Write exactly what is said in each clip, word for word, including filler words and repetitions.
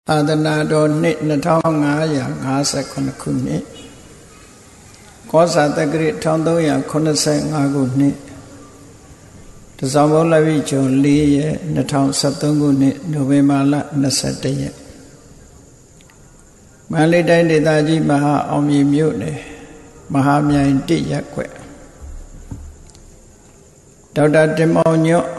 သာသနာတော်နှစ်နှစ်ထောင်ငါးရာငါးဆယ်ခုနှစ်ခုနှစ်ကောဇာတက္ကရာတစ်ထောင်သုံးရာခုနှစ်ဆယ်ငါးခုနှစ်တစောင်းဘုံလပိကျော်လေးရက်နှစ်ထောင်ဆယ်သုံးခုနှစ်နိုဝင်ဘာလနှစ်ဆယ်တစ်ရက်မန္တလေးတိုင်းဒေသကြီးမဟာအောင်မြေမြို့နယ်မဟာမြိုင်တစ်ရပ်ကွက်ဒေါက်တာတင်မောင်ညွတ်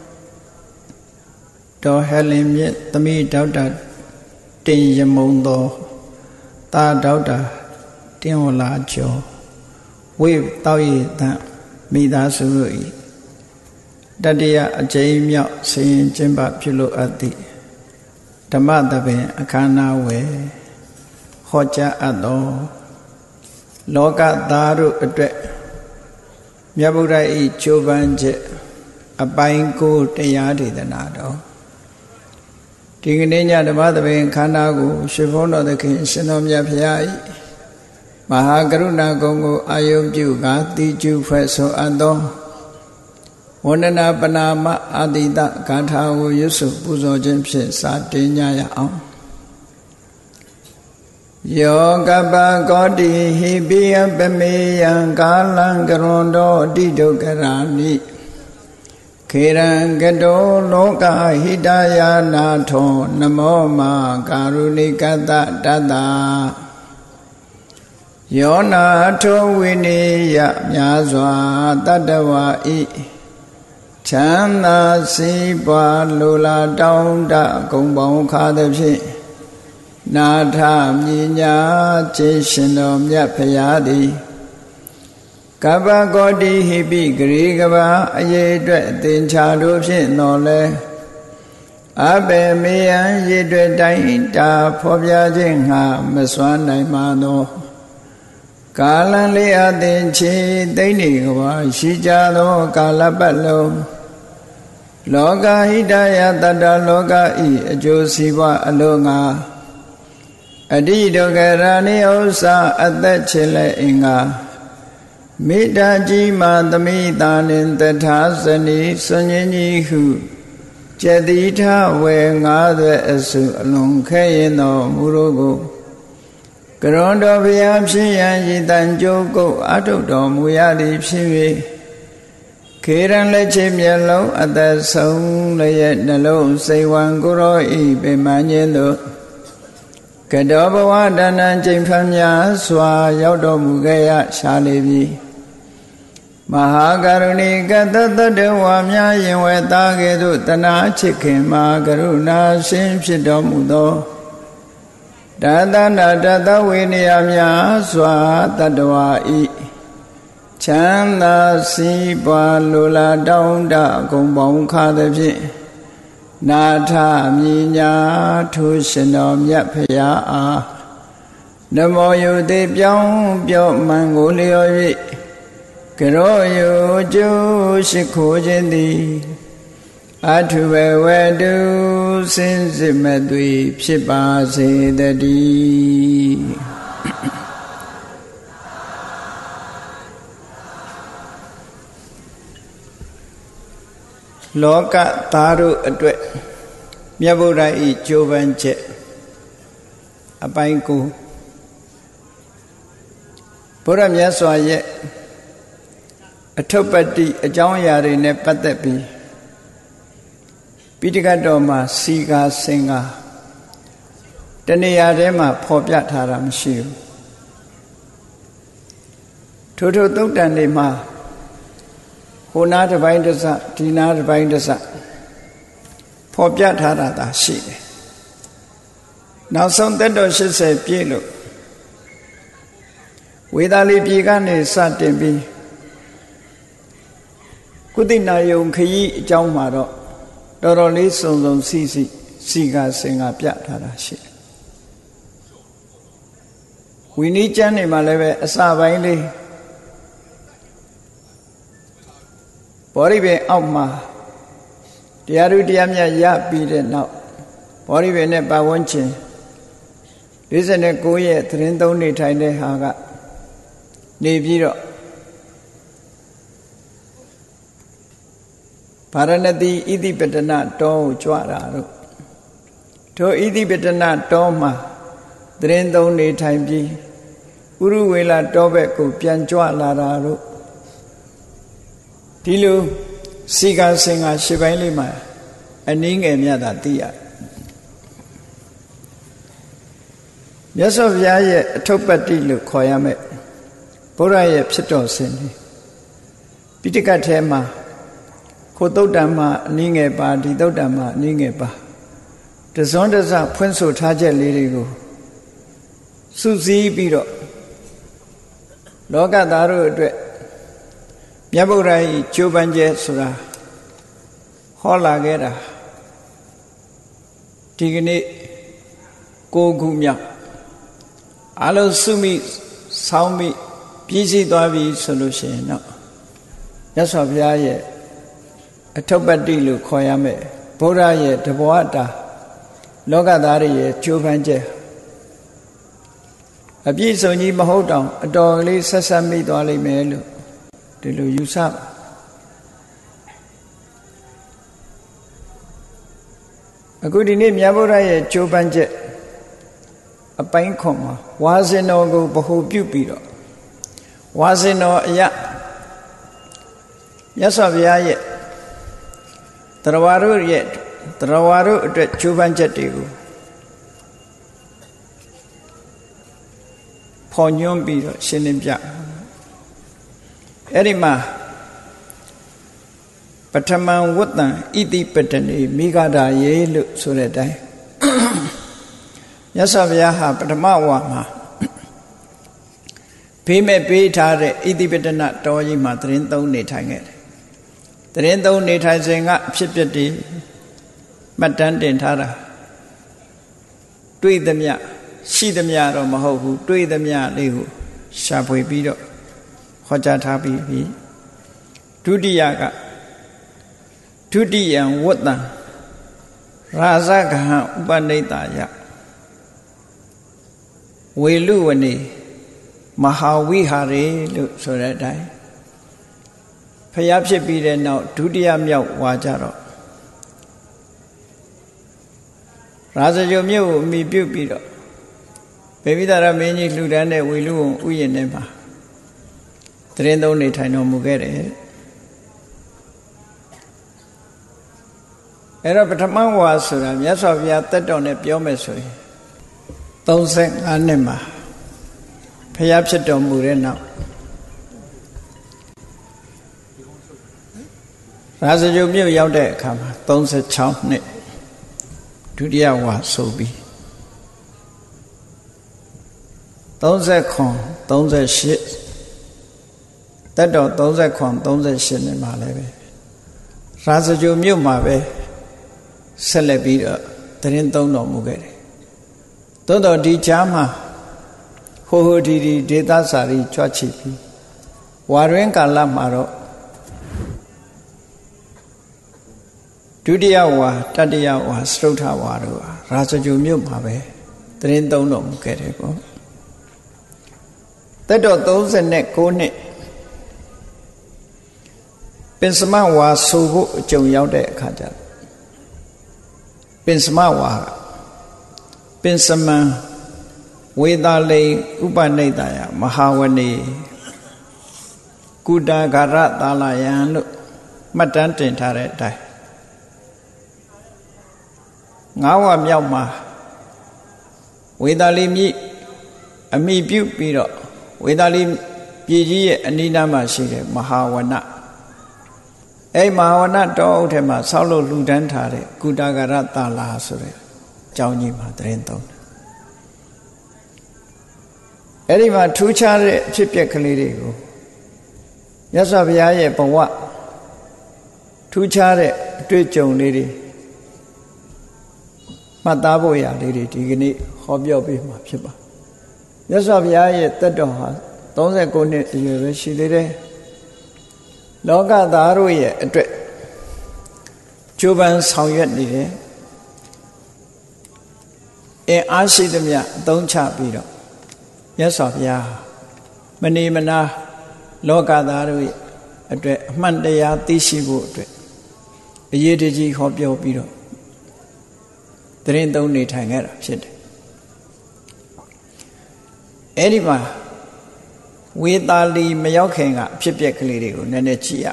ဒေါ်ဟဲလင်မြင့်သမီးဒေါက်တာတင်ရမုံတော်တာဒေါက်တာတင်ဝလာကျော်ဝိတောက်ရည်တန်မိသားစုတို့၏တတိယအကြိမ်မြောက်ဆင်ကျင်းပပြုလုပ်အပ်သည့်ဓမ္မသဘင်အခမ်းအနားဝယ်ဟောကြားအပ်သောလောကသားတို့အတွက်မြတ်ဗုဒ္ဓ၏ကြိုးပမ်းချက်အပိုင်းကိုတရားဒေသနာတော်ဒီကနေ့ညဓမ္မသဘင်ခန္ဓာကိုရွှေဘုန်းတော်သခင်ရှင်တော်မြတ်ဖရာ၏မဟာကရုဏာကုံကိုအာယုံပြုကာတိကျုဖွဲ့ဆိုအပ်သောဝန္ဒနာပနာမအာတိတဂါထာကိုရွတ်ဆိုပူဇော်ခြင်းဖြင့်စာတင်ကြရအောင်ယောကပကောတိဟိပိယပမေယံကာလံကရွန်တောတိဒုက္ခရာနိခေရံကတောလောကဟိတယာနာထောနမောမာကာရုဏိကတတတ္တယောနာထောဝိနိယမြာစွာတတ္တဝါဤချမ်းသာစီးပွားလိုလားတောင်းတဂုံပေါင်းခါသည်ဖြင့်နာထမြညာခြေရှင်တော်မြတ်ဖရာသည်ကပ္ပကောတိဟိပိဂရေကဘာအရေအတွက်အသင်္ချာတို့ဖြင့်တော်လဲအဘေမေယံရေအတွက်တိုင်းတာဖော်ပြခြင်းငှာမစွမ်းနိုင်ပါသောကာလံလေးအသင်ချေသိမ့်နေကဘာရှိကြသောကာလပတ်လုံးလောကဟိတယတတ္တလောကဤအကျိုးစီးပွားအလုံးငါအတိဒုက္ခရာနိဥ္စာအသက်ချေလဲအင်္ဂါမေတ္တာကြီးမာသမိတာနှင့်တထာဇနီစွန်ញင်းကြီးဟုကျက်တိထဝေငါးသွဲအစုအလွန်ခဲရင်တော်မူတို့ကိုကရွန်တော်ဘုရားဖြစ်ရန်ရည်တန်ကြိုးကုတ်အထုတ်တော်မူရသည်ဖြစ်၍ခေရန်လက်ချေမျက်လုံးအသက်ဆုံးလည်းရဲ့နှလုံးစိတ်ဝံကိုရောဤပေမှန်ခြင်းတို့ကတောဘဝတဏ္ဏကျိန်ဖန်များစွာရောက်တော်မူခဲ့ရရှာလေပြီမဟာကရုဏီကတတတ္တဝါများယင်ဝဲသားကဲ့သို့တနာချစ်ခင်မှာကရုဏာရှင်ဖြစ်တော်မူသောတသနာတသဝေနယများစွာတတ္တဝါဤချမ်းသာစီးပွားလိုလားတောင်းတဂုံပေါင်းခါသည်ဖြင့်နာထမြညာထုရှင်တော်မြတ်ဖရာအားနမောယုတိပြောင်းပြော့မှန်ကိုလျော်၍ကရောယုကျိုးရှိခိုးခြင်းသည်အထုဘဝတုစင်စစ်မသွေဖြစ်ပါစေတည်းလောကသားတို့အတွက်မြတ်ဗုဒ္ဓ၏ကြိုးပမ်းချက်အပိုင်းကိုဘုရားမြတ်စွာရဲ့အထုပ္ပတ္တိအကြောင်းအရာတွေနဲ့ပတ်သက်ပြီးပိဋကတ်တော်မှာစီကာစင်ကာတဏှာထဲမှာဖော်ပြထားတာမရှိဘူးထို့ထို့သုတ်တန်တွေမှာဟိုနာတစ်ပိုင်းတစ်စဒီနာတစ်ပိုင်းတစ်စဖော်ပြထားတာသာရှိတယ်နောက်ဆုံးသက်တော်ရှစ်ဆယ်ပြည့်လို့ဝေသာလီပြည်ကနေစတင်ပြီးကုသိနာယုံခရီးအကြောင်းမှာတော့တော်တော်လေးစုံစုံစီစီစီကစင်ကပြထားတာရှိတယ်ဝီနီးကျမ်းတွေမှာလည်းပဲအစပိုင်းလေးဘောဓိပင်အောက်မှာတရားဓုတရားမြတ်ရပြီးတဲ့နောက်ဘောဓိပင်နဲ့ပတ်ဝန်းကျင်၄၉ရက်သတင်းသုံးနေထိုင်တဲ့ဟာကနေပြီးတော့ဗာရဏသီဣတိပတနာတောကိုကြွတာတို့ထိုဣတိပတနာတောမှာသရင်သုံးနေထိုင်ပြီးဥရုဝေလတောဘက်ကိုပြန်ကြွလာတာတို့ဒီလိုစီကစင်ကရှစ်ပိုင်းလေးမှာအနည်းငယ်မြတ်တာသိရမြတ်စွာဘုရားရဲ့အထုပ္ပတ္တိလို့ခေါ်ရမယ်ဘုရားရဲ့ဖြစ်တော်စဉ်ဒီပိဋကတ်ထဲမှာခိုသုတ်တံမှာအနည်းငယ်ပါဒီသုတ်တံမှာအနည်းငယ်ပါတစွန်းတစဖွင့်ဆိုထားချက်လေးတွေကိုစုစည်းပြီးတော့လောကသားတို့အတွက်မြတ်ဗုဒ္ဓ၏ကျိုးပန်းကျဲဆိုတာဟောလာခဲ့တာဒီကနေ့ကိုးခုမြောက်အလုံးစုမိဆောင်းမိပြည့်စည်သွားပြီဆိုလို့ရှိရင်တော့မြတ်စွာဘုရားရဲ့အထုပ္ပတ္တိလို့ခေါ်ရမယ်ဘုရားရဲ့တဘောအတာလောကသားတွေရဲ့ကျိုးပန်းကျဲအပြည့်စုံကြီးမဟုတ်တောင်အတော်လေးဆက်ဆက်မိသွားလိမ့်မယ်လို့ဒီလိုယူဆအခုဒီနေ့မြတ်ဗုဒ္ဓရဲ့ကျိုးပန်းချက်အပိုင်းခွန်မှာဝါစင်တော်ကိုဗဟုပြုပြီးတော့ဝါစင်တော်အယမြတ်စွာဘုရားရဲ့တရားဝါတို့ရဲ့တရားဝါတို့အတွက်ကျိုးပန်းချက်တွေကိုဖော်ညွှန်းပြီးတော့ရှင်းလင်းပြအဲ့ဒီမှာပထမဝတ္တံဣတိပတနေမိဂဒာယေလို့ဆိုတဲ့အတိုင်းမြတ်စွာဘုရားဟာပထမဝါမှာဖေးမဲ့ပေးထားတဲ့ဣတိပတနတောကြီးမှာသရင်သုံးနေထိုင်ခဲ့တယ်သရင်သုံးနေထိုင်စဉ်ကအဖြစ်ပြတည်မှတ်တမ်းတင်ထားတာတွေ့သမျှရှိသမျှတော့မဟုတ်ဘူးတွေ့သမျှလေးကိုရှာဖွေပြီးတော့ဟောကြားထားပြီးပြီဒုတိယကဒုတိယံဝတ္တံရာဇဂဟံဥပနိတ္တယဝေလူဝနေမဟာဝိဟာရေလို့ဆိုတဲ့အတိုင်းဖျားဖြစ်ပြီးတဲ့နောက်ဒုတိယမြောက်ဝါကြတော့ရာဇဂုံမြို့ကိုအမိပြုတ်ပြီးတော့ဘေဝိဒရမင်းကြီးလှူဒန်းတဲ့ဝေလူဝံဥယျာဉ်ထဲမှာသရင်သုံးနေထိုင်တော်မူခဲ့တယ်အဲ့တော့ပထမဝါဆိုတာမြတ်စွာဘုရားတက်တော်နဲ့ပြောမယ်ဆိုရင်သုံးဆယ်ငါးနှစ်မှာဖျားဖြစ်တော်မူတဲ့နောက်ရာဇဂုံမြို့ရောက်တဲ့အခါမှာသုံးဆယ်ခြောက်နှစ်ဒုတိယဝါဆိုပြီးသုံးဆယ်ခွန်သုံးဆယ်ရှစ်တက်တော်သုံးဆယ်ခွန်သုံးဆယ်ရှစ်နှစ်မှာလည်းပဲရာဇဂုံမြို့မှာပဲဆက်လက်ပြီးတော့သရင်သုံးတော်မူခဲ့တယ်သို့တော်ဒီကြားမှာဟိုဟိုဒီဒီဒေသစာရီကြွချပြီးဝါရင်းကာလမှာတော့ဒုတိယဝါတတိယဝါစတုထဝါတို့ရာဇဂုံမြို့မှာပဲသရင်သုံးတော်မူခဲ့တယ်ပေါ့တက်တော်သုံးဆယ်ကိုးနှစ်ပင်စမဝါဆိုဖို့အကြုံရောက်တဲ့အခါကျတော့ပင်စမဝါပင်စမံဝေသာလိဥပနိတ္တယမဟာဝနေကုတာဂရသာလယံလို့မှတ်တမ်းတင်ထားတဲ့အတိုင်းငါးဝမြောက်မှာဝေသာလိမြစ်အမိပြုပြီးတော့ဝေသာလိပြည်ကြီးရဲ့အနိနာမှာရှိတဲ့မဟာဝနအဲ့မဟာဝနတောအုပ်ထဲမှာဆောက်လုပ်လှူဒန်းထားတဲ့ကုတာဂရသာလာဆိုတဲ့ကျောင်းကြီးမှာသရင်သုံးတယ်အဲ့ဒီမှာထူးခြားတဲ့အဖြစ်အပျက်ကလေးတွေကိုမြတ်စွာဘုရားရဲ့ဘဝထူးခြားတဲ့အတွေ့အကြုံလေးတွေမှတ်သားဖို့ရလေးတွေဒီကနေ့ဟောပြောပေးမှာဖြစ်ပါမြတ်စွာဘုရားရဲ့တက်တော်ဟာသုံးဆယ်ကိုးနှစ်အရွယ်ပဲရှိသေးတယ်လောကသားတို့ရဲ့အတွက်ကြိုးပမ်းဆောင်ရွက်နေတယ်အင်အားရှိသမျှအသုံးချပြီးတော့မြတ်စွာဘုရားမနေမနာလောကသားတို့ရဲ့အတွက်အမှန်တရားသိရှိဖို့အတွက်အရေးတကြီးဟောပြောပြီးတော့သရင်သုံးနေထိုင်ခဲ့တာဖြစ်တယ်အဲ့ဒီမှာဝေသာလီမရောက်ခင်ကအဖြစ်ပြက်ကလေးတွေကိုနည်းနည်းကြည့်ရ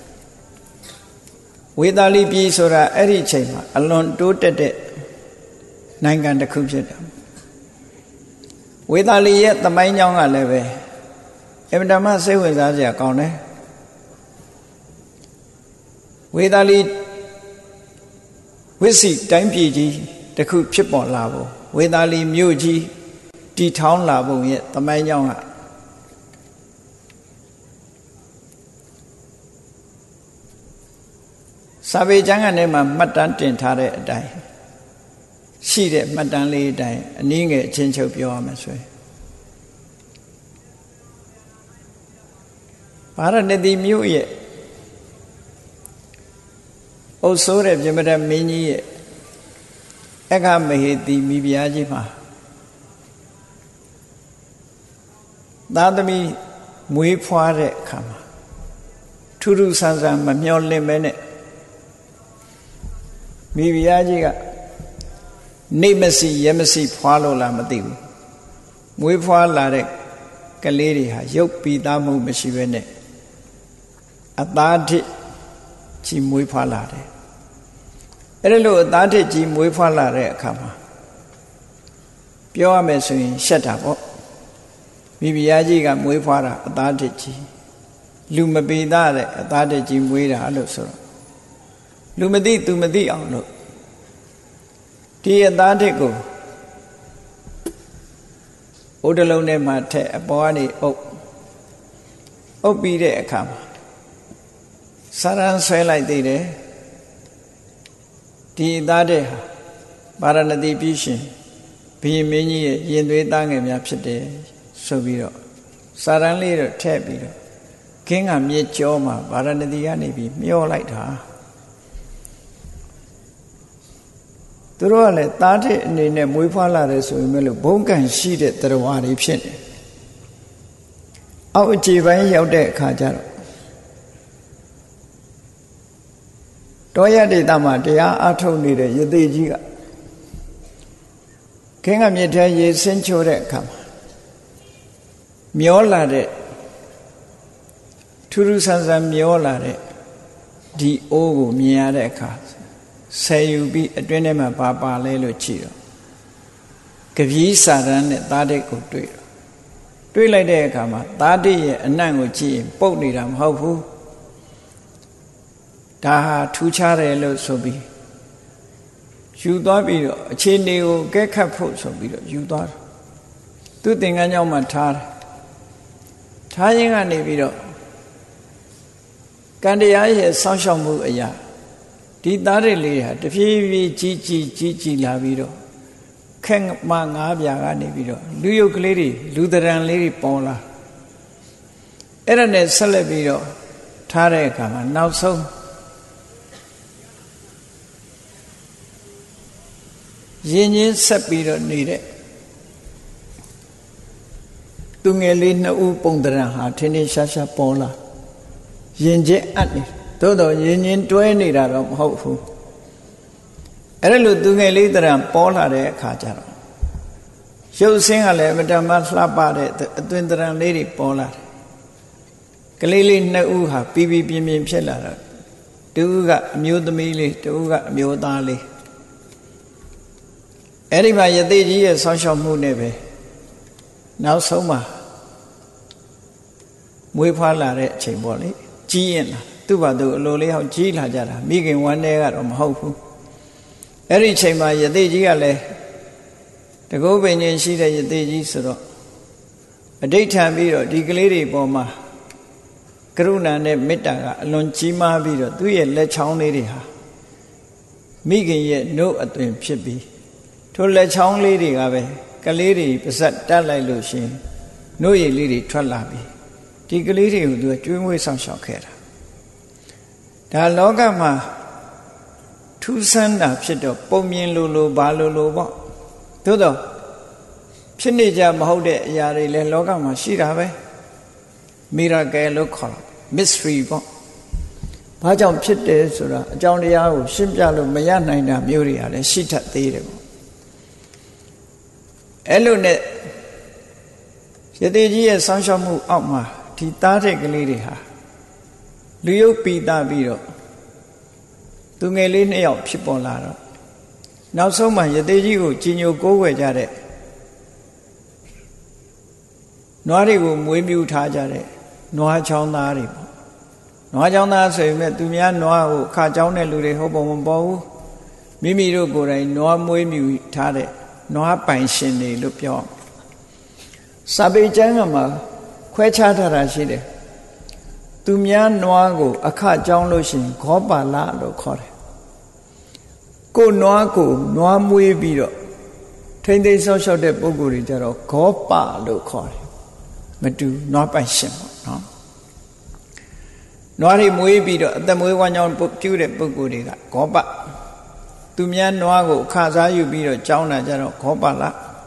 ဝေသာလီပြည်ဆိုတာအဲ့ဒီအချိန်မှာအလွန်တိုးတက်တဲ့နိုင်ငံတစ်ခုဖြစ်တယ်ဝေသာလီရဲ့သမိုင်းကြောင်းကလည်းပဲအမှန်တမ်းစိတ်ဝင်စားစရာကောင်းတယ်ဝေသာလီဝိစီတိုင်းပြည်ကြီးတစ်ခုဖြစ်ပေါ်လာဖို့ဝေသာလီမြို့ကြီးတည်ထောင်လာဖို့ရဲ့သမိုင်းကြောင်းကစာပေကျမ်းကနေမှမှတ်တမ်းတင်ထားတဲ့အတိုင်းရှိတဲ့မှတ်တမ်းလေးအတိုင်းအနည်းငယ်အချင်းချုပ်ပြောရမယ်ဆိုရင်ဗာရဏသီမြို့ရဲ့အုပ်စိုးတဲ့ပြမတမင်းကြီးရဲ့အခမဟေတိမိဖုရားကြီးမှာသာသမီမွေးဖွားတဲ့အခါမှာထူးထူးဆန်းဆန်းမမျှော်လင့်မဲနဲ့မိဖုရားကြီးကနေမစီရမစီဖွားလို့လားမသိဘူးမွေးဖွားလာတဲ့ကလေးတွေဟာရုပ်ပိသားမှုမရှိဘဲနဲ့အသားထစ်ကြီးမွေးဖွားလာတယ်အဲ့ဒါလို့အသားထစ်ကြီးမွေးဖွားလာတဲ့အခါမှာပြောရမယ်ဆိုရင်ရှက်တာပေါ့မိဖုရားကြီးကမွေးဖွားတာအသားထစ်ကြီးလူမပိသားတဲ့အသားထစ်ကြီးမွေးတာလို့ဆိုတော့လူမသိသူမသိအောင်လို့ဒီအသားထစ်ကိုဥဒလုံးထဲမှာထက်အပေါ်ကနေအုပ်အုပ်ပြီးတဲ့အခါမှာစာရန်ဆွဲလိုက်သေးတယ်ဒီအသားထစ်ဟာဗာရဏသီပြည်ရှင်ဘုရင်မင်းကြီးရဲ့ရင်သွေးသားငယ်များဖြစ်တယ်ဆိုပြီးတော့စာရန်လေးတော့ထည့်ပြီးတော့ခင်းကမြေကြောမှာဗာရဏသီကနေပြီးမျောလိုက်တာသူတို့ကလည်းသားထစ်အနေနဲ့မွေးဖွားလာတယ်ဆိုရင်မဲ့လို့ဘုံကံရှိတဲ့တရားဝါတွေဖြစ်နေအောက်အခြေပိုင်းရောက်တဲ့အခါကျတော့တောရဒေသမှာတရားအထုတ်နေတဲ့ယသိကြီးကခင်းကမြေထဲရေဆင်းချိုးတဲ့အခါမှာမျောလာတဲ့ထူးထူးဆန်းဆန်းမျောလာတဲ့ဒီအိုးကိုမြင်ရတဲ့အခါဆယ်ယူပြီးအတွင်းထဲမှာပါပါလဲလို့ကြည့်တော့ကပီးစာရန်နဲ့သားတစ်ကိုတွေ့တော့တွေ့လိုက်တဲ့အခါမှာသားတစ်ရဲ့အနံ့ကိုကြည့်ရင်ပုတ်နေတာမဟုတ်ဘူးဒါဟာထူးခြားတယ်လို့ဆိုပြီးယူသွားပြီးတော့အခြေအနေကိုကဲခတ်ဖို့ဆိုပြီးတော့ယူသွားတယ်သူသင်္ကန်းကျောင်းမှာထားတယ်ထားခြင်းကနေပြီးတော့ကံတရားရဲ့စောင့်ရှောက်မှုအရာဒီသားတွေလေးဟာတဖြည်းဖြည်းကြီးကြီးကြီးကြီးလာပြီးတော့ခက်မငါးပြာကနေပြီးတော့လူယုတ်ကလေးတွေလူတရံလေးတွေပေါ်လာအဲ့ဒါနဲ့ဆက်လက်ပြီးတော့ထားတဲ့အခါမှာနောက်ဆုံးရင်ချင်းဆက်ပြီးတော့နေတဲ့သူငယ်လေးနှစ်ဦးပုံတရံဟာထင်းထင်းရှားရှားပေါ်လာရင်ချင်းအပ်နေသို့တော့ရင်ချင်းတွဲနေတာတော့မဟုတ်ဘူးအဲ့ဒါလို့သူငယ်လေးတရံပေါ်လာတဲ့အခါကျတော့ရုပ်ဆင်းကလည်းအမတမလှပတဲ့အသွင်တရံလေးတွေပေါ်လာတယ်ကလေးလေးနှစ်ဦးဟာပြီးပြီးပြင်းပြင်းဖြစ်လာတော့တူကအမျိုးသမီးလေးတူကအမျိုးသားလေးအဲ့ဒီမှာယသိကြီးရဲ့ဆောင်းရှောက်မှုနဲ့ပဲနောက်ဆုံးမှာမွေးဖွားလာတဲ့အချိန်ပေါ့လေကြီးရင်လာသူ့ဘာသူအလိုလေးဟောက်ကြီးလာကြတာမိခင်ဝမ်းထဲကတော့မဟုတ်ဘူးအဲ့ဒီအချိန်မှာယသိကြီးကလည်းတကုတ်ပင်ချင်းရှိတဲ့ယသိကြီးဆိုတော့အဋိဋ္ဌံပြီးတော့ဒီကလေးတွေပေါ်မှာကရုဏာနဲ့မေတ္တာကအလွန်ကြီးမားပြီးတော့သူ့ရဲ့လက်ချောင်းလေးတွေဟာမိခင်ရဲ့နှုတ်အသွင်ဖြစ်ပြီးထိုလက်ချောင်းလေးတွေကပဲကလေးတွေပါဇက်တက်လိုက်လို့ရှိရင်နှုတ်ရည်လေးတွေထွက်လာပြီးဒီကလေးတွေကိုသူကကျွေးမွေးဆောင်ရှောက်ခဲ့တာဒါလောကမှာထူးဆန်းတာဖြစ်တော့ပုံမြင်လိုလိုဘာလိုလိုပေါ့သို့တော့ဖြစ်နေကြမဟုတ်တဲ့အရာတွေလည်းလောကမှာရှိတာပဲမီရာကယ်လို့ခေါ်တာ mystery ပေါ့ဘာကြောင့်ဖြစ်တယ်ဆိုတာအကြောင်းတရားကိုရှင်းပြလို့မရနိုင်တာမျိုးတွေကလည်းရှိတတ်သေးတယ်ပေါ့အဲ့လိုနဲ့ရသေးကြီးရဲ့ဆောင်းရှောက်မှုအောက်မှာဒီသားတဲ့ကလေးတွေဟာလူယုတ်ပီတာပြီးတော့သူငယ်လေးနှစ်ယောက်ဖြစ်ပေါ်လာတော့နောက်ဆုံးမှရသေးကြီးကိုကြီးညိုကိုးကွယ်ကြတဲ့နွားတွေကိုမွေးမြူထားကြတဲ့နွားချောင်းသားတွေပေါ့နွားချောင်းသားဆိုရင်မဲ့သူများနွားကိုခါချောင်းတဲ့လူတွေဟုတ်ပုံမပေါ်ဘူးမိမိတို့ကိုယ်တိုင်နွားမွေးမြူထားတဲ့နွားပိုင်ရှင်တွေလို့ပြောစာပေကျမ်းမှာခွဲခြားထားတာရှိတယ်သူများနွားကိုအခကြောင်းလို့ရှိရင်ခောပါလလို့ခေါ်တယ်ကိုနွားကိုနွားမွေးပြီးတော့ထိမ့်သိမ်းဆောက်ရှောက်တဲ့ပုဂ္ဂိုလ်တွေကြတော့ခောပလို့ခေါ်တယ်မတူနွားပိုင်ရှင်ပေါ့နော်နွားတွေမွေးပြီးတော့အသက်မွေးဝမ်းကြောင်းပြုတဲ့ပုဂ္ဂိုလ်တွေကခောပသူများနွားကိုအခစားယူပြီးတော့ကြောင်းတာကြတော့ခောပလ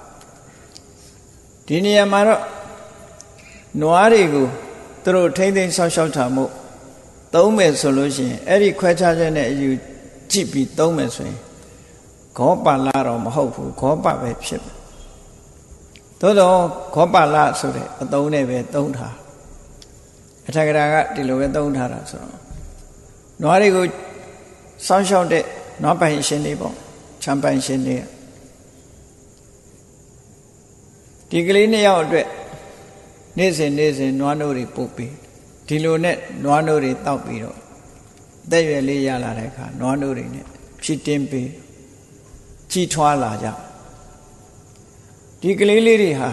ဒီနေရာမှာတော့နွားတွေကိုသူတို့ထိမ့်သိမ်းဆောက်ရှောက်တာမို့သုံးမယ်ဆိုလို့ရှိရင်အဲ့ဒီခွဲခြားချက်နဲ့အယူကြည့်ပြီးသုံးမယ်ဆိုရင်ခောပါလတော့မဟုတ်ဘူးခောပပဲဖြစ်မယ်သို့တော့ခောပါလဆိုတဲ့အသုံးနဲ့ပဲသုံးထားအထက်ကရာကဒီလိုပဲသုံးထားတာဆိုတော့နွားတွေကိုစောင့်ရှောက်တဲ့နွားပိုင်ရှင်တွေပေါ့ချမ်းပိုင်ရှင်တွေဒီကလေးနှစ်ယောက်အတွက်နေ့စဉ်နေ့စဉ်နွားနို့တွေပုတ်ပြီးဒီလိုနဲ့နွားနို့တွေတောက်ပြီးတော့အသက်ရွယ်လေးရလာတဲ့အခါနွားနို့တွေနဲ့ဖြည့်တင်းပြီးကြီးထွားလာကြဒီကလေးလေးတွေဟာ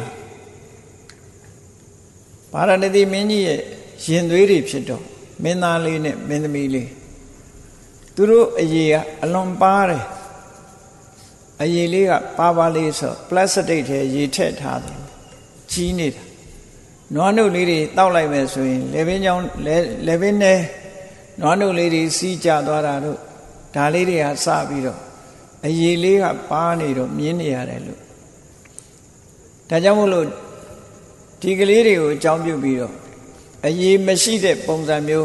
ဗာရာဏသီမင်းကြီးရဲ့ရင်သွေးတွေဖြစ်တော့မင်းသားလေးနဲ့မင်းသမီးလေးသူတို့အရေးကအလွန်ပါတယ်အရေးလေးကပါပါလေးဆိုပလတ်စတစ်ထဲရေထည့်ထားတယ်ကြီးနေတာနွားနှုတ်လေးတွေတောက်လိုက်မယ်ဆိုရင်လေပင်ကြောင်လေလေပင်နဲ့နွားနှုတ်လေးတွေစီးကျသွားတာတို့ဒါလေးတွေကစပြီးတော့အရေးလေးကပါနေတော့မြင်းနေရတယ်လို့ဒါကြောင့်မို့လို့ဒီကလေးတွေကိုအကြောင်းပြုပြီးတော့အရေးမရှိတဲ့ပုံစံမျိုး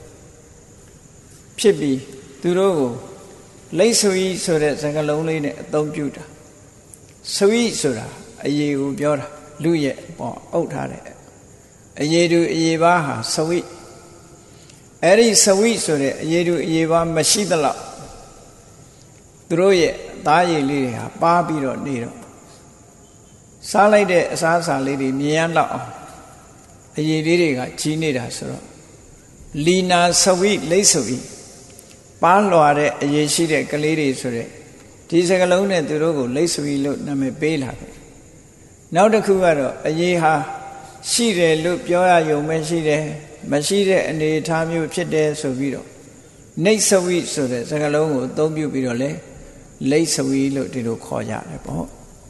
ဖြစ်ပြီးသူတို့ကိုလိတ်ဆွေးဆိုတဲ့စကားလုံးလေးနဲ့အသုံးပြုတာဆွေးဆိုတာအရေးကိုပြောတာလူရဲ့ပေါ့အုပ်ထားတဲ့အရေးတူအရေးပါဟာဆွေးအဲ့ဒီဆွေးဆိုတဲ့အရေးတူအရေးပါမရှိသလောက်သူတို့ရဲ့သားရည်လေးတွေဟာပါပြီးတော့နေတော့စားလိုက်တဲ့အစားအစာလေးတွေမြင်ရတော့အရေးလေးတွေကကြီးနေတာဆိုတော့လီနာဆွေးလိတ်ဆွေးပါလွာတဲ့အရေးရှိတဲ့ကလေးတွေဆိုတဲ့ဒီစကလုံးနဲ့သူတို့ကိုလိတ်ဆွေလို့နာမည်ပေးလာတယ်နောက်တစ်ခုကတော့အရေးဟာရှိတယ်လို့ပြောရယုံပဲရှိတယ်မရှိတဲ့အနေအထားမျိုးဖြစ်တယ်ဆိုပြီးတော့နေဆွေဆိုတဲ့စကလုံးကိုအသုံးပြုပြီးတော့လေလိတ်ဆွေလို့ဒီလိုခေါ်ကြတယ်ပေါ့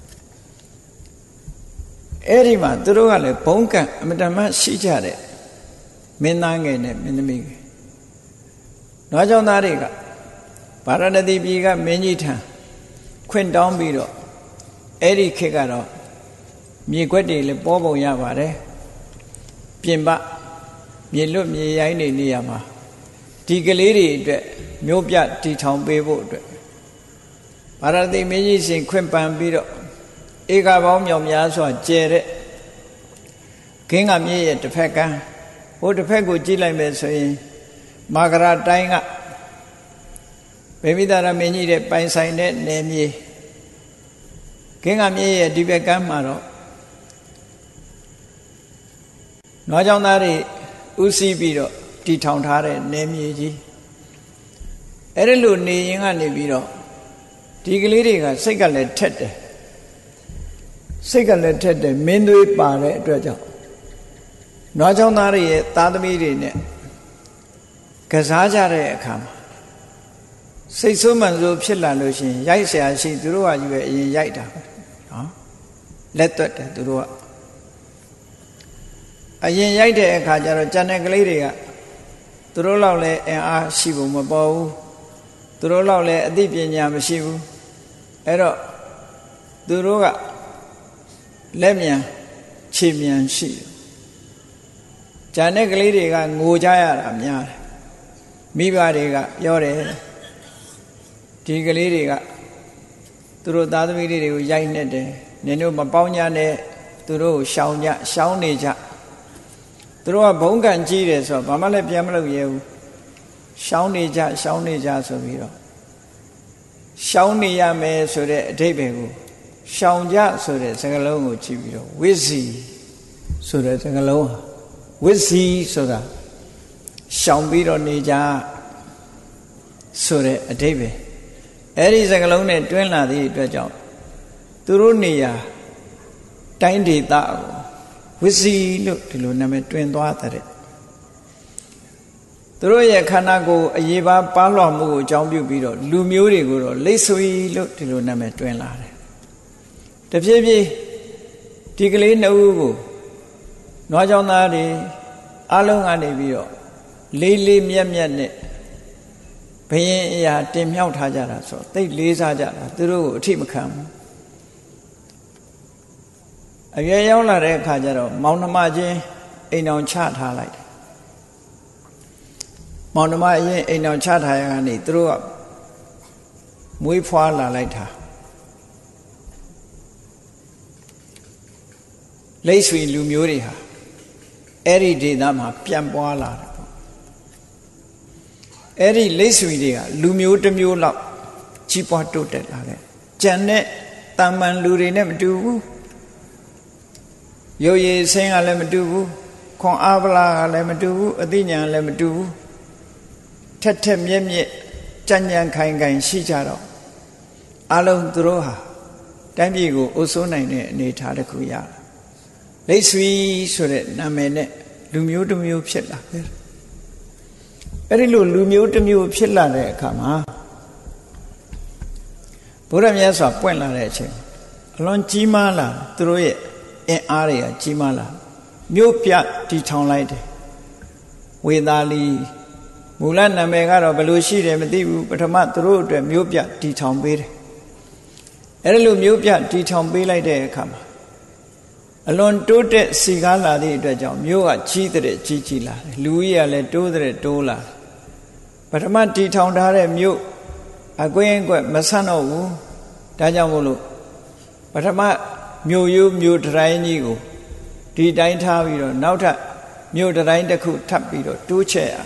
အဲ့ဒီမှာသူတို့ကလည်းဘုံကံအမတန်မှရှိကြတဲ့မင်းသားငယ်နဲ့မင်းသမီးငယ်နွားကြောင့်သားတွေကဗာရာဏသီပြည်ကမင်းကြီးထံခွင့်တောင်းပြီးတော့အဲ့ဒီခေတ်ကတော့မြေခွက်တွေလည်းပေါ်ပုံရပါတယ်ပြင်ပမြေလွတ်မြေရိုင်းနေနေရမှာဒီကလေးတွေအတွက်မျိုးပြတီထောင်ပေးဖို့အတွက်ဗာရာဏသီမင်းကြီးရှင်ခွင့်ပန်ပြီးတော့ဧကပေါင်းမြောင်များစွာကျဲတဲ့ခင်းကမြေရဲ့တစ်ဖက်ကန်းဟိုတစ်ဖက်ကိုကြည့်လိုက်မယ်ဆိုရင်မာဂရာတိုင်းကဗေမိတာရမင်းကြီးတဲ့ပိုင်ဆိုင်တဲ့နယ်မြေခင်းကမြေရဲ့ဒီဘက်ကမ်းမှာတော့နွားကြောင့်သားတွေဥစည်းပြီးတော့တီထောင်ထားတဲ့နယ်မြေကြီးအဲ့ဒီလိုနေရင်ကနေပြီးတော့ဒီကလေးတွေကစိတ်ကလည်းထက်တယ်စိတ်ကလည်းထက်တယ်မင်းသွေးပါတဲ့အတွက်ကြောင့်နွားကြောင့်သားတွေရဲ့သားသမီးတွေနဲ့ကစားကြတဲ့အခါမှာစိတ်ဆိုးမှန်ဆိုးဖြစ်လာလို့ရှိရင်ရိုက်เสียရှိသူတို့ကယူရဲ့အရင်ရိုက်တာပဲနော်လက်သွက်တယ်သူတို့ကအရင်ရိုက်တဲ့အခါကျတော့ကြံတဲ့ကလေးတွေကသူတို့လောက်လဲအင်အားရှိဖို့မပေါ်ဘူးသူတို့လောက်လဲအသိပညာမရှိဘူးအဲ့တော့သူတို့ကလက်မြန်ခြေမြန်ရှိတယ်ကြံတဲ့ကလေးတွေကငိုကြရတာများတယ်မိဘတွေကပြောတယ်ဒီကလေးတွေကသူတို့သားသမီးတွေကိုရိုက်နေတယ်နင်တို့မပေါင်းကြနဲ့သူတို့ရှောင်ကြရှောင်နေကြသူတို့ကဘုံကံကြီးတယ်ဆိုတော့ဘာမှလည်းပြန်မလုပ်ရဘူးရှောင်နေကြရှောင်နေကြဆိုပြီးတော့ရှောင်နေရမယ်ဆိုတဲ့အဓိပ္ပာယ်ကိုရှောင်ကြဆိုတဲ့စကားလုံးကိုကြည့်ပြီးတော့ဝိစီဆိုတဲ့စကားလုံးဝိစီဆိုတာရှောင်ပြီးတော့နေကြဆိုတဲ့အဓိပ္ပာယ်အဲ့ဒီစကားလုံးနဲ့တွင်းလာသည့်အတွက်ကြောင့်သူတို့နေရာတိုင်းဒေသကိုဝိစီလို့ဒီလိုနာမည်တွင်သွားတဲ့သူတို့ရဲ့ခန္ဓာကိုယ်အရေးပါပါလွှတ်မှုကိုအကြောင်းပြုပြီးတော့လူမျိုးတွေကိုတော့လိတ်ဆွေလို့ဒီလိုနာမည်တွင်လာတယ်တဖြည်းဖြည်းဒီကလေးနှစ်ဦးကိုနွားကြောင်သားတွေအလုံးကနေပြီးတော့လေးလေးမြက်မြက်နဲ့ဘယင်အရာတင်မြောက်ထားကြတာဆိုသိလေးစားကြတာသူတို့ကိုအထိမခံဘူးအရွယ်ရောက်လာတဲ့အခါကျတော့မောင်နှမချင်းအိမ်အောင်ချထားလိုက်တယ်မောင်နှမအရင်အိမ်အောင်ချထားရကနေသူတို့ကမွေးဖွားလာလိုက်တာလိတ်ဆွေလူမျိုးတွေဟာအဲ့ဒီဒေသမှာပြန်ပွားလာတယ်ပေါ့အဲ့ဒီလိတ်ဆွေတွေကလူမျိုးတစ်မျိုးလောက်ကြီးပွားတိုးတက်လာတယ်ကြံတဲ့တာမန်လူတွေနဲ့မတူဘူးရုပ်ရည်ဆင်းကလည်းမတူဘူးခွန်အားပလာကလည်းမတူဘူးအသိဉာဏ်လည်းမတူဘူးထက်ထက်မြက်မြက်ကြံ့ကြံ့ခိုင်ခိုင်ရှိကြတော့အလုံးသူတို့ဟာတိုင်းပြည်ကိုအုပ်စိုးနိုင်တဲ့အနေအထားတစ်ခုရလိတ်ဆွေဆိုတဲ့နာမည်နဲ့လူမျိုးတစ်မျိုးဖြစ်လာတယ်အဲ့ဒီလိုလူမျိုးတစ်မျိုးဖြစ်လာတဲ့အခါမှာဘုရားမြတ်စွာပွင့်လာတဲ့အချိန်အလွန်ကြီးမားလာသူတို့ရဲ့အင်အားတွေကကြီးမားလာမြို့ပြတီထောင်လိုက်တယ်ဝေသာလီမူလနာမည်ကတော့ဘယ်လိုရှိတယ်မသိဘူးပထမသူတို့အတွက်မြို့ပြတီထောင်ပေးတယ်အဲ့ဒီလိုမြို့ပြတီထောင်ပေးလိုက်တဲ့အခါမှာအလွန်တိုးတက်စီကားလာသည့်အတွက်ကြောင့်မြို့ကကြီးတဲ့ကြီးကြီးလာတယ်လူကြီးကလည်းတိုးတဲ့တိုးလာပထမတီထောင်ထားတဲ့မြို့အကွင်းအကွက်မဆန့်တော့ဘူးဒါကြောင့်မို့လို့ပထမမြို့ရိုးမြို့တိုင်းကြီးကိုဒီတိုင်းထားပြီးတော့နောက်ထပ်မြို့တိုင်းတစ်ခုထပ်ပြီးတော့တိုးချဲ့ရ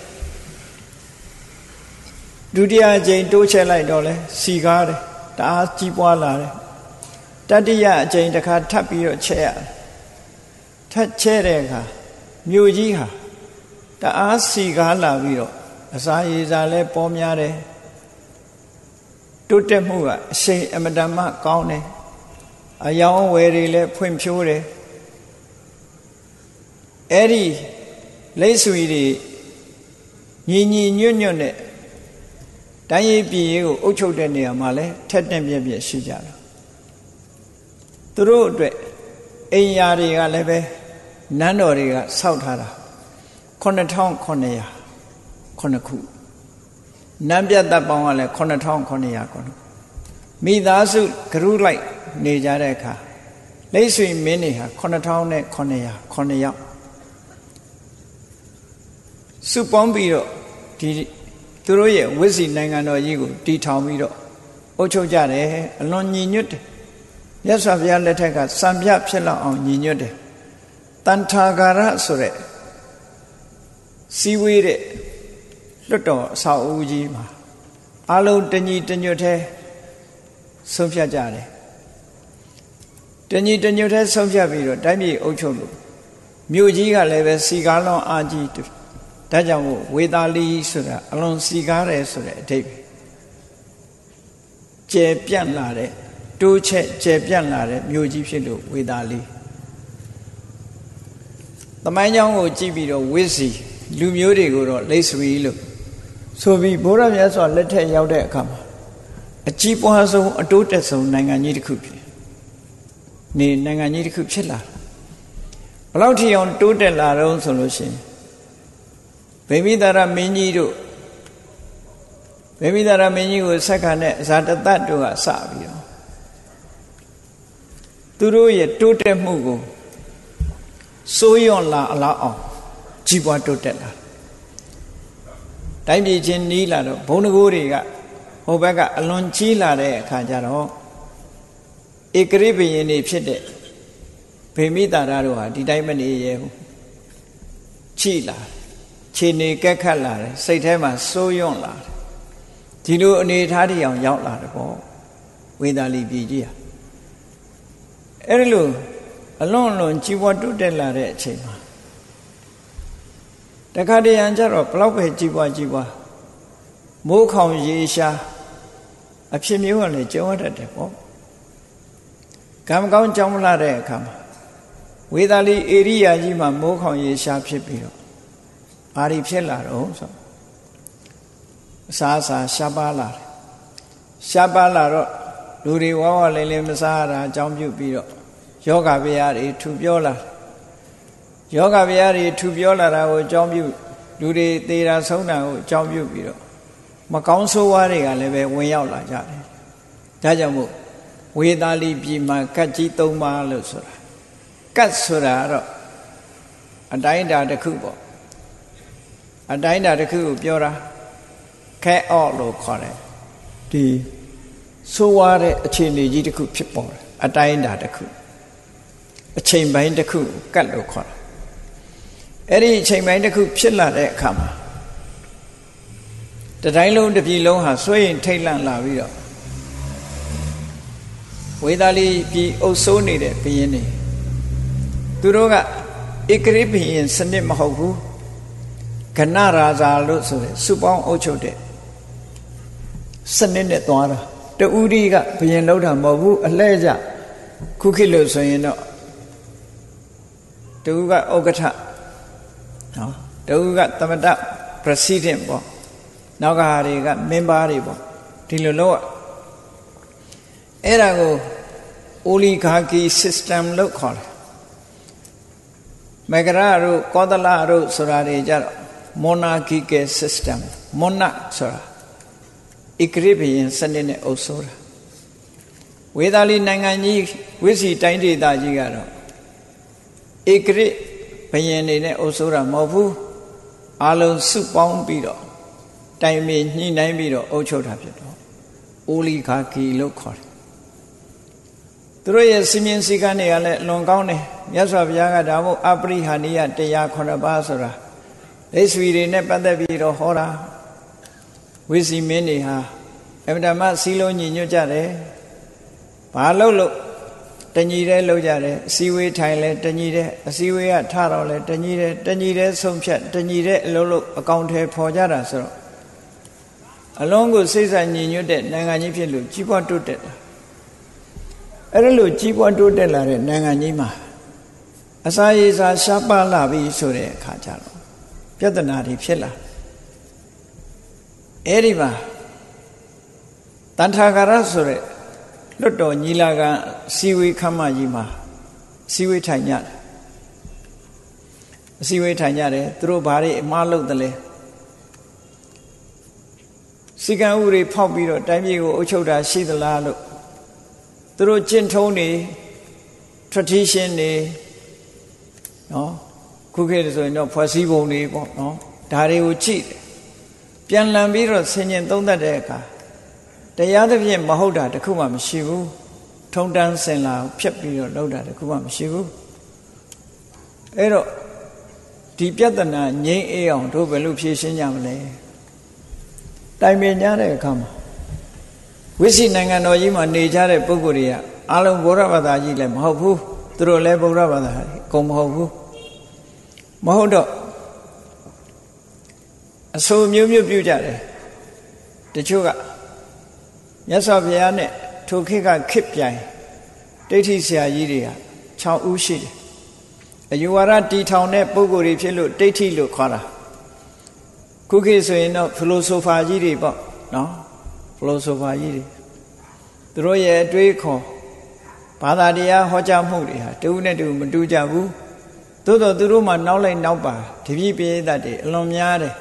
ဒုတိယအကြိမ်တိုးချဲ့လိုက်တော့လဲစီကားတယ်တအားကြီးပွားလာတယ်တတိယအကြိမ်တစ်ခါထပ်ပြီးတော့ချဲ့ရထပ်ချဲ့တဲ့အခါမြို့ကြီးဟာတအားစီကားလာပြီးတော့အစာရေစာလဲပေါ်များတယ်တိုးတက်မှုကအရှိန်အမတန်မှကောင်းတယ်အယောင်ဝယ်တွေလည်းဖွံ့ဖြိုးတယ်အဲ့ဒီလိတ်ဆွေတွေညီညီညွတ်ညွတ်နဲ့တိုင်းရေးပြည်ရေးကိုအုပ်ချုပ်တဲ့နေရာမှာလည်းထက်တက်ပြက်ပြက်ရှိကြတယ်သူတို့အတွက်အိမ်ယာတွေကလည်းပဲနန်းတော်တွေကဆောက်ထားတာခုနှစ်ထောင်ခုနှစ်ရာခုနှစ်ခုနန်းပြတ်တပ်ပေါင်းကလည်းခုနှစ်ထောင်ခုနှစ်ရာခုနှစ်မိသားစုဂရုလိုက်နေကြတဲ့အခါလိတ်ဆွေမင်းတွေဟာခုနှစ်ထောင်နဲ့ခုနှစ်ရာခုနှစ်ယောက်စုပေါင်းပြီးတော့ဒီသူတို့ရဲ့ဝိစီနိုင်ငံတော်ကြီးကိုတီထောင်ပြီးတော့အုပ်ချုပ်ကြတယ်အလွန်ညီညွတ်တယ်မြတ်စွာဘုရားလက်ထက်ကစံပြဖြစ်လောက်အောင်ညီညွတ်တယ်တန်ထာဂရဆိုတဲ့စီဝေးတဲ့လွတ်တော်အဆောက်အဦကြီးမှာအလုံးတညီတညွတ်သေးဆုံးဖြတ်ကြတယ်တညီတညွတ်သေးဆုံးဖြတ်ပြီးတော့တိုင်းပြည်အုပ်ချုပ်လို့မြို့ကြီးကလည်းပဲစီကားလွန်အာကြီးဒါကြောင့်ဝေသာလီဆိုတာအလွန်စီကားတယ်ဆိုတဲ့အဓိပ္ပာယ်ကျယ်ပြန့်လာတဲ့တိုးချက်ကျယ်ပြန့်လာတဲ့မြို့ကြီးဖြစ်လို့ဝေသာလီသမိုင်းကြောင်းကိုကြည့်ပြီးတော့ဝိစီလူမျိုးတွေကိုတော့လိတ်ဆွေလို့ဆိုပြီးဘုရားမြတ်စွာလက်ထက်ရောက်တဲ့အခါမှာအကြီးပွားဆုံးအတိုးတက်ဆုံးနိုင်ငံကြီးတစ်ခုဖြစ်နေနိုင်ငံကြီးတစ်ခုဖြစ်လာဘယ်လောက်ထိအောင်တိုးတက်လာတော့ဆိုလို့ရှိရင်ဗိမိသာရမင်းကြီးတို့ဗိမိသာရမင်းကြီးကိုဆက်ခံတဲ့ဇာတတတို့ကစပြီးတော့သူတို့ရဲ့တိုးတက်မှုကိုစိုးရွံ့လာအလားအောင်ကြီးပွားတိုးတက်လာတိုင်းပြည်ချင်းနီးလာတော့ဘုံတကိုးတွေကဟိုဘက်ကအလွန်ကြီးလာတဲ့အခါကျတော့ဧကရိဘယင်နေဖြစ်တဲ့ဗေမိတာရတို့ဟာဒီတိုင်းမနေရဘူးချိလာခြေနေကက်ခတ်လာတယ်စိတ်ထဲမှာစိုးရွံ့လာတယ်ဒီလိုအနေထားတွေအောင်ရောက်လာတယ်ပေါ့ဝေသာလီပြည်ကြီးဟာအဲ့ဒီလိုအလွန်အလွန်ကြီးပွားတိုးတက်လာတဲ့အချိန်မှာတခါတရံကျတော့ဘလောက်ပဲကြီးပွားကြီးပွားမိုးခေါင်ရေရှားအဖြစ်မျိုးကလည်းကြုံရတတ်တယ်ပေါ့ကံကောင်းကြောင်းမလာတဲ့အခါမှာဝေသာလီဧရိယာကြီးမှာမိုးခေါင်ရေရှားဖြစ်ပြီးတော့ဘာတွေဖြစ်လာတော့ဆိုအစားအစာရှားပါလာတယ်ရှားပါလာတော့လူတွေဝါဝလင်းလင်းမစားရတာအကြောင်းပြုပြီးတော့ယောဂဗျာတွေထူပြောလာယောဂဗျာတွေထူပြောလာတာကိုအကြောင်းပြုလူတွေသေတာဆုံးတာကိုအကြောင်းပြုပြီးတော့မကောင်းဆိုးဝါးတွေကလည်းပဲဝင်ရောက်လာကြတယ်ဒါကြောင့်မို့ဝေသာလီပြည်မှာကတ်ကြီးသုံးပါးလို့ဆိုတာကတ်ဆိုတာတော့အတိုင်းအတာတစ်ခုပေါ့အတိုင်းအတာတစ်ခုကိုပြောတာခဲအော့လို့ခေါ်တယ်ဒီဆိုးဝါးတဲ့အခြေအနေကြီးတစ်ခုဖြစ်ပေါ်တယ်အတိုင်းအတာတစ်ခုအချိန်ပိုင်းတစ်ခုကတ်လို့ခေါ်တာအဲ့ဒီအချိန်ပိုင်းတစ်ခုဖြစ်လာတဲ့အခါမှာတတိုင်းလုံးတစ်ပြည်လုံးဟာစွဲရင်ထိတ်လန့်လာပြီးတော့ဝေသာလီပြည်အုပ်စိုးနေတဲ့ဘုရင်တွေသူတို့ကဧကရိဘုရင်စနစ်မဟုတ်ဘူးကဏရာဇာလို့ဆိုတဲ့စုပေါင်းအုပ်ချုပ်တဲ့စနစ်နဲ့သွားတာတူရီကဘုရင်လောက်တာမဟုတ်ဘူးအလှဲ့ကြခုခေတ်လို့ဆိုရင်တော့တူကဥက္ကဋ္ဌနော်တူကသမတ president ပေါ့နောက်ကဟာတွေကမင်းပါတွေပေါ့ဒီလိုလို့အဲ့ဒါကို oligarchy system လို့ခေါ်တယ်မဂရတို့ကောသလတို့ဆိုတာတွေကြတော့ monarchical system monarch ဆိုတာဧကရိဘုရင်စနစ်နဲ့အုပ်စိုးတာဝေသာလီနိုင်ငံကြီးဝိစီတိုင်းဒေသကြီးကတော့ဧကရိဘုရင်တွေနဲ့အုပ်စိုးတာမဟုတ်ဘူးအလုံးစုပေါင်းပြီးတော့တိုင်ပင်ညှိနှိုင်းပြီးတော့အုပ်ချုပ်တာဖြစ်တော့ oligarchy လို့ခေါ်တယ်သူတို့ရဲ့စီမင်းစည်းကမ်းတွေကလည်းအလွန်ကောင်းတယ်မြတ်စွာဘုရားကဒါမို့အပရိဟာနိယတရားခုနှစ်ပါးဆိုတာဒိဋ္ဌိတွေနဲ့ပတ်သက်ပြီးတော့ဟောတာဝိစီမင်းတွေဟာအမှန်တမ်းစီလုံးညီညွတ်ကြတယ်ဘာလို့လို့တညီတဲ့လောက်ကြတယ်အစည်းဝေးထိုင်လဲတညီတဲ့အစည်းဝေးကထတော့လဲတညီတဲ့တညီတဲ့ဆုံးဖြတ်တညီတဲ့အလုံးလို့အကောင့်ထဲပေါ်ကြတာဆိုတော့အလုံးကိုစိတ်ဆိုင်ညီညွတ်တဲ့နိုင်ငံကြီးဖြစ်လို့ကြီးပွားတိုးတက်တာအဲ့ဒါလို့ကြီးပွားတိုးတက်လာတဲ့နိုင်ငံကြီးမှာအစာရေစာရှားပါလာပြီဆိုတဲ့အခါကျတော့ပြဿနာတွေဖြစ်လာအဲ့ဒီမှာတန်ထာဂရဆိုတဲ့လွတ်တော်ညီလာခံစီဝေးခမ်းမကြီးမှာစီဝေးထိုင်ကြတယ်အစီဝေးထိုင်ကြတယ်သူတို့ဘာတွေအမှားလုပ်တယ်လဲစီကံဥတွေဖောက်ပြီးတော့တိုင်းပြည်ကိုအုပ်ချုပ်တာရှိသလားလို့သူတို့ကျင့်ထုံးနေ tradition တွေနော်ခုခေတ်ဆိုရင်တော့ဖွဲ့စည်းပုံတွေပေါ့နော်ဒါတွေကိုကြည့်ပြန်လည်ပြီးတော့ဆင်ញင်သုံးသပ်တဲ့အခါတရားသဖြင့်မဟုတ်တာတခုမှမရှိဘူးထုံတန်းစင်လာဖြတ်ပြီးတော့လောက်တာတခုမှမရှိဘူးအဲ့တော့ဒီပြဿနာငြိမ်းအေးအောင်တို့ဘယ်လိုဖြေရှင်းကြမလဲတိုင်ပင်ကြတဲ့အခါမှာဝိစီနိုင်ငံတော်ကြီးမှာနေကြတဲ့ပုဂ္ဂိုလ်တွေကအလုံးဗုဒ္ဓဘာသာကြီးလည်းမဟုတ်ဘူးသူတို့လည်းဗုဒ္ဓဘာသာကြီးအကုန်မဟုတ်ဘူးမဟုတ်တော့အဆိုမျိုးမျိုးပြုကြတယ်တချို့ကမြတ်စွာဘုရားနဲ့ထိုခေတ်ကခေတ်ပြိုင်ဒိဋ္ဌိဆရာကြီးတွေက၆ဦးရှိတယ်အယူဝါဒတီထောင်တဲ့ပုဂ္ဂိုလ်တွေဖြစ်လို့ဒိဋ္ဌိလို့ခေါ်တာခုခေတ်ဆိုရင်တော့ philosopher ကြီးတွေပေါ့နော် philosopher ကြီးတွေသူတို့ရဲ့အတွေးခေါ်ဘာသာတရားဟောကြားမှုတွေဟာတူနဲ့တူမတူကြဘူးသို့တော့သူတို့မှနောက်လိုက်နောက်ပါတပည့်ပိဋကတ်တွေအလွန်များတယ်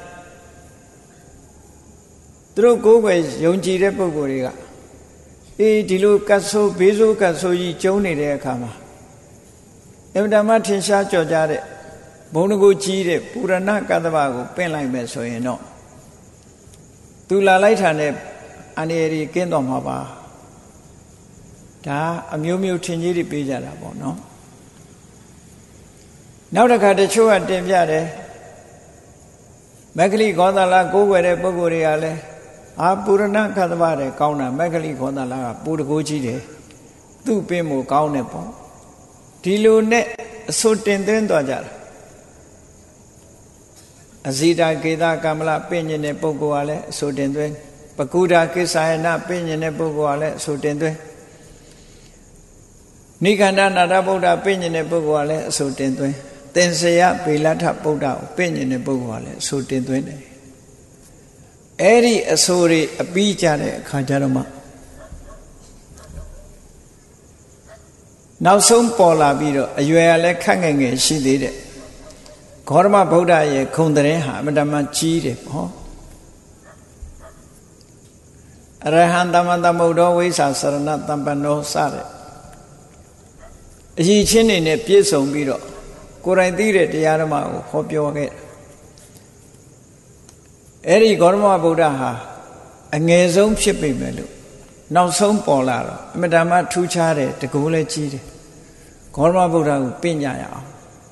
သူတို့ကိုယ်ွယ်ယုံကြည်တဲ့ပုဂ္ဂိုလ်တွေကအေးဒီလိုကတ်ဆိုးဘေးဆိုးကတ်ဆိုးကြီးကျုံနေတဲ့အခါမှာအမှန်တမ်းထင်ရှားကြော်ကြတဲ့ဘုံတကူကြီးတဲ့ပူရဏကတ္တဗကိုပင့်လိုက်မယ်ဆိုရင်တော့သူလာလိုက်တာနဲ့အန္တရာယ်ကင်းတော်မှာပါဒါအမျိုးမျိုးထင်ကြီးတွေပေးကြတာပေါ့နော်နောက်တစ်ခါတချို့ကတင်ပြတယ်မက္ခလိခောသလကိုးကွယ်တဲ့ပုဂ္ဂိုလ်တွေကလည်းအာပူရဏခတ္တဗတဲ့ကောင်းတာမက္ခလိခောသလကပူတကိုးကြီးတယ်သူ့ပင်မို့ကောင်းတယ်ပေါ့ဒီလိုနဲ့အစိုးတင်သွင်းသွားကြတာအဇိတာကေသကမ္မလပင့်ကျင်တဲ့ပုဂ္ဂိုလ်ကလည်းအစိုးတင်သွင်းပကုဒာကိစ္ဆာယနာပင့်ကျင်တဲ့ပုဂ္ဂိုလ်ကလည်းအစိုးတင်သွင်းနိခန္ဓနာထဗုဒ္ဓပင့်ကျင်တဲ့ပုဂ္ဂိုလ်ကလည်းအစိုးတင်သွင်းသင်္ဆေယပေလထဗုဒ္ဓကိုပင့်ကျင်တဲ့ပုဂ္ဂိုလ်ကလည်းအစိုးတင်သွင်းတယ်အဲ့ဒီအစိုးတွေအပြီးကြတဲ့အခါကျတော့မှနောက်ဆုံးပေါ်လာပြီးတော့အရွယ်ကလည်းခက်ငယ်ငယ်ရှိသေးတယ်ဂေါတမဗုဒ္ဓရဲ့ခုံတဲ့ဟာအမတမကြီးတယ်ဟောအရဟံသမ္မာသမ္ဗုဒ္ဓဝိသစရဏတမ္ပန္နောစတဲ့အရေးချင်းနေနဲ့ပြည့်စုံပြီးတော့ကိုယ်တိုင်သိတဲ့တရားဓမ္မကိုဟောပြောခဲ့အဲ့ဒီဂေါတမဗုဒ္ဓဟာအငယ်ဆုံးဖြစ်ပေမဲ့လို့နောက်ဆုံးပေါ်လာတော့အမတမထူးခြားတယ်တကူလည်းကြီးတယ်ဂေါတမဗုဒ္ဓကိုပညာရအောင်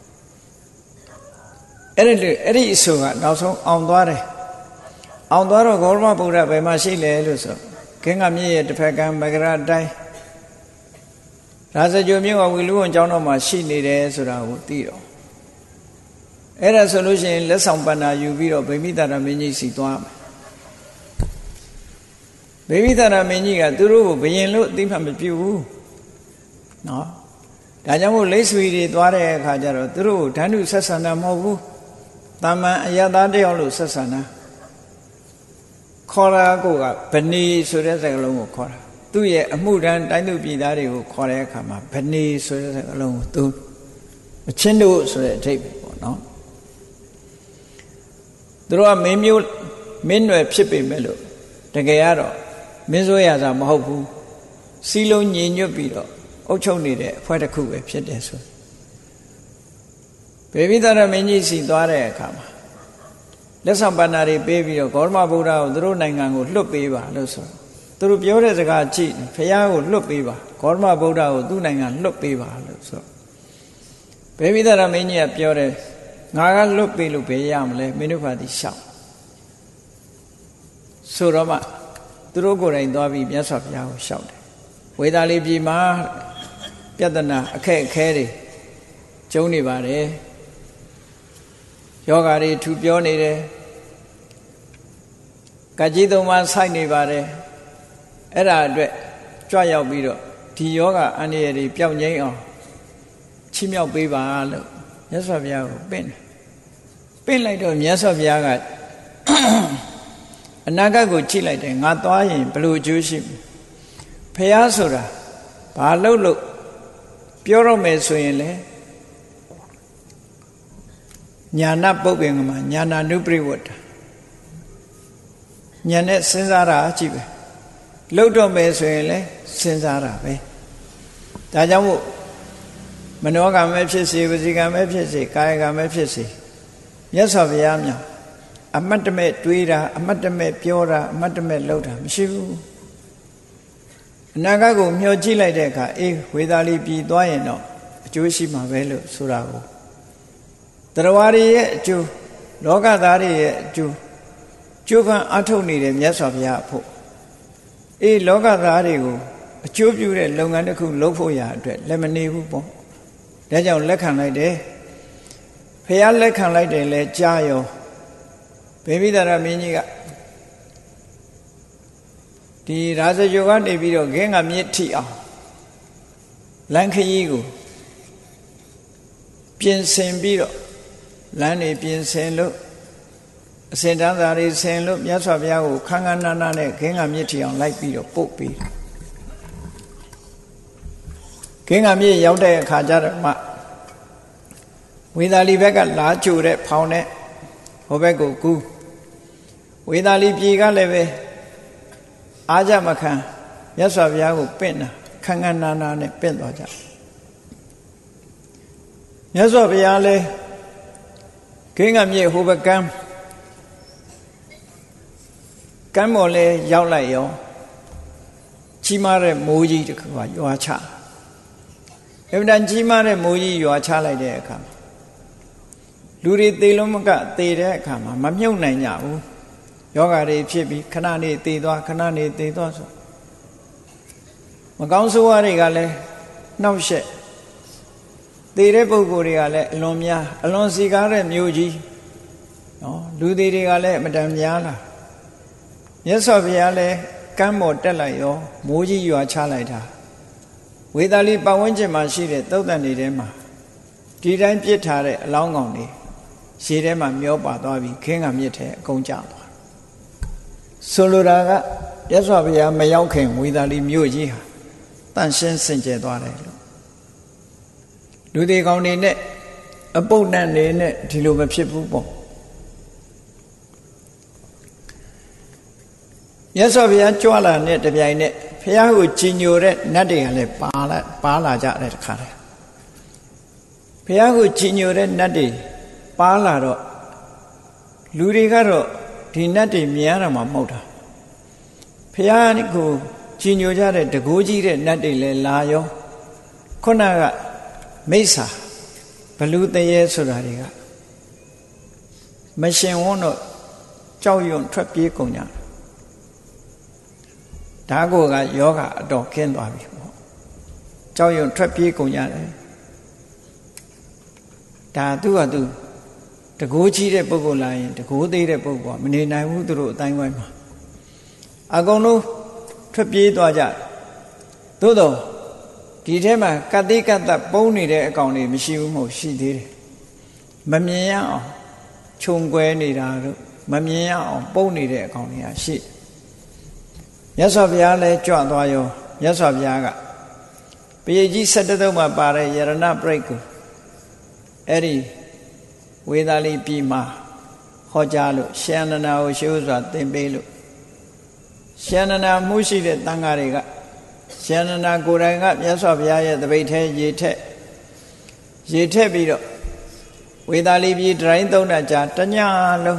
အဲ့ဒီအဲ့ဒီအဆိုကနောက်ဆုံးအောင်သွားတယ်အောင်သွားတော့ဂေါတမဗုဒ္ဓဘယ်မှာရှိလဲလို့ဆိုဂင်္ဂမြစ်ရဲ့တစ်ဖက်ကမကရတိုင်းရာဇဂိုမြို့ကဝီလူဝန်ကျောင်းတော်မှာရှိနေတယ်ဆိုတာကိုသိတော့အဲ့ဒါဆိုလို့ရှိရင်လက်ဆောင်ပန္နာယူပြီးတော့ဗိမိတာရမင်းကြီးစီသွားမယ်ဗိမိတာရမင်းကြီးကသူတို့ကိုဘယင်လို့အသိမှမပြုဘူးနော်ဒါကြောင့်မို့လိတ်ဆွေတွေသွားတဲ့အခါကျတော့သူတို့ကိုဓာတုဆက်ဆံတာမဟုတ်ဘူးတာမန်အယသားတယောက်လို့ဆက်ဆံတာခေါ်တာကိုကဗနေဆိုတဲ့စကားလုံးကိုခေါ်တာသူ့ရဲ့အမှုတန်းတိုင်းသူပြည်သားတွေကိုခေါ်တဲ့အခါမှာဗနေဆိုတဲ့စကားလုံးကိုသူအချင်းတို့ဆိုတဲ့အဓိပ္ပာယ်ပေါ့နော်သူတို့ကမင်းမျိုးမင်းနွယ်ဖြစ်ပေမဲ့လို့တကယ်ကတော့မင်းဆိုရတာမဟုတ်ဘူးစီလုံးညင်ညွတ်ပြီးတော့အုပ်ချုပ်နေတဲ့အဖွဲ့တစ်ခုပဲဖြစ်တယ်ဆိုဗေမိတာရမင်းကြီးစီသွားတဲ့အခါမှာလက်ဆောင်ပန္နာတွေပေးပြီးတော့ဂေါတမဗုဒ္ဓကိုသူတို့နိုင်ငံကိုလွတ်ပေးပါလို့ဆိုသူတို့ပြောတဲ့စကားကြည့်ဖះကိုလွတ်ပေးပါဂေါတမဗုဒ္ဓကိုသူ့နိုင်ငံလွတ်ပေးပါလို့ဆိုဗေမိတာရမင်းကြီးကပြောတယ်ငါကလွတ်ပေးလို့ဘယ်ရမလဲမင်းတို့ဘာသိရှောက်ဆိုတော့မှသူတို့ကိုယ်တိုင်သွားပြီးမြတ်စွာဘုရားကိုရှောက်တယ်ဝေသာလီပြည်မှာပြဿနာအခက်အခဲတွေကျုံနေပါတယ်ယောဂါတွေထူပြောနေတယ်ကကြီးသုံးပါးဆိုင်နေပါတယ်အဲ့ဒါအတွက်ကြွရောက်ပြီးတော့ဒီယောဂအန္တရာယ်တွေပျောက်ငြိမ်းအောင်ချီးမြှောက်ပေးပါလို့မြတ်စွာဘုရားကိုပင့်တယ်ပင့်လိုက်တော့မြတ်စွာဘုရားကအနာဂတ်ကိုကြည့်လိုက်တယ်ငါသွားရင်ဘယ်လိုအကျိုးရှိဘုရားဆိုတာဘာလို့လို့ပြောရမယ်ဆိုရင်လေညာနာပုပ္ပင်ကမှာညာနာနုပရိဝတ္တညာနဲ့စဉ်းစားတာကြည့်ပဲလှုပ်တော့မယ်ဆိုရင်လေစဉ်းစားတာပဲဒါကြောင့်မို့မနောကံပဲဖြစ်စေဝစီကံပဲဖြစ်စေကာယကံပဲဖြစ်စေမြတ်စွာဘုရားများအမတ်တမဲ့တွေးတာအမတ်တမဲ့ပြောတာအမတ်တမဲ့လှုပ်တာမရှိဘူးအနာဂတ်ကိုမျှော်ကြည့်လိုက်တဲ့အခါအေးဝေသာလီပြည်သွားရင်တော့အကျိုးရှိမှာပဲလို့ဆိုတာကိုတရားဝရရဲ့အကျိုးလောကသားတွေရဲ့အကျိုးကျိုးပန်းအထုတ်နေတဲ့မြတ်စွာဘုရားအဖို့အေးလောကသားတွေကိုအကျိုးပြုတဲ့လုပ်ငန်းတစ်ခုလုပ်ဖို့ရာအတွက်လက်မနေဘူးပေါ့ဒါကြောင့်လက်ခံလိုက်တယ်ဘုရားလက်ခံလိုက်တယ်လဲကြားရောဗေမိတာရမင်းကြီးကဒီရာဇဂိုကနေပြီးတော့ဂင်္ဂမြစ်ထိအောင်လမ်းခရီးကိုပြင်ဆင်ပြီးတော့လမ်းတွေပြင်ဆင်လို့အစင်တန်းသားတွေဆင်လို့မြတ်စွာဘုရားကိုခန်းခန်းနားနားနဲ့ဂင်္ဂမြစ်ထိအောင်လိုက်ပြီးတော့ပို့ပေးတယ်ဂင်္ဂမြစ်ရောက်တဲ့အခါကျတော့မှဝေသာလီဘက်ကလာကြိုတဲ့ဖောင်းနဲ့ဟိုဘက်ကိုကူးဝေသာလီပြည်ကလည်းပဲအားကြမခံမြတ်စွာဘုရားကိုပင့်တာခန်းခန်းနားနားနဲ့ပင့်သွားကြမြတ်စွာဘုရားလည်းဂင်္ဂမြစ်ဟိုဘက်ကမ်းကမ်းပေါ်လဲရောက်လိုက်ရောကြီးမားတဲ့မိုးကြီးတစ်ခုကရွာချအမှန်တန်ကြီးမားတဲ့မိုးကြီးရွာချလိုက်တဲ့အခါလူတွေသေလုံးမကသေတဲ့အခါမှာမမြုပ်နိုင်ကြဘူးယောဂါတွေဖြစ်ပြီးခဏနေသေသွားခဏနေသေသွားဆိုမကောင်းဆိုးဝါးတွေကလည်းနှောက်ယှက်သေတဲ့ပုဂ္ဂိုလ်တွေကလည်းအလွန်များအလွန်စီကားတဲ့မြို့ကြီးနော်လူသေးတွေကလည်းအမတန်များလာမြတ်စွာဘုရားလည်းကမ်းပေါ်တက်လိုက်ရောမိုးကြီးရွာချလိုက်တာဝေသာလီပတ်ဝန်းကျင်မှာရှိတဲ့သုတ်တန်တွေထဲမှာဒီတိုင်းပြစ်ထားတဲ့အလောင်းကောင်တွေရေထဲမှာမျောပါသွားပြီးခင်းကမြစ်ထဲအကုန်ကျသွားဆိုလိုတာကမြတ်စွာဘုရားမရောက်ခင်ဝေသာလီမြို့ကြီးဟာတန့်ရှင်းစင်ကြယ်သွားတယ်လို့လူတွေကောင်တွေနဲ့အပုပ်နဲ့နေနဲ့ဒီလိုမဖြစ်ဘူးပေါ့မြတ်စွာဘုရားကြွလာတဲ့တပြိုင်နက်ဘုရားကိုကြည်ညိုတဲ့နတ်တွေကလည်းပါလာပါလာကြတဲ့တခါတည်းဘုရားကိုကြည်ညိုတဲ့နတ်တွေပါလာတော့လူတွေကတော့ဒီနတ်တွေမြင်ရတာမှမဟုတ်တာဘုရားကိုကြည်ညိုကြတဲ့တကိုးကြီးတဲ့နတ်တွေလည်းလာရောခုနကမိစ္ဆာဘလူတရေဆိုတာတွေကမရှင်ဝန်းတော့ကြောက်ရွံ့ထွက်ပြေးကုန်ကြဒါကိုကယောဂအတော်ခင်းသွားပြီပေါ့ကြောက်ရွံ့ထွက်ပြေးကုန်ကြတယ်ဒါသူ့ဟာသူတကိုးကြီးတဲ့ပုဂ္ဂိုလ်လာရင်တကိုးသေးတဲ့ပုဂ္ဂိုလ်ကမနေနိုင်ဘူးသူတို့အတိုင်းဝိုင်းမှာအကုန်လုံးထွက်ပြေးသွားကြသို့တော့ဒီထဲမှာကတိကတ္တပုံနေတဲ့အကောင်တွေမရှိဘူးမဟုတ်ရှိသေးတယ်မမြင်ရအောင်ခြုံကွဲနေတာတို့မမြင်ရအောင်ပုံနေတဲ့အကောင်တွေကရှိမြတ်စွာဘုရားလည်းကြွသွားရောမြတ်စွာဘုရားကပရိကြီးဆယ်တုပ်မှာပါတဲ့ယရဏပရိတ်ကိုအဲ့ဒီဝေသာလီပြည်မှာဟောကြားလို့ရှန္ဒနာကိုရှေးဥစွာသင်ပေးလို့ရှန္ဒနာမှုရှိတဲ့တန်ဃာတွေကရှန္ဒနာကိုယ်တိုင်ကမြတ်စွာဘုရားရဲ့တပိတ်ထဲရေထက်ရေထက်ပြီးတော့ဝေသာလီပြည်ဒတိုင်းသုံးတာကြာတညလုံး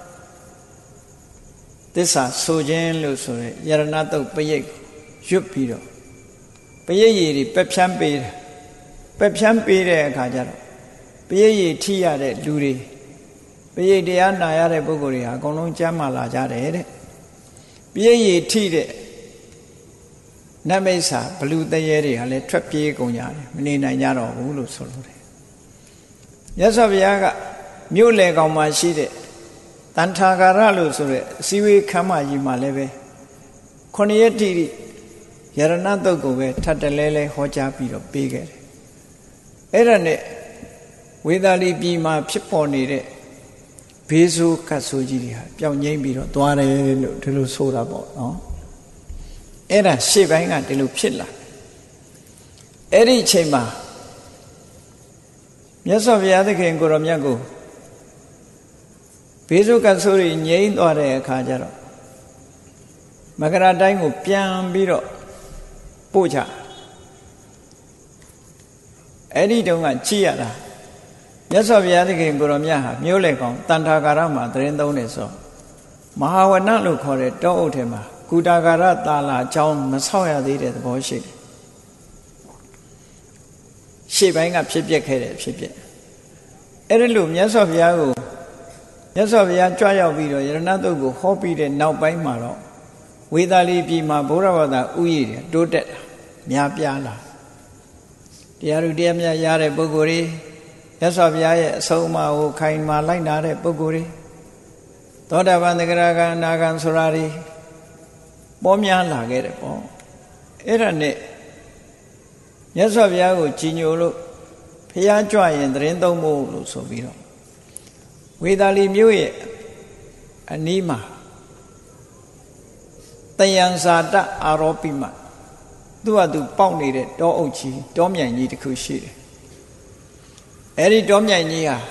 သစ္စာဆိုခြင်းလို့ဆိုရဲယရဏတုတ်ပရိတ်ရွတ်ပြီးတော့ပရိတ်ရည်တွေပက်ဖြန်းပေးတယ်ပက်ဖြန်းပေးတဲ့အခါကျတော့ပရိတ်ရည်ထိရတဲ့လူတွေပရိတ်တရားနာရတဲ့ပုဂ္ဂိုလ်တွေဟာအကုန်လုံးကျမ်းမာလာကြတယ်တဲ့ပရိတ်ရည်ထိတဲ့နတ်မိစ္ဆာဘလူတရေတွေဟာလည်းထွက်ပြေးကုန်ကြတယ်မနေနိုင်ကြတော့ဘူးလို့ဆိုလို့တယ်မြတ်စွာဘုရားကမြို့လေကောင်မှာရှိတဲ့တန်ထာဂရလို့ဆိုတဲ့အစည်းအဝေးခမ်းမကြီးမှာလည်းပဲခုနှစ်ရက်တိတိယရဏတုတ်ကိုပဲထပ်တလဲလဲဟောကြားပြီးတော့ပေးခဲ့တယ်အဲ့ဒါနဲ့ဝေသာလီပြည်မှာဖြစ်ပေါ်နေတဲ့ဘေးဆိုးကတ်ဆိုးကြီးတွေဟာပျောက်ငြိမ်းပြီးတော့သွားတယ်လို့ဒီလိုဆိုတာပေါ့နော်အဲ့ဒါရှေ့ပိုင်းကဒီလိုဖြစ်လာအဲ့ဒီအချိန်မှာမြတ်စွာဘုရားသခင်ကိုရောမြတ်ကိုဘေးဆိုးကတ်ဆိုးတွေငြိမ်းသွားတဲ့အခါကျတော့မကရာတိုင်းကိုပြန်ပြီးတော့ပို့ချအဲ့ဒီတုန်းကကြည့်ရတာမြတ်စွာဘုရားသခင်ကိုရောမြတ်ဟာမျိုးလေကောင်တန်ထာဂရမှာတရင်သုံးတယ်ဆိုမဟာဝနလို့ခေါ်တဲ့တောအုပ်ထဲမှာကုတာဂရတာလာအကြောင်းမဆောက်ရသေးတဲ့သဘောရှိတယ်ရှေ့ပိုင်းကဖြစ်ပျက်ခဲ့တဲ့ဖြစ်ပျက်အဲ့ဒီလိုမြတ်စွာဘုရားကိုမြတ်စွာဘုရားကြွရောက်ပြီးတော့ယရဏတုတ်ကိုဟောပြီးတဲ့နောက်ပိုင်းမှာတော့ဝေသာလီပြည်မှာဘုရားဘာသာဥယျာဉ်တိုးတက်လာများပြားလာတရားသူတရားမြတ်ရတဲ့ပုဂ္ဂိုလ်တွေမြတ်စွာဘုရားရဲ့အဆုံးအမကိုခိုင်မာလိုက်နာတဲ့ပုဂ္ဂိုလ်တွေသောတာပန်သဂရဂံအနာဂံဆိုတာတွေပေါ်များလာခဲ့တယ်ပေါ့အဲ့ဒါနဲ့မြတ်စွာဘုရားကိုကြည်ညိုလို့ဘုရားကြွရင်သရင်သုံးဖို့လို့ဆိုပြီးတော့ဝေသာလီမြို့ရဲ့အနီးမှာတယံဇာတအာရောပိမသူ့ဟာသူပေါက်နေတဲ့တောအုပ်ကြီးတောမြိုင်ကြီးတစ်ခုရှိတယ်အဲ့ဒီတောမြိုင်ကြီးဟာ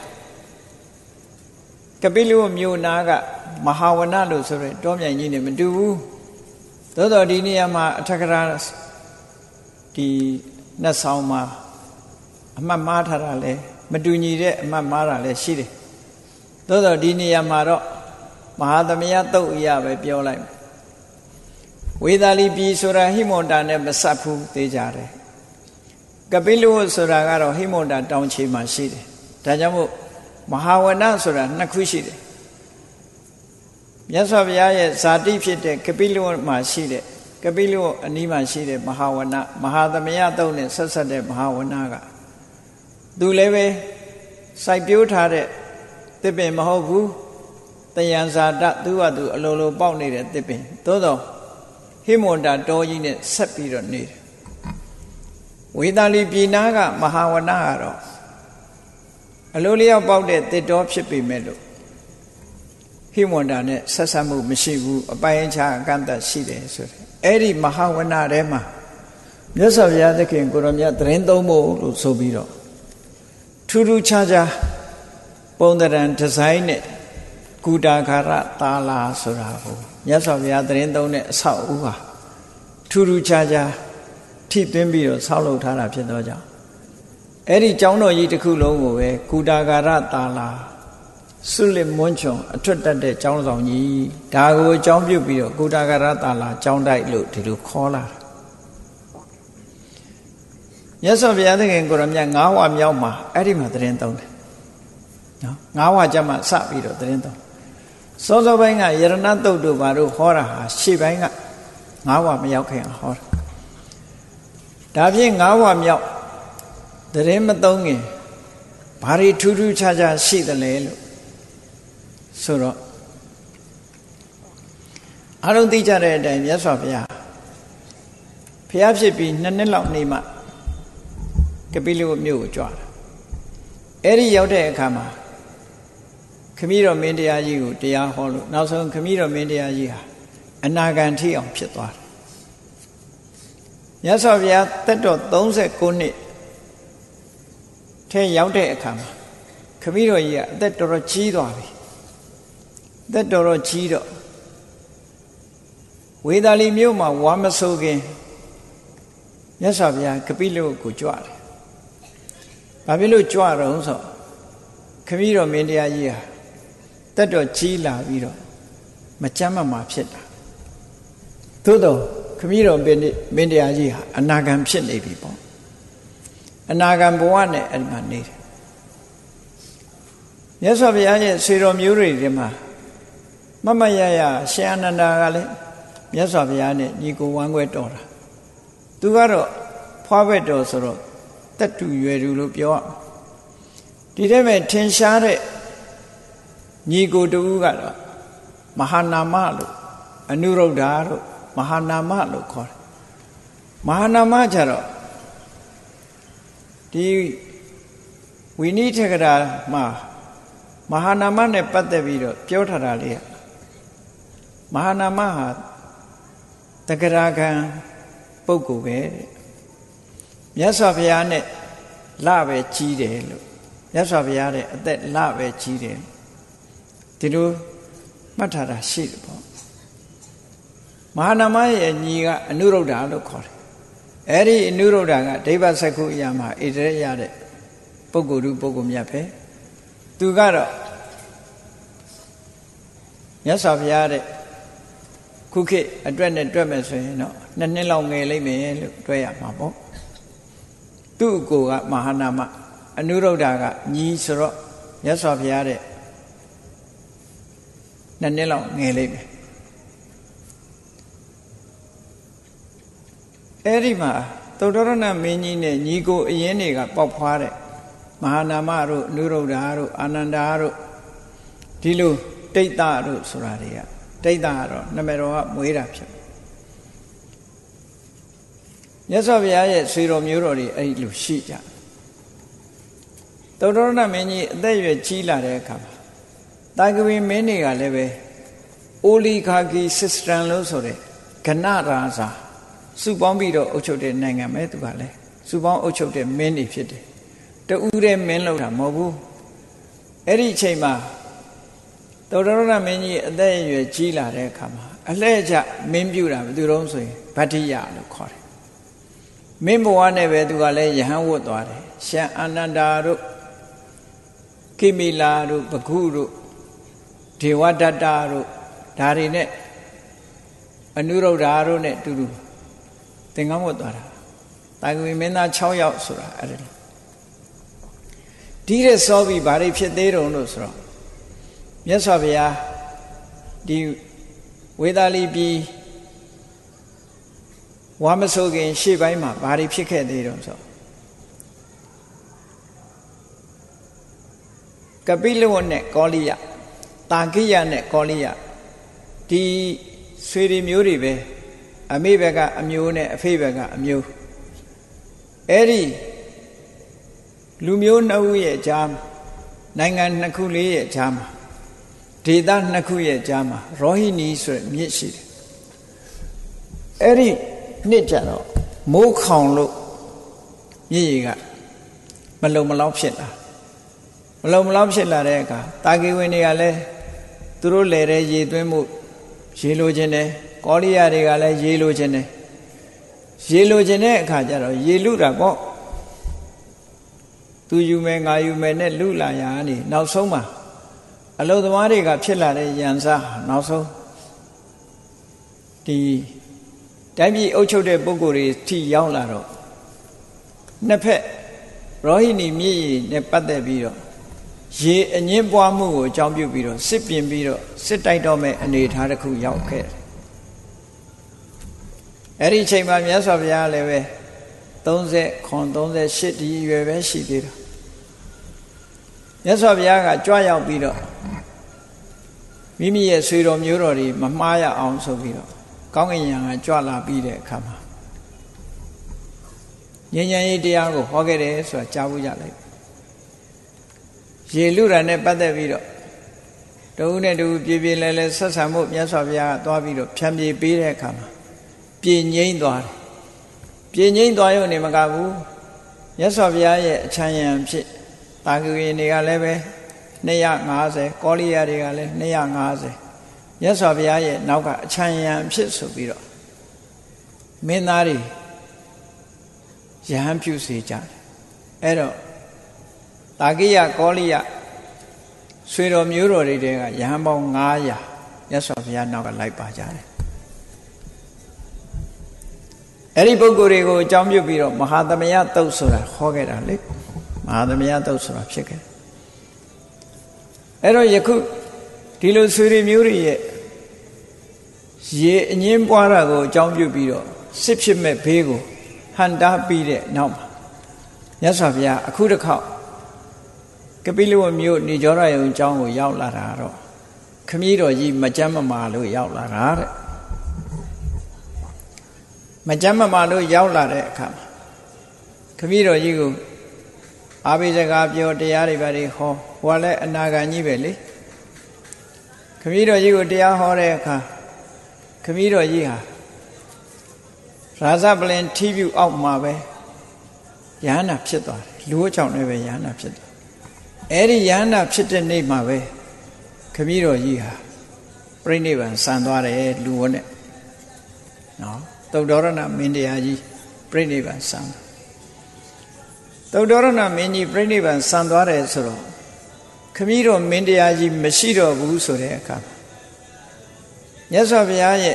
ကပိလဝမြို့နာကမဟာဝနလို့ဆိုရဲတောမြိုင်ကြီးနဲ့မတူဘူးသို့တော်ဒီနေရာမှာအထက်ကရာဒီနှက်ဆောင်မှာအမှတ်မှားထားတာလဲမတူညီတဲ့အမှတ်မှားတာလဲရှိတယ်သို့တော်ဒီနေရာမှာတော့မဟာသမယသုတ်အရာပဲပြောလိုက်ဝေသာလီပြည်ဆိုတာဟိမဝန္တာနဲ့မဆက်ဘူးသိကြတယ်ကပိလဝတ်ဆိုတာကတော့ဟိမဝန္တာတောင်ခြေမှာရှိတယ်ဒါကြောင့်မို့မဟာဝနဆိုတာနှစ်ခုရှိတယ်မြတ်စွာဘုရားရဲ့ဇာတိဖြစ်တဲ့ကပိလဝတ်မှာရှိတဲ့ကပိလဝတ်အနီးမှာရှိတဲ့မဟာဝနမဟာသမယတုံးနဲ့ဆက်ဆက်တဲ့မဟာဝနကသူလည်းပဲစိုက်ပျိုးထားတဲ့သစ်ပင်မဟုတ်ဘူးတယံဇာတသူ့ဟာသူအလိုလိုပေါက်နေတဲ့သစ်ပင်သို့တော့ဟိမဝန္တာတောကြီးနဲ့ဆက်ပြီးတော့နေတယ်ဝေသာလီပြည်နာကမဟာဝနကတော့အလိုလျောက်ပေါက်တဲ့သစ်တောဖြစ်ပေမဲ့လို့ဟိမဝန္တာနဲ့ဆက်ဆက်မှုမရှိဘူးအပိုင်းအခြားအကန့်အသတ်ရှိတယ်ဆိုတဲ့အဲ့ဒီမဟာဝနထဲမှာမြတ်စွာဘုရားသခင်ကိုရောမြတ်သတင်းသုံးဖို့လို့ဆိုပြီးတော့ထူးထူးခြားခြားပုံသဏ္ဍာန်ဒီဇိုင်းနဲ့ကုတာခါရတာလာဆိုတာကိုမြတ်စွာဘုရားသတင်းသုံးတဲ့အဆောက်အဦဟာထူးထူးခြားခြားထိသွင်းပြီးတော့ဆောက်လုပ်ထားတာဖြစ်သောကြောင့်အဲ့ဒီကျောင်းတော်ကြီးတစ်ခုလုံးကိုပဲကုတာခါရတာလာဆုလစ်မွန်းချွန်အထွတ်တက်တဲ့ကျောင်းဆောင်ကြီးဒါကိုအကြောင်းပြုပြီးတော့ကုတာခါရတာလာကျောင်းတိုက်လို့ဒီလိုခေါ်လာတာမြတ်စွာဘုရားသခင်ကိုရမြတ်ငါးဝါမြောက်မှာအဲ့ဒီမှာသတင်းသုံးတယ်နော်ငါးဝါကျမှစပြီးတော့သတင်းသုံးစောစောပိုင်းကယရဏတုတ်တို့ဘာတို့ဟောတာဟာရှေ့ပိုင်းကငါးဝါမရောက်ခင်ဟောတာဒါဖြင့်ငါးဝါမြောက်သတင်းမသုံးခင်ဘာတွေထူးထူးခြားခြားရှိသလဲလို့ဆိုတော့အားလုံးသိကြတဲ့အတိုင်းမြတ်စွာဘုရားဘုရားဖြစ်ပြီးနှစ်နှစ်လောက်နေမှကပိလဝတ်မြို့ကိုကြွတာအဲ့ဒီရောက်တဲ့အခါမှာခမည်းတော်မင်းတရားကြီးကိုတရားဟောလို့နောက်ဆုံးခမည်းတော်မင်းတရားကြီးဟာအနာဂံထိအောင်ဖြစ်သွားတယ်မြတ်စွာဘုရားသက်တော်သုံးဆယ်ကိုနှစ်ထဲရောက်တဲ့အခါမှာခမည်းတော်ကြီးကအသက်တော်တော်ကြီးသွားပြီအသက်တော်တော်ကြီးတော့ဝေသာလီမြို့မှာဝါမဆိုးခင်မြတ်စွာဘုရားကပိလဝတ်ကိုကြွတယ်ဘာဖြစ်လို့ကြွတော့ဆိုခမည်းတော်မင်းတရားကြီးဟာတက်တော်ကြီးလာပြီးတော့မကြမ်းမမာဖြစ်တာသို့တော့ခမည်းတော်မင်းတရားကြီးဟာအနာဂံဖြစ်နေပြီပေါ့အနာဂံဘဝနဲ့အဲ့မှာနေတယ်မြတ်စွာဘုရားရဲ့ဆွေတော်မျိုးတွေထဲမှာမမရရရှင်အနန္ဒာကလည်းမြတ်စွာဘုရားနဲ့ညီကိုဝမ်းခွဲတော်တာသူကတော့ဖွားဘက်တော်ဆိုတော့တက်တူရွယ်တူလို့ပြောရဒီထဲမှာထင်ရှားတဲ့ညီကိုတူကတော့မဟာနာမလို့အနုရုဒ္ဓတို့မဟာနာမလို့ခေါ်တယ်မဟာနာမကြတော့ဒီဝိနည်းထကရာမှာမဟာနာမနဲ့ပတ်သက်ပြီးတော့ပြောထားတာလေးမဟာနာမဟာတဂရကံပုဂ္ဂိုလ်ပဲတဲ့မြတ်စွာဘုရားနဲ့လပဲကြီးတယ်လို့မြတ်စွာဘုရားရဲ့အသက်လပဲကြီးတယ်ဒီလိုမှတ်ထားတာရှိတယ်ပေါ့မဟာနာမရဲ့ညီကအနုရုဒ္ဓလို့ခေါ်တယ်အဲ့ဒီအနုရုဒ္ဓကဒိဗ္ဗစက္ခုအရာမှာဣတရရတဲ့ပုဂ္ဂိုလ်သူပုဂ္ဂိုလ်မြတ်ပဲသူကတော့မြတ်စွာဘုရားတဲ့ခုခေတ်အတွက်နဲ့တွက်မယ်ဆိုရင်တော့နှစ်နှစ်လောက်ငယ်လိမ့်မယ်လို့တွက်ရမှာပေါ့သူ့ကိုယ်ကမဟာနာမအနုရုဒ္ဓကညီဆိုတော့မြတ်စွာဘုရားတဲ့နှစ်နှစ်လောက်ငယ်လိမ့်မယ်အဲ့ဒီမှာသုတ္တရဏမင်းကြီးနဲ့ညီကိုအရင်တွေကပေါက်ဖွားတဲ့မဟာနာမတို့အနုရုဒ္ဓတို့အာနန္ဒာတို့ဒီလိုတိတ်တတို့ဆိုတာတွေကတိတ်တကတော့နမတော်ကမွေးတာဖြစ်မြတ်စွာဘုရားရဲ့ဆွေတော်မျိုးတော်တွေအဲ့ဒီလိုရှိကြသုတ္တရဏမင်းကြီးအသက်အရွယ်ကြီးလာတဲ့အခါမှာတာဂဝေမင်းတွေကလည်းပဲအိုလီခါကီစစ်စတန်လို့ဆိုတဲ့ကဏရာဇာစုပေါင်းပြီးတော့အုပ်ချုပ်တဲ့နိုင်ငံပဲသူကလည်းစုပေါင်းအုပ်ချုပ်တဲ့မင်းတွေဖြစ်တယ်တူးတဲ့မင်းလောက်တာမဟုတ်ဘူးအဲ့ဒီအချိန်မှာသုတ္တရဏမင်းကြီးအသက်အရွယ်ကြီးလာတဲ့အခါမှာအလှည့်ကျမင်းပြုတာဘယ်သူတော့ဆိုရင်ဗတ္တိယလို့ခေါ်တယ်မင်းဘဝနဲ့ပဲသူကလည်းယဟန်ဝတ်သွားတယ်ရှံအာနန္ဒာတို့ကိမိလာတို့ဘဂုတို့ဒေဝဒတ္တတို့ဒါတွေနဲ့အနုရုဒ္ဓါတို့နဲ့တူတူသင်္ကန်းဝတ်သွားတာတာဂဝေမင်းသား၆ယောက်ဆိုတာအဲ့ဒါဒီတဲ့စောပြီးဘာတွေဖြစ်သေးတုံလို့ဆိုတော့မြတ်စွာဘုရားဒီဝေသာလီပြည်ဝါမဆိုခင်ရှေ့ပိုင်းမှာဘာတွေဖြစ်ခဲ့သေးတုံဆိုကပိလဝတ်နဲ့ကောလိယတာကိယနဲ့ကောလိယဒီဆွေတွေမျိုးတွေပဲအမေဘက်ကအမျိုးနဲ့အဖေဘက်ကအမျိုးအဲ့ဒီလူမျိုးနှစ်ဦးရဲ့ကြားနိုင်ငံနှစ်ခုလေးရဲ့ကြားမှာဒေသနှစ်ခုရဲ့ကြားမှာရောဟိနီဆိုတဲ့မြစ်ရှိတယ်အဲ့ဒီနှစ်ကြတော့မိုးခေါင်လို့မြစ်ရေကမလုံမလောက်ဖြစ်လာမလုံမလောက်ဖြစ်လာတဲ့အခါတာဂီဝင်တွေကလည်းသူတို့လဲတဲ့ရေသွင်းမှုရေလိုခြင်းတယ်ကောလိယတွေကလည်းရေလိုခြင်းတယ်ရေလိုခြင်းတဲ့အခါကျတော့ရေလူတာပေါ့သူယူမယ်ငါယူမယ်နဲ့လူလာရကနေနောက်ဆုံးမှာအလုသမားတွေကဖြစ်လာတဲ့ရန်စားနောက်ဆုံးဒီတိုင်းပြည်အုပ်ချုပ်တဲ့ပုဂ္ဂိုလ်တွေထိရောက်လာတော့နှစ်ဖက်ရောဟိနီမြစ်ရည်နဲ့ပတ်သက်ပြီးတော့ရေအငင်းပွားမှုကိုအကြောင်းပြုပြီးတော့စစ်ပြင်ပြီးတော့စစ်တိုက်တော့မဲ့အနေအထားတစ်ခုရောက်ခဲ့တယ်အဲ့ဒီအချိန်မှာမြတ်စွာဘုရားလည်းပဲသုံးဆယ်ခွန်သုံးဆယ်ရှစ်ဒီရွယ်ပဲရှိသေးတယ်မြတ်စွာဘုရားကကြွရောက်ပြီးတော့မိမိရဲ့ဆွေတော်မျိုးတော်တွေမမှားရအောင်ဆိုပြီးတော့ကောင်းကင်ယံကကြွလာပြီးတဲ့အခါမှာဉာဏ်ဉာဏ်ရေးတရားကိုဟောခဲ့တယ်ဆိုတာကြားဖို့ရလိုက်ရေလူရနဲ့ပတ်သက်ပြီးတော့တဦးနဲ့တဦးပြေပြေလဲလဲဆက်ဆံမှုမြတ်စွာဘုရားကသွားပြီးတော့ဖြန့်ပြေးပေးတဲ့အခါမှာပြေငိမ့်သွားတယ်ပြေငိမ့်သွားရုံနဲ့မကဘူးမြတ်စွာဘုရားရဲ့အချမ်းရံဖြစ်တာဂဝေတွေကလည်းပဲနှစ်ရာ၅ဆယ်ကောလိယတွေကလည်းနှစ်ရာ၅ဆယ်မြတ်စွာဘုရားရဲ့နောက်ကအချမ်းရံဖြစ်ဆိုပြီးတော့မင်းသားတွေယဟန်ပြုစေကြတယ်အဲ့တော့တာကိယကောလိယဆွေတော်မျိုးတော်တွေတဲကယဟန်ပေါင်း၅ရာမြတ်စွာဘုရားနောက်ကလိုက်ပါကြတယ်အဲ့ဒီပုဂ္ဂိုလ်တွေကိုအကြောင်းပြုပြီးတော့မဟာသမယသုတ်ဆိုတာဟောခဲ့တာလေမဟာသမယသုတ်ဆိုတာဖြစ်ခဲ့အဲ့တော့ယခုဒီလိုဆွေတွေမျိုးတွေရဲ့ရေအငင်းပွားတာကိုအကြောင်းပြုပြီးတော့စစ်ဖြစ်မဲ့ဘေးကိုဟန်တာပြီးတဲ့နောက်မှာမြတ်စွာဘုရားအခုတစ်ခေါက်ကပိလဝတ်မြို့နေကြောရယုံအကြောင်းကိုရောက်လာတာတော့ခမည်းတော်ကြီးမကြမ်းမမာလို့ရောက်လာတာတဲ့မကြမ်းမမာလို့ရောက်လာတဲ့အခါမှာခမည်းတော်ကြီးကိုအာဘိစကားပြောတရားတွေပါတွေဟောဟိုကလည်းအနာဂံကြီးပဲလေခမည်းတော်ကြီးကိုတရားဟောတဲ့အခါခမည်းတော်ကြီးဟာရာဇပလင်ထီးပြူအောက်မှာပဲယဟန္တာဖြစ်သွားတယ်လူ့အကြောင်းနဲ့ပဲယဟန္တာဖြစ်တယ်အဲ့ဒီယဟန္တာဖြစ်တဲ့နေ့မှာပဲခမည်းတော်ကြီးဟာပြိဋိဘံဆံသွားတယ်လူဝတ်နဲ့နော်သုတ္တရဏမင်းတရားကြီးပြိဋိဘံဆံသုတ္တရဏမင်းကြီးပြိဋိဘံဆံသွားတယ်ဆိုတော့ခမည်းတော်မင်းတရားကြီးမရှိတော့ဘူးဆိုတဲ့အခါမြတ်စွာဘုရားရဲ့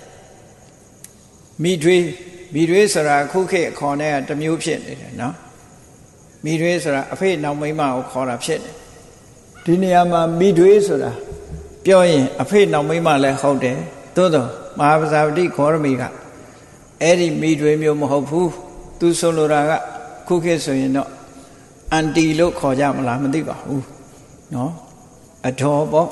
မိထွေးမိထွေးဆိုတာအခုခေတ်အခေါ်နဲ့တမျိုးဖြစ်နေတယ်နော်မိထွေးဆိုတာအဖေနောက်မိန်းမကိုခေါ်တာဖြစ်တယ်ဒီနေရာမှာမိထွေးဆိုတာပြောရင်အဖေနောက်မိန်းမလည်းဟုတ်တယ်သို့တော့မဟာပဇာပတိခောရမီကအဲ့ဒီမိထွေးမျိုးမဟုတ်ဘူးသူဆိုလိုတာကခုခေတ်ဆိုရင်တော့အန်တီလို့ခေါ်ကြမလားမသိပါဘူးနော်အတော်ပေါ့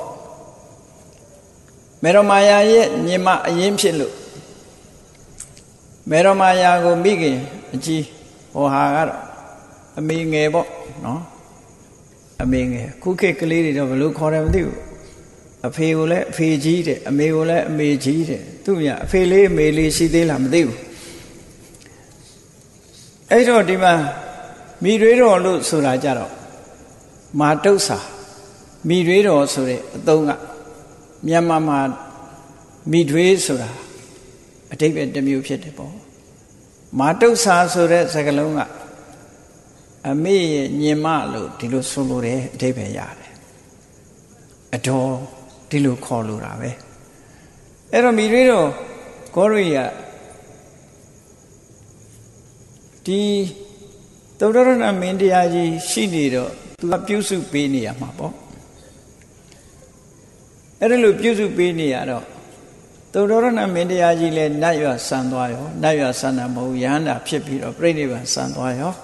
မေရမာယာရဲ့ညီမအရင်ဖြစ်လို့မေရမာယာကိုမိခင်အကြီးဟောဟာကတော့အမေငယ်ပေါ့နော်အမေငယ်ခုခေတ်ကလေးတွေတော့ဘယ်လိုခေါ်တယ်မသိဘူးအဖေကိုလည်းအဖေကြီးတဲ့အမေကိုလည်းအမေကြီးတဲ့သူမြအဖေလေးအမေလေးရှိသေးလားမသိဘူးအဲ့တော့ဒီမှာမိတွေးတော်လို့ဆိုတာကြတော့မာတုတ်စာမိတွေးတော်ဆိုတဲ့အသုံးကမြန်မာမှာမိတွေးဆိုတာအဓိပ္ပာယ်တစ်မျိုးဖြစ်တယ်ပေါ့မာတုတ်စာဆိုတဲ့စကားလုံးကအမေရဲ့ညင်မလို့ဒီလိုဆိုလိုတယ်အဓိပ္ပာယ်ရတယ်အတော်ဒီလိုခေါ်လို့တာပဲအဲ့တော့မိတွေးတော်ကောရိယဒီသုတ္တရဏမင်းတရားကြီးရှိနေတော့သူကပြုစုပေးနေရမှာပေါ့အဲ့ဒါလို့ပြုစုပေးနေရတော့သုတ္တရဏမင်းတရားကြီးလည်းနတ်ရွာဆန်သွားရောနတ်ရွာဆန်တာမဟုတ်ယဟန္တာဖြစ်ပြီးတော့ပြိဋိဘံဆန်သွားရော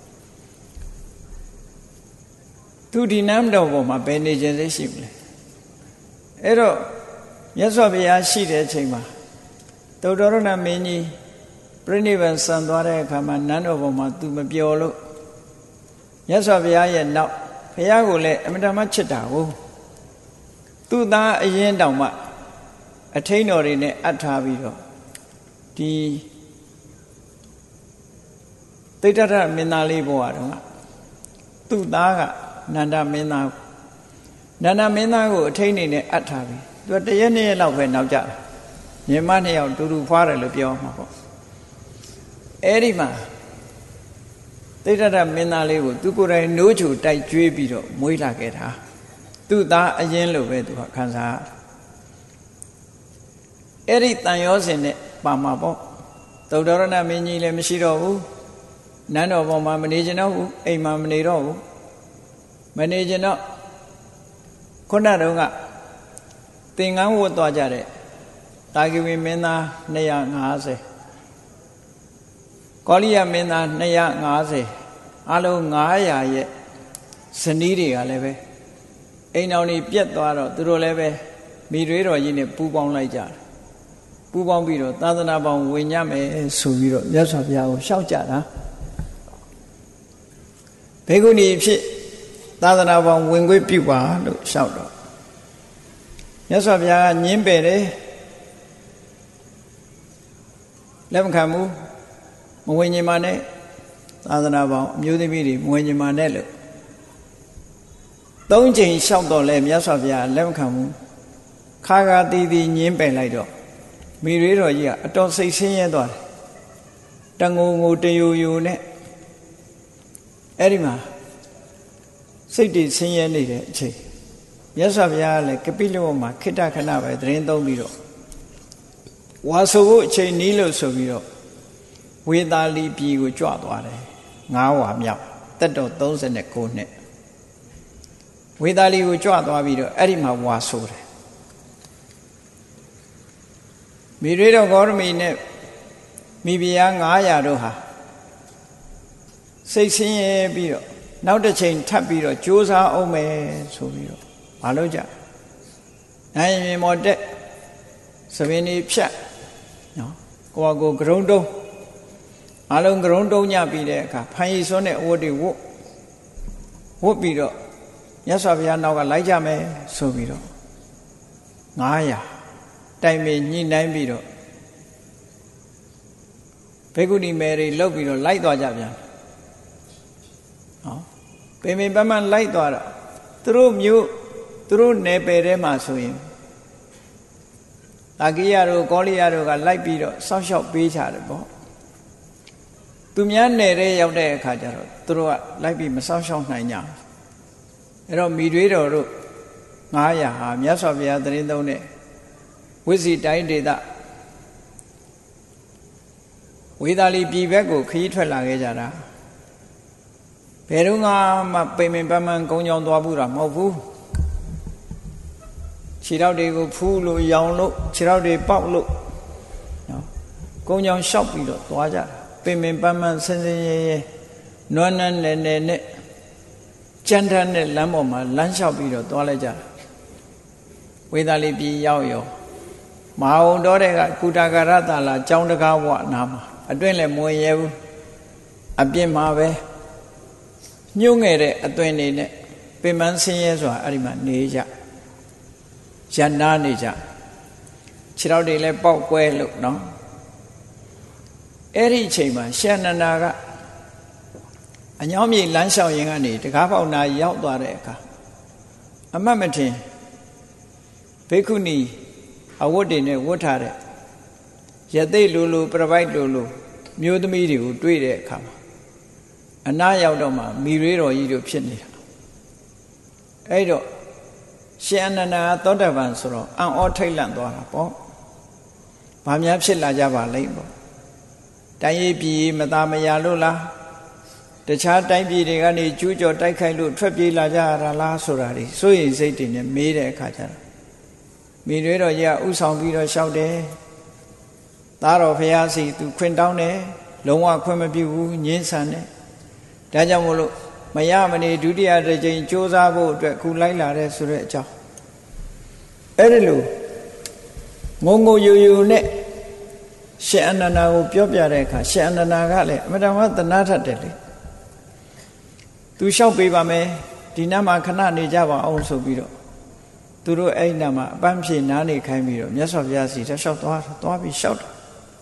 သူဒီနမ်းတော်ပေါ်မှာဘယ်နေခြင်းစိတ်ရှိမလဲအဲ့တော့မြတ်စွာဘုရားရှိတဲ့အချိန်မှာသုတ္တရဏမင်းကြီးပြိဋိဘံဆန်သွားတဲ့အခါမှာနန်းတော်ပေါ်မှာသူမပျော်လို့မြတ်စွာဘုရားရဲ့နောက်ဘုရားကိုလည်းအမြဲတမ်းချစ်တာကိုသူ့သားအရင်တောင်မှအထိန်တော်တွေနဲ့အပ်ထားပြီးတော့ဒီတိဋ္ဌရမင်းသားလေးဘဝတုန်းကသူ့သားကနန္ဒမင်းသားနန္ဒမင်းသားကိုအထိန်နေနဲ့အပ်ထားပြီးသူကတရက်နှစ်ရက်လောက်ပဲနောက်ကြတာညီမနှစ်ယောက်တူတူဖွားတယ်လို့ပြောမှာပေါ့အဲ့ဒီမှာတိဋ္ဌရမင်းသားလေးကိုသူကိုယ်တိုင်နိုးချိုတိုက်ကျွေးပြီးတော့မွေးလာခဲ့တာသူ့သားအရင်လိုပဲသူကခံစားအဲ့ဒီတန်ရောစင်နဲ့ပါမှာပေါ့သုတ္တရဏမင်းကြီးလည်းမရှိတော့ဘူးနန်းတော်ပေါ်မှာမနေကြတော့ဘူးအိမ်မှာမနေတော့ဘူးမနေကြတော့ခုနတုန်းကသင်္ကန်းဝတ်သွားကြတဲ့တာဂိဝေမင်းသားနှစ်ရာ၅၀ကောလိယမင်းသားနှစ်ရာ၅၀အလုံး၅ရာရဲ့ဇနီးတွေကလည်းပဲအိမ်တော်ကြီးပြက်သွားတော့သူတို့လည်းပဲမိတွေးတော်ကြီးနဲ့ပူပေါင်းလိုက်ကြတယ်ပူပေါင်းပြီးတော့သာသနာပေါင်းဝင်ညမယ်ဆိုပြီးတော့မြတ်စွာဘုရားကိုရှောက်ကြတာဘေကုဏီဖြစ်သာသနာပေါင်းဝင်ခွင့်ပြုပါလို့ရှောက်တော့မြတ်စွာဘုရားကညင်းပယ်တယ်လက်မခံဘူးမဝင်ញင်ပါနဲ့သာသနာပေါင်းအမျိုးသမီးတွေမဝင်ញင်ပါနဲ့လို့သုံးချိန်လျှောက်တော့လဲမြတ်စွာဘုရားလက်မခံဘူးခါခါတီးတီးညင်းပယ်လိုက်တော့မိရွေးတော်ကြီးကအတော်စိတ်ဆင်းရဲသွားတယ်တငုံငုံတယိုယိုနဲ့အဲ့ဒီမှာစိတ်တွေဆင်းရဲနေတဲ့အချိန်မြတ်စွာဘုရားကလည်းကပိလဝမှာခိတ္တခဏပဲသတင်းသုံးပြီးတော့ဝါဆိုဖို့အချိန်နီးလို့ဆိုပြီးတော့ဝေသာလီပြည်ကိုကြွသွားတယ်ငါးဝါမြောက်တက်တော်သုံး၉နှစ်ဝေသာလီကိုကြွသွားပြီးတော့အဲ့ဒီမှာဝါဆိုတယ်မိရွေးတော်ဂေါရမီနဲ့မိဖုရား၅ရာတို့ဟာစိတ်ဆင်းရဲပြီးတော့နောက်တစ်ချိန်ထပ်ပြီးတော့ကြိုးစားအောင်မယ်ဆိုပြီးတော့မလုပ်ကြနိုင်ရင်မော်တက်သပင်တွေဖြတ်နော်ကိုယ့်ကိုယ်ကရုံတုံးအလုံးကရုံတုံးညပြီးတဲ့အခါဖန်ရည်စွန်းတဲ့အဝတ်တွေဝတ်ဝတ်ပြီးတော့မြတ်စွာဘုရားနောက်ကလိုက်ကြမယ်ဆိုပြီးတော့၅ရာတိုင်ပင်ညှိနှိုင်းပြီးတော့ဘေကုဏီမယ်တွေလောက်ပြီးတော့လိုက်သွားကြပြန်နော်ပင်ပင်ပန်းပန်းလိုက်သွားတော့သူတို့မျိုးသူတို့နယ်ပယ်ထဲမှာဆိုရင်တာကိယတို့ကောလိယတို့ကလိုက်ပြီးတော့စောင့်ရှောက်ပေးချတယ်ပေါ့သူများနယ်ထဲရောက်တဲ့အခါကျတော့သူတို့ကလိုက်ပြီးမစောင့်ရှောက်နိုင်ကြဘူးအဲ့တော့မိတွေးတော်တို့၅ရာဟာမြတ်စွာဘုရားသတင်းသုံးတဲ့ဝိဇ္ဇိတိုင်းဒေသဝေသာလီပြည်ဘက်ကိုခရီးထွက်လာခဲ့ကြတာဘယ်တော့မှပိန်ပင်ပန်းပန်းကုန်းကြောင်သွားဘူးတာမဟုတ်ဘူးခြေထောက်တွေကိုဖူးလို့ရောင်လို့ခြေထောက်တွေပေါက်လို့နော်ကုန်းကြောင်လျှောက်ပြီးတော့သွားကြတာပိန်ပင်ပန်းပန်းဆင်းဆင်းရဲရဲနွမ်းနန်းနယ်နယ်နဲ့ကြမ်းတမ်းတဲ့လမ်းပေါ်မှာလမ်းလျှောက်ပြီးတော့သွားလိုက်ကြတာဝေသာလီပြည်ရောက်ရောမဟာဝံတော်တဲ့ကကုတကာရတာလာကျောင်းတကားဝနာမှာအတွင်းလည်းမဝင်ရဲဘူးအပြစ်မှာပဲညှို့ငယ်တဲ့အသွင်နေနဲ့ပင်ပန်းဆင်းရဲစွာအဲ့ဒီမှာနေကြရန်နာနေကြခြေထောက်တွေလည်းပေါက်ကွဲလို့နော်အဲ့ဒီအချိန်မှာရှန္ဒနာကအညောင်းမြေလမ်းလျှောက်ရင်ကနေတကားပေါက်နာရောက်သွားတဲ့အခါအမတ်မထင်ဘေကုဏီအဝတ်တွေနဲ့ဝတ်ထားတဲ့ရသိလိုလိုပြပိုက်လိုလိုမျိုးသမီးတွေကိုတွေ့တဲ့အခါမှာအနားရောက်တော့မှမိရွေးတော်ကြီးတို့ဖြစ်နေတာအဲ့တော့ရှင်အနန္ဒာသောတာပန်ဆိုတော့အံ့ဩထိတ်လန့်သွားတာပေါ့ဘဘာများဖြစ်လာကြပါလိမ့်ပေါ့တိုင်းရေးပြည်မသားမယာလို့လားတခြားတိုင်းပြည်တွေကနေကျူးကျော်တိုက်ခိုက်လို့ထွက်ပြေးလာကြရတာလားဆိုတာတွေစိုးရိမ်စိတ်တွေနဲ့မေးတဲ့အခါကျတော့မိတွေတော်ကြီးကဥဆောင်ပြီးတော့လျှောက်တယ်သားတော်ဖရာစီသူခွင်တောင်းတယ်လုံးဝခွင့်မပြုဘူးငင်းဆန်တယ်ဒါကြောင့်မို့လို့မရမနေဒုတိယတစ်ကြိမ်စ조사ဖို့အတွက်ခုလိုက်လာတဲ့ဆိုတဲ့အကြောင်းအဲ့ဒီလိုငုံငုံယူယူနဲ့ရှင်အနန္ဒာကိုပြောပြတဲ့အခါရှင်အနန္ဒာကလည်းအမတန်မှသနာထတယ်လေသူလျှောက်ပေးပါမယ်ဒီနတ်မှာခဏနေကြပါအောင်ဆိုပြီးတော့သူတို့အဲ့နတ်မှာအပန်းဖြေနားနေခိုင်းပြီးတော့မြတ်စွာဘုရားစီလျှောက်သွားသွားပြီးလျှောက်တယ်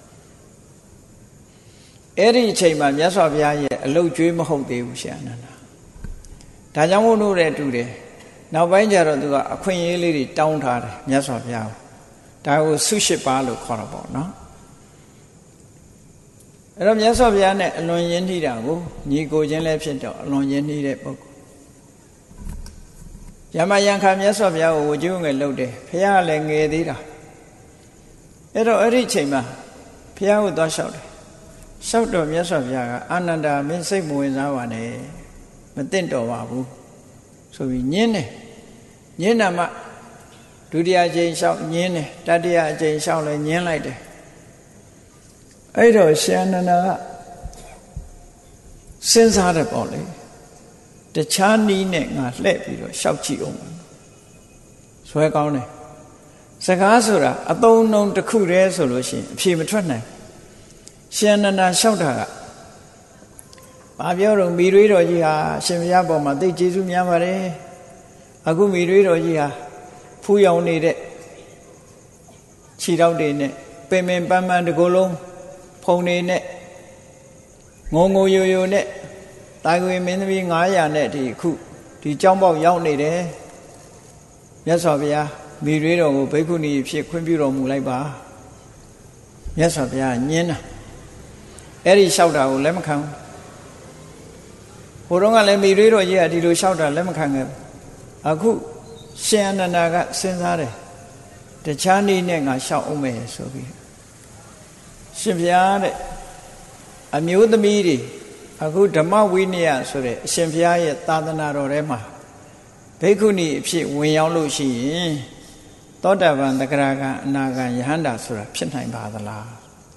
အဲ့ဒီအချိန်မှာမြတ်စွာဘုရားရဲ့အလုတ်ကျွေးမဟုတ်သေးဘူးရှင်အနန္ဒာဒါကြောင့်မို့လို့တဲ့တူတယ်နောက်ပိုင်းကျတော့သူကအခွင့်အရေးလေးတွေတောင်းထားတယ်မြတ်စွာဘုရားကိုဒါကိုဆုရှိပါလို့ခေါ်တော့ပေါ့နော်အဲ့တော့မြတ်စွာဘုရားနဲ့အလွန်ရင်းနှီးတာကိုညီကိုချင်းလည်းဖြစ်တော့အလွန်ရင်းနှီးတဲ့ပုဂ္ဂိုလ်ယမယံခါမြတ်စွာဘုရားကိုဝကြိုးငယ်လှုပ်တယ်ဘုရားလည်းငယ်သေးတာအဲ့တော့အဲ့ဒီအချိန်မှာဘုရားကိုသွားလျှောက်တယ်လျှောက်တော့မြတ်စွာဘုရားကအာနန္ဒာမင်းစိတ်မဝင်စားပါနဲ့မသင့်တော်ပါဘူးဆိုပြီးညင်းတယ်ညင်းတာမှဒုတိယအကြိမ်လျှောက်ညင်းတယ်တတိယအကြိမ်လျှောက်လည်းညင်းလိုက်တယ်အဲ့တော့ရှင်အနန္ဒာကစဉ်းစားတယ်ပေါ့လေတခြားနည်းနဲ့ငါလှည့်ပြီးတော့ရှောက်ကြည့်အောင်ဇွဲကောင်းတယ်စကားဆိုတာအသုံးနှုန်းတစ်ခုတည်းဆိုလို့ရှိရင်အဖြေမထွက်နိုင်ရှင်အနန္ဒာလျှောက်တာကဘာပြောတော့မိရွေးတော်ကြီးဟာရှင်ဘုရားပေါ်မှာသိကျေးဇူးများပါတယ်အခုမိရွေးတော်ကြီးဟာဖူးယောင်နေတဲ့ခြေထောက်တွေနဲ့ပင်ပင်ပန်းပန်းတစ်ကိုယ်လုံးဖုံနေနဲ့ငုံငုံယိုယိုနဲ့တာကွေမင်းသမီးnine hundredနဲ့ဒီအခုဒီကြောင်းပေါက်ရောက်နေတယ်မြတ်စွာဘုရားမိရွေးတော်ကိုဘိက္ခုနီဖြစ်ခွင့်ပြုတော်မူလိုက်ပါမြတ်စွာဘုရားညင်းတာအဲ့ဒီလျှောက်တာကိုလက်မခံဘူးဟိုတော့ကလည်းမိရွေးတော်ကြီးကဒီလိုလျှောက်တာလက်မခံခဲ့အခုရှင်အနန္ဒာကစဉ်းစားတယ်တခြားနည်းနဲ့ငါလျှောက်အောင်မယ်ဆိုပြီးရှင်ဘုရားတဲ့အမျိုးသမီးတွေအခုဓမ္မဝိနည်းဆိုတဲ့အရှင်ဘုရားရဲ့သာသနာတော်ထဲမှာဘိက္ခုနီအဖြစ်ဝင်ရောက်လို့ရှိရင်သောတာပန်သဂရဂံအနာဂံယဟန္တာဆိုတာဖြစ်နိုင်ပါသလား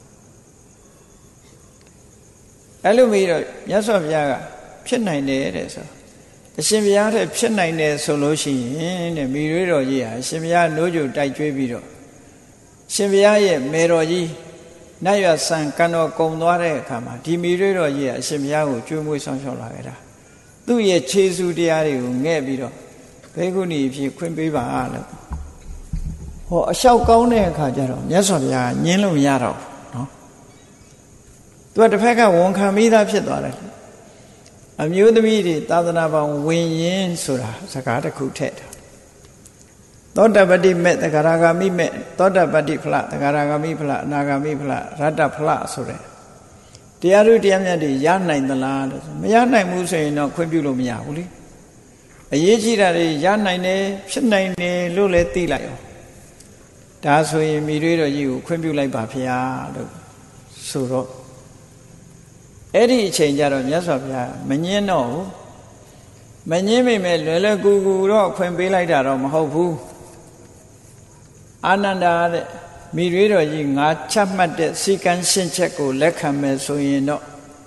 အဲ့လိုပြီးတော့မြတ်စွာဘုရားကဖြစ်နိုင်တယ်တဲ့ဆိုအရှင်ဘုရားတဲ့ဖြစ်နိုင်တယ်ဆိုလို့ရှိရင်တဲ့မိရွေးတော်ကြီးဟာအရှင်ဘုရားနိုးကြိုတိုက်ကျွေးပြီးတော့ရှင်ဘုရားရဲ့မေတော်ကြီးနတ်ရွာဆံကံတော်ကုံသွားတဲ့အခါမှာဒီမိရွေးတော်ကြီးကအရှင်ဘုရားကိုကျွေးမွေးဆောင်ရှောက်လာခဲ့တာသူ့ရဲ့ခြေဆုတရားတွေကိုငဲ့ပြီးတော့ဘိက္ခုနီဖြစ်ခွင့်ပေးပါလို့ဟောအလျှောက်ကောင်းတဲ့အခါကျတော့မြတ်စွာဘုရားညင်းလို့မရတော့ဘူးနော်သူကတစ်ဖက်ကဝန်ခံမိသားဖြစ်သွားတယ်အမျိုးသမီးတွေသာသနာပေါင်းဝင်ရင်ဆိုတာစကားတစ်ခုထည့်တာသောတပတ္တိမေတ္တဂရဂာမိမေသောတပတ္တိဖလတဂရဂာမိဖလအနာဂာမိဖလရတ္တဖလဆိုတဲ့တရားဥတရားမြတ်တွေရနိုင်သလားလို့မရနိုင်ဘူးဆိုရင်တော့ခွင့်ပြုလို့မရဘူးလေအရေးကြီးတာတွေရနိုင်တယ်ဖြစ်နိုင်တယ်လို့လည်းသိလိုက်အောင်ဒါဆိုရင်မိတွေးတော်ကြီးကိုခွင့်ပြုလိုက်ပါဖေဟာလို့ဆိုတော့အဲ့ဒီအချိန်ကျတော့မြတ်စွာဘုရားမငင်းတော့ဘူးမငင်းမိမဲ့လွယ်လွယ်ကူကူတော့ခွင့်ပေးလိုက်တာတော့မဟုတ်ဘူးအာနန္ဒာတဲ့မိရွေးတော်ကြီးငါချမှတ်တဲ့စီကံရှင်းချက်ကိုလက်ခံမယ်ဆိုရင်တော့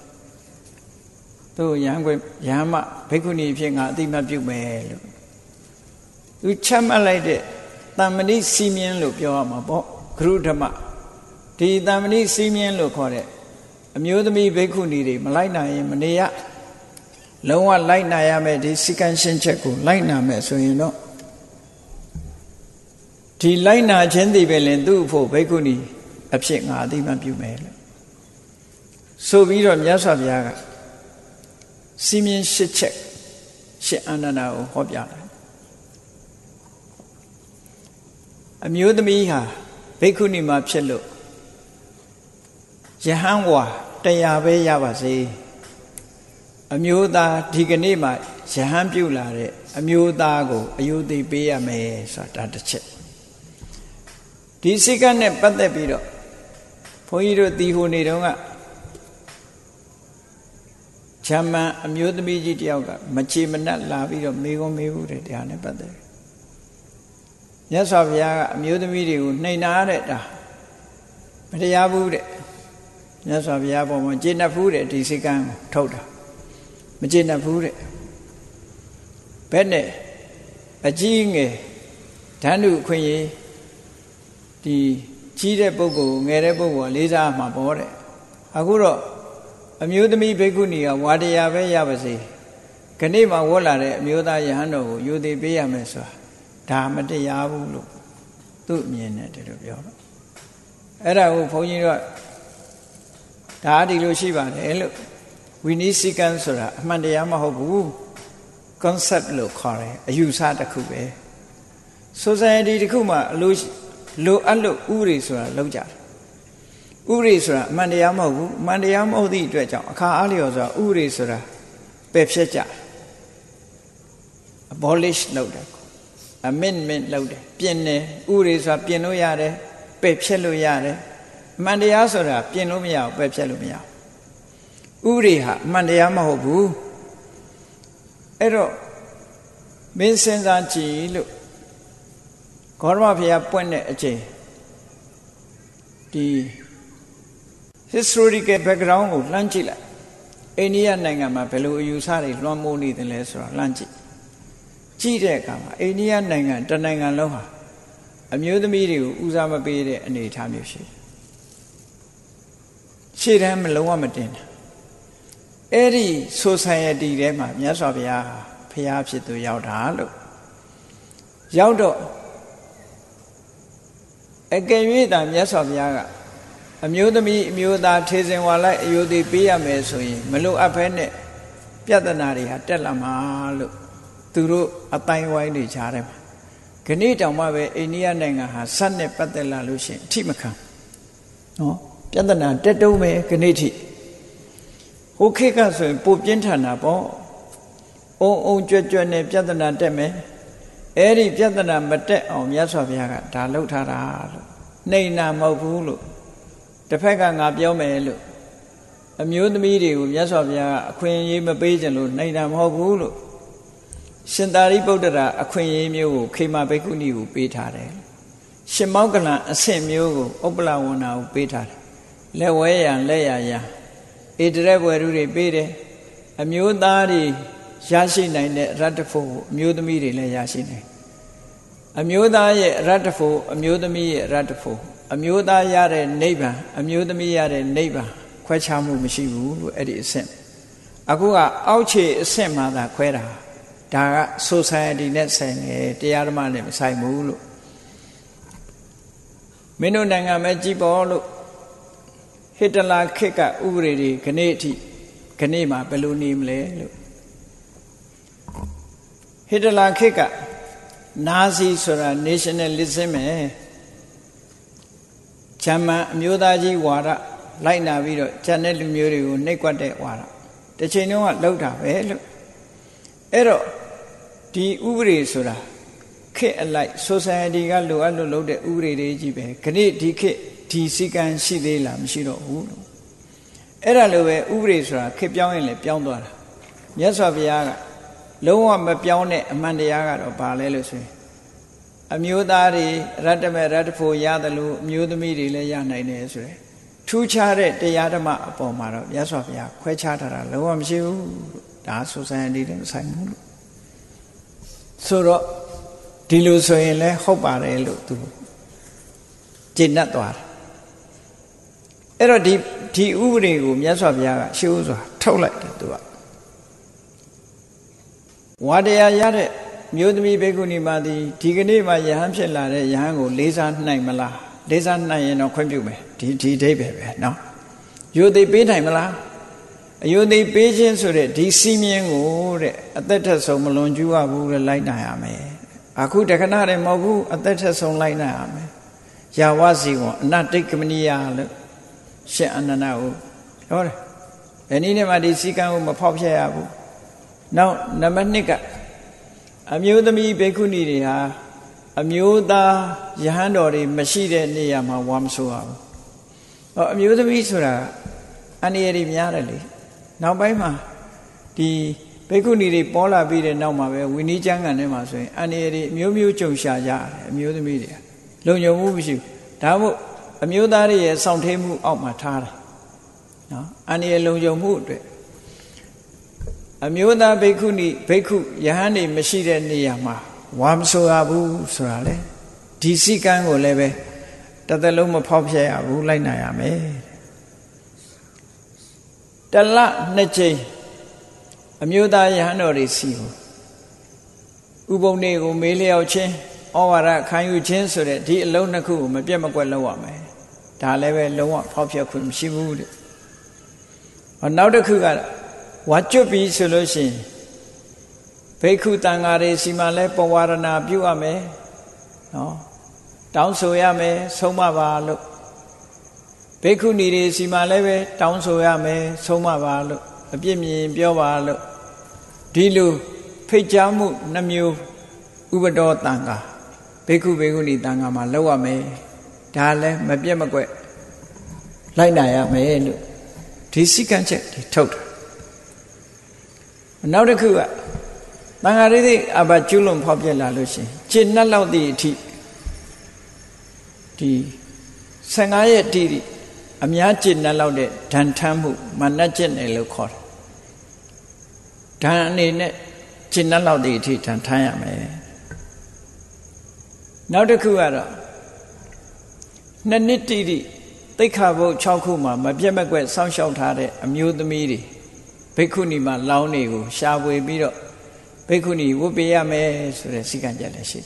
သူရဟန်းခွင့်ရဟန်းမဘိက္ခုနီဖြစ်ငါအတိမတ်ပြုမယ်လို့သူချမှတ်လိုက်တဲ့တမ္မဏိစီမင်းလို့ပြောရမှာပေါ့ဂရုဓမ္မဒီတမ္မဏိစီမင်းလို့ခေါ်တဲ့အမျိုးသမီးဘိက္ခုနီတွေမလိုက်နိုင်ရင်မနေရလုံးဝလိုက်နာရမယ်ဒီစီကံရှင်းချက်ကိုလိုက်နာမယ်ဆိုရင်တော့ဒီလိုက်နာခြင်းတည်ပဲလင်သူ့ဖို့ဘိက္ခုနီအဖြစ်ငါအတိမတ်ပြုမယ်လို့ဆိုပြီးတော့မြတ်စွာဘုရားကစီမင်းရှစ်ချက်ရှင်အာနန္ဒာကိုဟောပြတယ်အမျိုးသမီးဟာဘိက္ခုနီမှာဖြစ်လို့ယဟန်ဝါတရားပဲရပါစေအမျိုးသားဒီကနေ့မှယဟန်ပြုလာတဲ့အမျိုးသားကိုအယုသိပေးရမယ်ဆိုတာတစ်ချက်ဒီစိတ်ကနဲ့ပတ်သက်ပြီးတော့န်းကြီးတို့တီဟိုနေတုန်းကဂျမန်အမျိုးသမီးကြီးတယောက်ကမချေမနှက်လာပြီးတော့မေးခွန်းမေးဘူးတဲ့တရားနဲ့ပတ်သက်မြတ်စွာဘုရားကအမျိုးသမီးတွေကိုနှိမ်နာတဲ့ဒါမတရားဘူးတဲ့မြတ်စွာဘုရားပေါ်မှာကျေနပ်ဘူးတဲ့ဒီစိတ်ကံထုတ်တာမကျေနပ်ဘူးတဲ့ဘယ်နဲ့အကြီးငယ်ဓာတ်နုအခွင့်အရေးဒီကြီးတဲ့ပုဂ္ဂိုလ်ငယ်တဲ့ပုဂ္ဂိုလ်ကလေးစားမှာပေါ့တဲ့အခုတော့အမျိုးသမီးဘိက္ခုနီကဝါတရားပဲရပါစေခဏမှဝတ်လာတဲ့အမျိုးသားယဟန်တော်ကိုယူသေးပေးရမယ်ဆိုတာဒါမတရားဘူးလို့သူ့အမြင်နဲ့ဒီလိုပြောတော့အဲ့ဒါကိုဘုန်းကြီးတို့ဒါဒီလိုရှိပါတယ်လို့ဝိနည်းစည်းကမ်းဆိုတာအမှန်တရားမဟုတ်ဘူး concept လို့ခေါ်တယ်အယူဆတစ်ခုပဲ society တစ်ခုမှာအလိုလိုအပ်လို့ဥပဒေဆိုတာလောက်ကြတယ်ဥပဒေဆိုတာအမှန်တရားမဟုတ်ဘူးအမှန်တရားမဟုတ်သည့်အတွက်ကြောင့်အခါအားလျော်ဆိုတာဥပဒေဆိုတာပယ်ဖျက်ကြ abolish လုပ်တယ် amendment လုပ်တယ်ပြင်တယ်ဥပဒေဆိုတာပြင်လို့ရတယ်ပယ်ဖျက်လို့ရတယ်အမှန်တရားဆိုတာပြင်လို့မရဘူးပယ်ဖျက်လို့မရဘူးဥပဒေဟာအမှန်တရားမဟုတ်ဘူးအဲ့တော့မင်းစဉ်းစားကြည့်လို့ဂေါရမဘုရားပွင့်တဲ့အချိန်ဒီ historical background ကိုလှမ်းကြည့်လိုက်အိန္ဒိယနိုင်ငံမှာဘယ်လိုအယူဆတွေလွှမ်းမိုးနေတယ်လဲဆိုတော့လှမ်းကြည့်ကြည့်တဲ့အခါမှာအိန္ဒိယနိုင်ငံတနိုင်ငံလုံးဟာအမျိုးသမီးတွေကိုဦးစားမပေးတဲ့အနေအထားမျိုးရှိတယ်ရှေ့တန်းမလုံးဝမတင်တာအဲ့ဒီ society ထဲမှာမြတ်စွာဘုရားဖျားဖြစ်သူရောက်တာလို့ရောက်တော့အကယ်၍သာမြတ်စွာဘုရားကအမျိုးသမီးအမျိုးသားထေစဉ်ဝါလိုက်အယုဒိပေးရမယ်ဆိုရင်မလိုအပ်ဖဲနဲ့ပြဿနာတွေဟာတက်လာမှာလို့သူတို့အတိုင်းဝိုင်းတွေခြားတယ်မှာခဏတောင်မှပဲအိန္ဒိယနိုင်ငံဟာစက်နဲ့ပတ်သက်လာလို့ရှိရင်အထိမခံနော်ပြဿနာတက်တုံးပဲခဏထိဟိုခေတ်ကဆိုရင်ပိုပြင်းထန်တာပေါ့အုံအုံကြွကြွနဲ့ပြဿနာတက်မယ်အဲ့ဒီပြဿနာမတက်အောင်မြတ်စွာဘုရားကဒါလှုပ်ထားတာလို့နှိမ်နာမဟုတ်ဘူးလို့တစ်ဖက်ကငါပြောမယ်လို့အမျိုးသမီးတွေကိုမြတ်စွာဘုရားကအခွင့်အရေးမပေးကြလို့နှိမ်နာမဟုတ်ဘူးလို့ရှင်သာရိပုတ္တရာအခွင့်အရေးမျိုးကိုခေမဘိက္ခုနီကိုပေးထားတယ်ရှင်မောက္ကလံအဆင့်မျိုးကိုဥပ္ပလဝဏကိုပေးထားတယ်လက်ဝဲရံလက်ရရံဣတရက်ဝယ်ရုတွေပေးတယ်အမျိုးသားတွေရရှိနိုင်တဲ့ရတ္တဖို့အမျိုးသမီးတွေလည်းရရှိနိုင်အမျိုးသားရဲ့ရတ္တဖို့အမျိုးသမီးရဲ့ရတ္တဖို့အမျိုးသားရတဲ့နိဗ္ဗာန်အမျိုးသမီးရတဲ့နိဗ္ဗာန်ခွဲခြားမှုမရှိဘူးလို့အဲ့ဒီအဆင့်အခုကအောက်ခြေအဆင့်မှသာခွဲတာဒါက society နဲ့ဆိုင်တယ်တရားဓမ္မနဲ့မဆိုင်ဘူးလို့မင်းတို့နိုင်ငံမှာကြည်ပေါ်လို့ဟစ်တလာခေတ်ကဥပဒေတွေခဏအထိခဏမှာဘယ်လိုနေမလဲလို့ဟစ်တလာခေတ်ကနာဇီဆိုတာ nationalism ပဲဂျမန်အမျိုးသားကြီးဝါဒလိုက်နာပြီးတော့ဂျန်တဲ့လူမျိုးတွေကိုနှိပ်ကွက်တဲ့ဝါဒတစ်ချိန်လုံးကလောက်တာပဲလို့အဲ့တော့ဒီဥပဒေဆိုတာခေတ်အလိုက် society ကလိုအပ်လို့လုပ်တဲ့ဥပဒေတွေကြီးပဲခဏဒီခေတ်ဒီစည်းကမ်းရှိသေးလားမရှိတော့ဘူးလို့အဲ့ဒါလိုပဲဥပဒေဆိုတာခေတ်ပြောင်းရင်လည်းပြောင်းသွားတာမြတ်စွာဘုရားကလုံးဝမပြောင်းတဲ့အမှန်တရားကတော့ဘာလဲလို့ဆိုရင်အမျိုးသားတွေရတ္တမေရတ္တဖို့ရတယ်လို့အမျိုးသမီးတွေလည်းရနိုင်တယ်ဆိုရယ်ထူးခြားတဲ့တရားဓမ္မအပေါ်မှာတော့မြတ်စွာဘုရားခွဲခြားထားတာလုံးဝမရှိဘူးဒါဆိုဆိုင်နေတယ်ဆိုင်ဘူးလို့ဆိုတော့ဒီလိုဆိုရင်လည်းဟုတ်ပါတယ်လို့သူကျင့်တတ်သွားတယ်အဲ့တော့ဒီဒီဥပဒေကိုမြတ်စွာဘုရားကရှေးဥစွာထုတ်လိုက်တယ်သူကဝါတရားရတဲ့မျိုးသမီးဘိက္ခုနီမသည်ဒီကနေ့မှယဟန်ဖြစ်လာတဲ့ယဟန်ကိုလေးစားနိုင်မလားလေးစားနိုင်ရင်တော့ခွင့်ပြုမယ်ဒီဒီဒိဋ္ဌိပဲเนาะယုသိပေးနိုင်မလားအယုသိပေးခြင်းဆိုတဲ့ဒီစီမင်းကိုတဲ့အသက်ထက်ဆုံးမလွန်ကျူးရဘူးလေလိုက်နိုင်ရမယ်အခုတခဏတည်းမဟုတ်ဘူးအသက်ထက်ဆုံးလိုက်နိုင်ရမယ်ယာဝစီဝအနတ္တိကမနိယလို့ရှင်အနန္ဒကိုဟောတယ်ဘယ်နည်းနဲ့မှဒီစီကံကိုမဖောက်ဖျက်ရဘူးနောက်နံပါတ်နှစ်ကအမျိုးသမီးဘိက္ခုနီတွေဟာအမျိုးသားယဟန်တော်တွေမရှိတဲ့နေရာမှာဝါမဆိုးရဘူးအမျိုးသမီးဆိုတာအန္တရာယ်များတယ်လေနောက်ပိုင်းမှာဒီဘိက္ခုနီတွေပေါ်လာပြီးတဲ့နောက်မှာပဲဝိနည်းကျမ်းဂန်ထဲမှာဆိုရင်အန္တရာယ်မျိုးမျိုးကြုံရှာကြတယ်အမျိုးသမီးတွေလုံခြုံမှုမရှိဘူးဒါမို့အမျိုးသားတွေရဲ့စောင့်ထိန်မှုအောက်မှာထားတယ်နော်အန္တရာယ်လုံခြုံမှုအတွက်အမျိုးသားဘိက္ခုနီဘိက္ခုယဟန်တွေမရှိတဲ့နေရာမှာဝါမဆိုရဘူးဆိုတာလေဒီစည်းကမ်းကိုလည်းပဲတစ်သက်လုံးမဖောက်ဖျက်ရဘူးလိုက်နိုင်ရမယ်တလနှစ်ကြိမ်အမျိုးသားယဟန်တော်တွေစီကိုဥပုံတွေကိုမေးလျောက်ခြင်းဩဝါဒခံယူခြင်းဆိုတဲ့ဒီအလုံးနှစ်ခုကိုမပြတ်မကွက်လုပ်ရမယ်ဒါလည်းပဲလုံးဝဖောက်ဖျက်ခွင့်မရှိဘူးတဲ့နောက်တစ်ခုကဝါကျွတ်ပြီဆိုလို့ရှိရင်ဘိက္ခုတန်ဃာတွေစီမှာလဲပဝါရဏပြုရမယ်နော်တောင်းဆိုရမယ်ဆုံးမပါလို့ဘိက္ခုနီတွေစီမှာလည်းပဲတောင်းဆိုရမယ်ဆုံးမပါလို့အပြစ်မြင်ပြောပါလို့ဒီလိုဖိတ်ကြားမှုနှမျိုးဥပဒေတန်ဃာဘိက္ခုဘိက္ခုနီတန်ဃာမှာလောက်ရမယ်ဒါလည်းမပြတ်မကွက်လိုက်နိုင်ရမယ်လို့ဒီစည်းကမ်းချက်ဒီထုတ်တယ်နောက်တစ်ခုကတန်ဃာတွေသိအဘကျွလွန်ဖောက်ပြက်လာလို့ရှိရင်ကျင့်နှက်လောက်သည့်အထိဒီဆယ်ငါးရက်တိတိအများကျင့်နှက်လောက်တဲ့ဓာန်ထမ်းမှုမာနကျင့်တယ်လို့ခေါ်တယ်ဓာန်အနေနဲ့ကျင့်နှက်လောက်သည့်အထိဓာန်ထမ်းရမယ်နောက်တစ်ခုကတော့နှစ်နှစ်တိတိသိက္ခာပုဒ်၆ခုမှာမပြတ်မကွက်စောင့်ရှောက်ထားတဲ့အမျိုးသမီးတွေဘိက္ခုနီမှာလောင်းနေကိုရှာဖွေပြီးတော့ဘိက္ခုနီဝတ်ပေးရမယ်ဆိုတဲ့စည်းကမ်းချက်လည်းရှိတယ်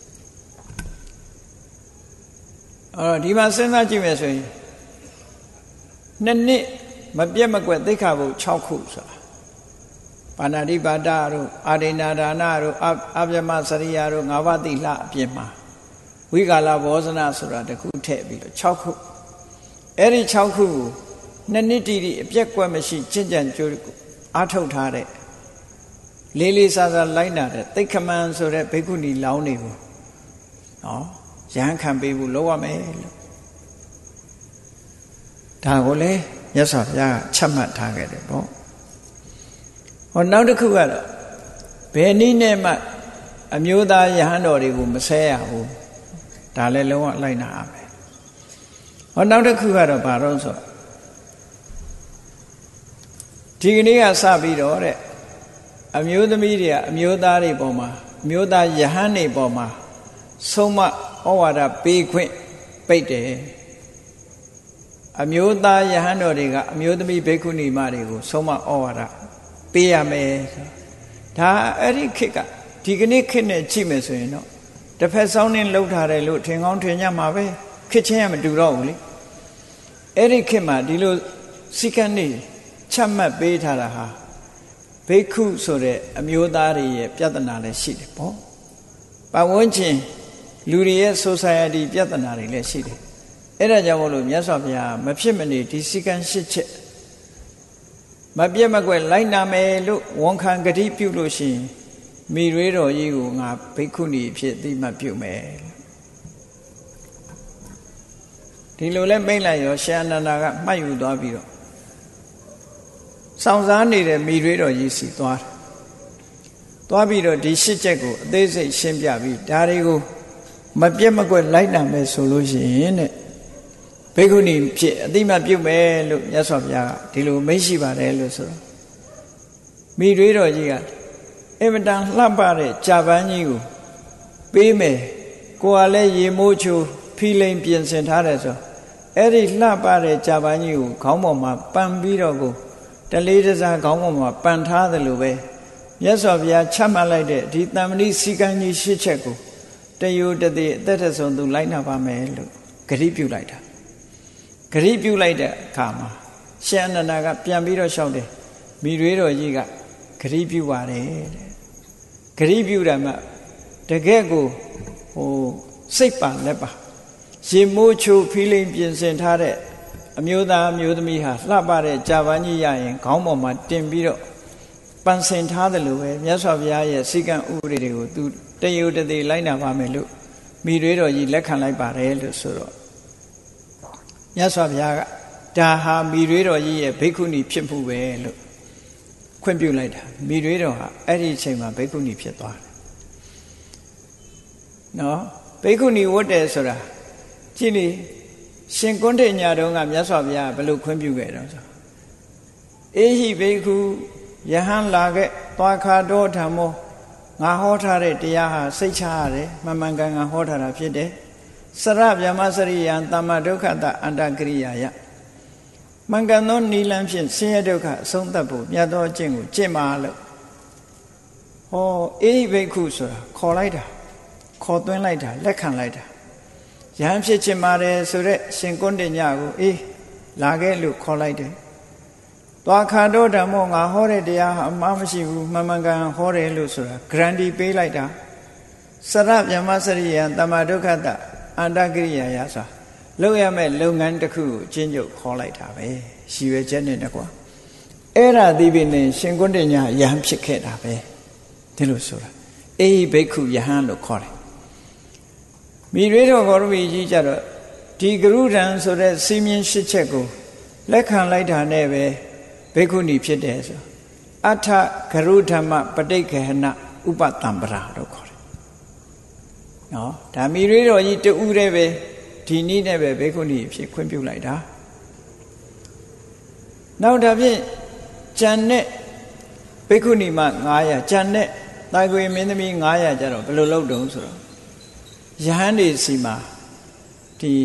အော်ဒီမှာစဉ်းစားကြည့်မယ်ဆိုရင်နှစ်နှစ်မပြတ်မကွက်သိက္ခာပုဒ်၆ခုဆိုတာပါဏာတိပါဒတို့အာဒိနာဒါနတို့အဗျမစရိယာတို့ငါးပါးတိလှအပြင်မှာဝိကာလဘောဇနာဆိုတာတခုထည့်ပြီးတော့၆ခုအဲ့ဒီ၆ခုကိုနှစ်နှစ်တိတိအပြက်ကွက်မရှိကျင့်ကြံကြိုးအားထုတ်ထားတဲ့လေးလေးစားစားလိုက်နာတဲ့သိက္ခမန်ဆိုတဲ့ဘိက္ခုနီလောင်းတွေကိုနော်ရဟန်းခံပေးဖို့လုပ်ရမယ်လို့ဒါကိုလေမြတ်စွာဘုရားကချမှတ်ထားခဲ့တယ်ပေါ့ဟောနောက်တစ်ခုကတော့ဘယ်နည်းနဲ့မှအမျိုးသားယဟန်တော်တွေကိုမဆဲရဘူးဒါလည်းလုံးဝလိုက်နာရမယ်ဟောနောက်တစ်ခုကတော့ဘာလို့ဆိုဒီကနေ့ကစပြီးတော့တဲ့အမျိုးသမီးတွေကအမျိုးသားတွေပေါ်မှာအမျိုးသားယဟန်တွေပေါ်မှာဆုံးမဩဝါဒပေးခွင့်ပိတ်တယ်အမျိုးသားယဟန်တော်တွေကအမျိုးသမီးဘိက္ခုနီမတွေကိုဆုံးမဩဝါဒပေးရမယ်ဒါအဲ့ဒီခေတ်ကဒီကနေ့ခေတ်နဲ့ကြည့်မယ်ဆိုရင်တော့တစ်ဖက်စောင်းနှင်းလှုပ်ထားတယ်လို့ထင်ကောင်းထင်ကြမှာပဲခေတ်ချင်းကမတူတော့ဘူးလေအဲ့ဒီခေတ်မှာဒီလိုစိကံနေချမှတ်ပေးထားတာဟာဘိက္ခုဆိုတဲ့အမျိုးသားတွေရဲ့ပြဿနာလည်းရှိတယ်ပေါ့ပတ်ဝန်းကျင်လူတွေရဲ့ society ပြဿနာတွေလည်းရှိတယ်အဲ့ဒါကြောင့်မို့လို့မြတ်စွာဘုရားမဖြစ်မနေဒီစိကံရှစ်ချက်မပြတ်မကွက်လိုက်နာမယ်လို့ဝန်ခံဂတိပြုလို့ရှိရင်မိရွေးတော်ကြီးကိုငါဘိက္ခုနီဖြစ်သိမှတ်ပြုမယ်ဒီလိုလဲမိတ်လိုက်ရောရှင်အနန္ဒာကမှတ်ယူသွားပြီးတော့စောင့်စားနေတဲ့မိရွေးတော်ကြီးစီသွားတယ်သွားပြီးတော့ဒီရှစ်ချက်ကိုအသေးစိတ်ရှင်းပြပြီးဒါတွေကိုမပြတ်မကွက်လိုက်နာမယ်ဆိုလို့ရှိရင်တဲ့ဘိက္ခုနီဖြစ်အသိမှတ်ပြုမယ်လို့မြတ်စွာဘုရားကဒီလိုမိတ်ရှိပါတယ်လို့ဆိုတော့မိရွေးတော်ကြီးကအင်မတန်လှပတဲ့ကြာပန်းကြီးကိုပေးမယ်ကိုယ်ကလည်းရေမိုးချိုးဖီလိန်ပြင်ဆင်ထားတယ်ဆိုအဲ့ဒီလှပတဲ့ကြာပန်းကြီးကိုခေါင်းပေါ်မှာပန်ပြီးတော့ကိုတလေးတစားခေါင်းပေါ်မှာပန်ထားတယ်လို့ပဲမြတ်စွာဘုရားချမှတ်လိုက်တဲ့ဒီတမ္ပဏိစည်းကမ်းကြီးရှစ်ချက်ကိုတယုတတိအသက်ထဆုံးသူလိုက်နာပါမယ်လို့ဂတိပြုလိုက်တာဂတိပြုလိုက်တဲ့အခါမှာရှင်အနန္ဒာကပြန်ပြီးတော့လျှောက်တယ်မိရွေးတော်ကြီးကဂတိပြုပါတယ်တဲ့ဂတိပြုတယ်မှတကယ်ကိုဟိုစိတ်ပါလက်ပါရေမိုးချိုဖီးလိန်ပြင်ဆင်ထားတဲ့အမျိုးသားအမျိုးသမီးဟာလှပတဲ့ကြာပန်းကြီးရရင်ခေါင်းပေါ်မှာတင်ပြီးတော့ပန်ဆင်ထားတယ်လို့ပဲမြတ်စွာဘုရားရဲ့စိကံဥပဒေတွေကိုသူတယုတတိလိုက်နာပါမယ်လို့မိရွေးတော်ကြီးလက်ခံလိုက်ပါတယ်လို့ဆိုတော့မြတ်စွာဘုရားကဒါဟာမိရွေးတော်ကြီးရဲ့ဘိက္ခုနီဖြစ်မှုပဲလို့ခွင့်ပြုလိုက်တာမိရွေးတော်ဟာအဲ့ဒီအချိန်မှာဘိက္ခုနီဖြစ်သွားတယ်နော်ဘိက္ခုနီဝတ်တယ်ဆိုတာကြည့်လေရှင်ကွန်းတေညာတုန်းကမြတ်စွာဘုရားဘယ်လိုခွင့်ပြုခဲ့တော့ဆိုအေဟိဘိက္ခုယဟန်လာခဲ့သွားခါတော်ဓမ္မောငါဟောထားတဲ့တရားဟာစိတ်ချရတယ်မှန်မှန်ကန်ကန်ဟောထားတာဖြစ်တယ်စရဗျမစရိယံတမ္မဒုက္ခတအန္တကရိယာယမှန်ကန်သောနိလန်းဖြင့်ဆင်းရဲဒုက္ခအဆုံးသတ်ဖို့မြတ်သောအကျင့်ကိုကျင့်ပါလို့ဟောအေဟိဘိက္ခုဆိုတာခေါ်လိုက်တာခေါ်သွင်းလိုက်တာလက်ခံလိုက်တာယဟန်ဖြစ်ခြင်းပါတယ်ဆိုတဲ့ရှင်ကွန်းတင်ညကိုအေးလာခဲ့လို့ခေါ်လိုက်တယ်သွားခါတော့ဓမ္မောငါဟောတဲ့တရားဟာအမှားမရှိဘူးမှန်မှန်ကန်ဟောတယ်လို့ဆိုတာဂရန်တီပေးလိုက်တာစရဗျမစရိယံတမ္မာဒုက္ခတအန္တကရိယာယဆိုလုပ်ရမယ့်လုပ်ငန်းတစ်ခုကိုအချင်းချုပ်ခေါ်လိုက်တာပဲရည်ရွယ်ချက်နဲ့တကွာအဲ့ဒါဒီပင်နဲ့ရှင်ကွန်းတင်ညယဟန်ဖြစ်ခဲ့တာပဲဒီလိုဆိုတာအေဟိဘိက္ခုယဟန်လို့ခေါ်တယ်မိရွေးတော်ဂေါရမီကြီးကြတော့ဒီဂရုဒံဆိုတဲ့စီမင်းရှစ်ချက်ကိုလက်ခံလိုက်တာနဲ့ပဲဘိက္ခုနီဖြစ်တယ်ဆိုအထဂရုဓမ္မပဋိက္ခဟဏဥပတံပရာလို့ခေါ်တယ်နော်ဒါမိရွေးတော်ကြီးတူးတဲ့ပဲဒီနည်းနဲ့ပဲဘိက္ခုနီဖြစ်ခွင့်ပြုလိုက်တာနောက်ဒါဖြင့်ကျန်တဲ့ဘိက္ခုနီမငါးရာကျန်တဲ့တာကွေမင်းသမီးငါးရာကျတော့ဘယ်လိုလုပ်တုံးဆိုတော့ယဟန်နေစီမှာဒီ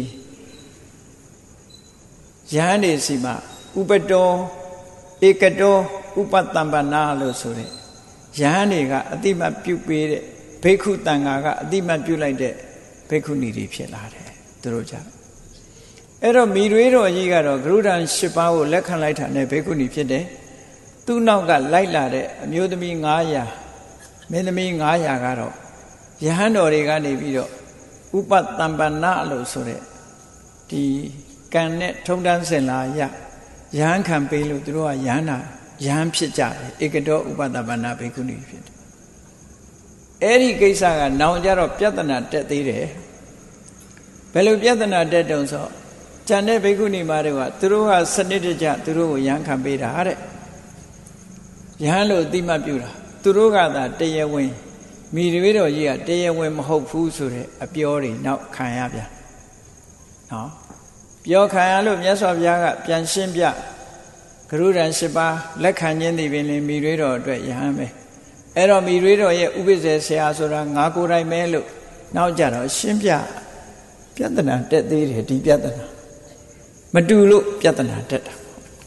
ယဟန်နေစီမှာဥပတောဧကတောဥပတံပနာလို့ဆိုတဲ့ယဟန်တွေကအတိမတ်ပြုပေးတဲ့ဘိက္ခုတန်ဃာကအတိမတ်ပြုလိုက်တဲ့ဘိက္ခုနီတွေဖြစ်လာတယ်သူတို့ကြအဲ့တော့မိရွေးတော်ကြီးကတော့ဂရုဒံ၈ပါးကိုလက်ခံလိုက်တာနဲ့ဘိက္ခုနီဖြစ်တယ်သူ့နောက်ကလိုက်လာတဲ့အမျိုးသမီးငါးရာမင်းသမီးငါးရာကတော့ယဟန်တော်တွေကနေပြီးတော့ဥပတံပနာလို့ဆိုတဲ့ဒီကံနဲ့ထုံတန်းစင်လာရယဟန်ခံပေးလို့သူတို့ကယဟန်နာယဟန်ဖြစ်ကြတယ်ဧကတောဥပတံပနာဘိက္ခုနီဖြစ်တယ်အဲ့ဒီကိစ္စကနောင်ကြတော့ပြဿနာတက်သေးတယ်ဘယ်လိုပြဿနာတက်တုံဆိုကျန်တဲ့ဘိက္ခုနီမတွေကသူတို့ကစနစ်တကျသူတို့ကိုယဟန်ခံပေးတာတဲ့ယဟန်လို့အတိမတ်ပြုတာသူတို့ကသာတရားဝင်မိရွေးတော်ကြီးကတရားဝင်မဟုတ်ဘူးဆိုတဲ့အပြောတွေနောက်ခံရပြန်နော်ပြောခံရလို့မြတ်စွာဘုရားကပြန်ရှင်းပြဂရုဒံ၈ပါးလက်ခံခြင်းသည်ပင်မိရွေးတော်အတွက်ယဟန်ပဲအဲ့တော့မိရွေးတော်ရဲ့ဥပိ္ပဇေဆရာဆိုတာငါကိုယ်တိုင်ပဲလို့နောက်ကြတော့ရှင်းပြပြဿနာတက်သေးတယ်ဒီပြဿနာမတူလို့ပြဿနာတက်တာ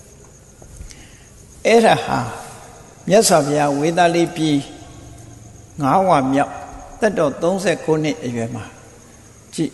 အဲ့ဒါဟာမြတ်စွာဘုရားဝေသာလိပြည်ငါးဝါမြောက်သက်တော်သုံးဆယ်ကိုနှစ်အရွယ်မှာကြည့်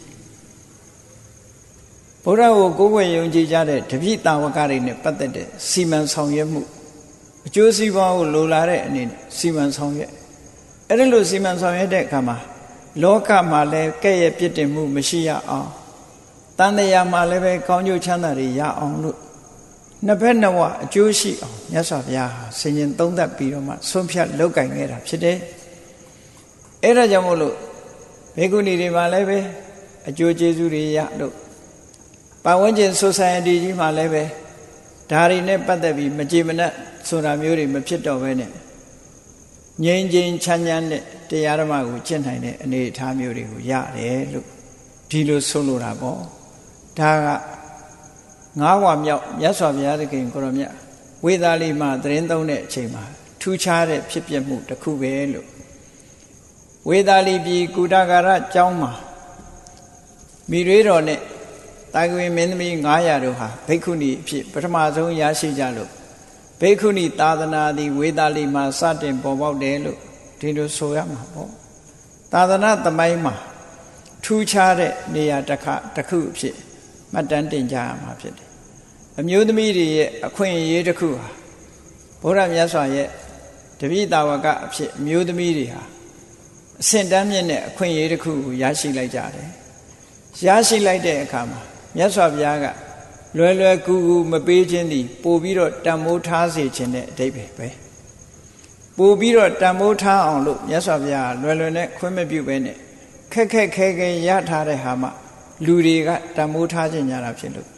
ဘုရားကိုကိုယ်ွယ်ယုံကြည်ကြတဲ့တပည့်တာဝကတွေနဲ့ပတ်သက်တဲ့စီမံဆောင်ရွက်မှုအကျိုးစီးပွားကိုလိုလားတဲ့အနေနဲ့စီမံဆောင်ရွက်အဲ့ဒါလို့စီမံဆောင်ရွက်တဲ့အခါမှာလောကမှာလည်းကဲ့ရဲ့ပြစ်တင်မှုမရှိရအောင်တန်တရားမှာလည်းပဲကောင်းကျိုးချမ်းသာတွေရအောင်လို့နှစ်ဘက်နှစ်ဝအကျိုးရှိအောင်မြတ်စွာဘုရားဟာဆင်ញင်သုံးသပ်ပြီးတော့မှဆုံးဖြတ်လုပ်ကင်ခဲ့တာဖြစ်တယ်အဲ့ဒါကြောင့်မို့လို့ဘေကုဏီတွေမှာလည်းပဲအကျိုးကျေးဇူးတွေရလို့ပတ်ဝန်းကျင် society ကြီးမှာလည်းပဲဒါတွေနဲ့ပတ်သက်ပြီးမကြေမနက်ဆိုတာမျိုးတွေမဖြစ်တော့ဘဲနဲ့ငြိမ်းချမ်းချမ်းချမ်းနဲ့တရားဓမ္မကိုကျင့်နိုင်တဲ့အနေအထားမျိုးတွေကိုရတယ်လို့ဒီလိုဆိုလိုတာပေါ့ဒါကငါးဝါမြောက်မြတ်စွာဘုရားသခင်ကိုရောမြတ်ဝေသာလိမှာသတင်းသုံးတဲ့အချိန်မှာထူးခြားတဲ့ဖြစ်ပျက်မှုတစ်ခုပဲလို့ဝေသာလိပြည်ကုတကာရကျောင်းမှာမိရွေးတော်နဲ့တာကွေမင်းသမီးငါးရာတို့ဟာဘိက္ခုနီအဖြစ်ပထမဆုံးရရှိကြလို့ဘိက္ခုနီသာသနာသည်ဝေသာလိမှာစတင်ပေါ်ပေါက်တယ်လို့ဒီလိုဆိုရမှာပေါ့သာသနာသမိုင်းမှာထူးခြားတဲ့နေရာတစ်ခါတစ်ခုအဖြစ်မှတ်တမ်းတင်ကြရမှာဖြစ်တယ်အမျိုးသမီးတွေရဲ့အခွင့်အရေးတစ်ခုဟာဘုရားမြတ်စွာရဲ့တပည့်တာဝကအဖြစ်အမျိုးသမီးတွေဟာအဆင့်တန်းမြင့်တဲ့အခွင့်အရေးတစ်ခုကိုရရှိလိုက်ကြတယ်ရရှိလိုက်တဲ့အခါမှာမြတ်စွာဘုရားကလွယ်လွယ်ကူကူမပေးခြင်းသည်ပို့ပြီးတော့တန်မိုးထားစေခြင်းတဲ့အဓိပ္ပာယ်ပဲပို့ပြီးတော့တန်မိုးထားအောင်လို့မြတ်စွာဘုရားလွယ်လွယ်နဲ့ခွင့်မပြုဘဲနဲ့ခက်ခက်ခဲခဲရထားတဲ့ဟာမှလူတွေကတန်မိုးထားခြင်းကြတာဖြစ်လို့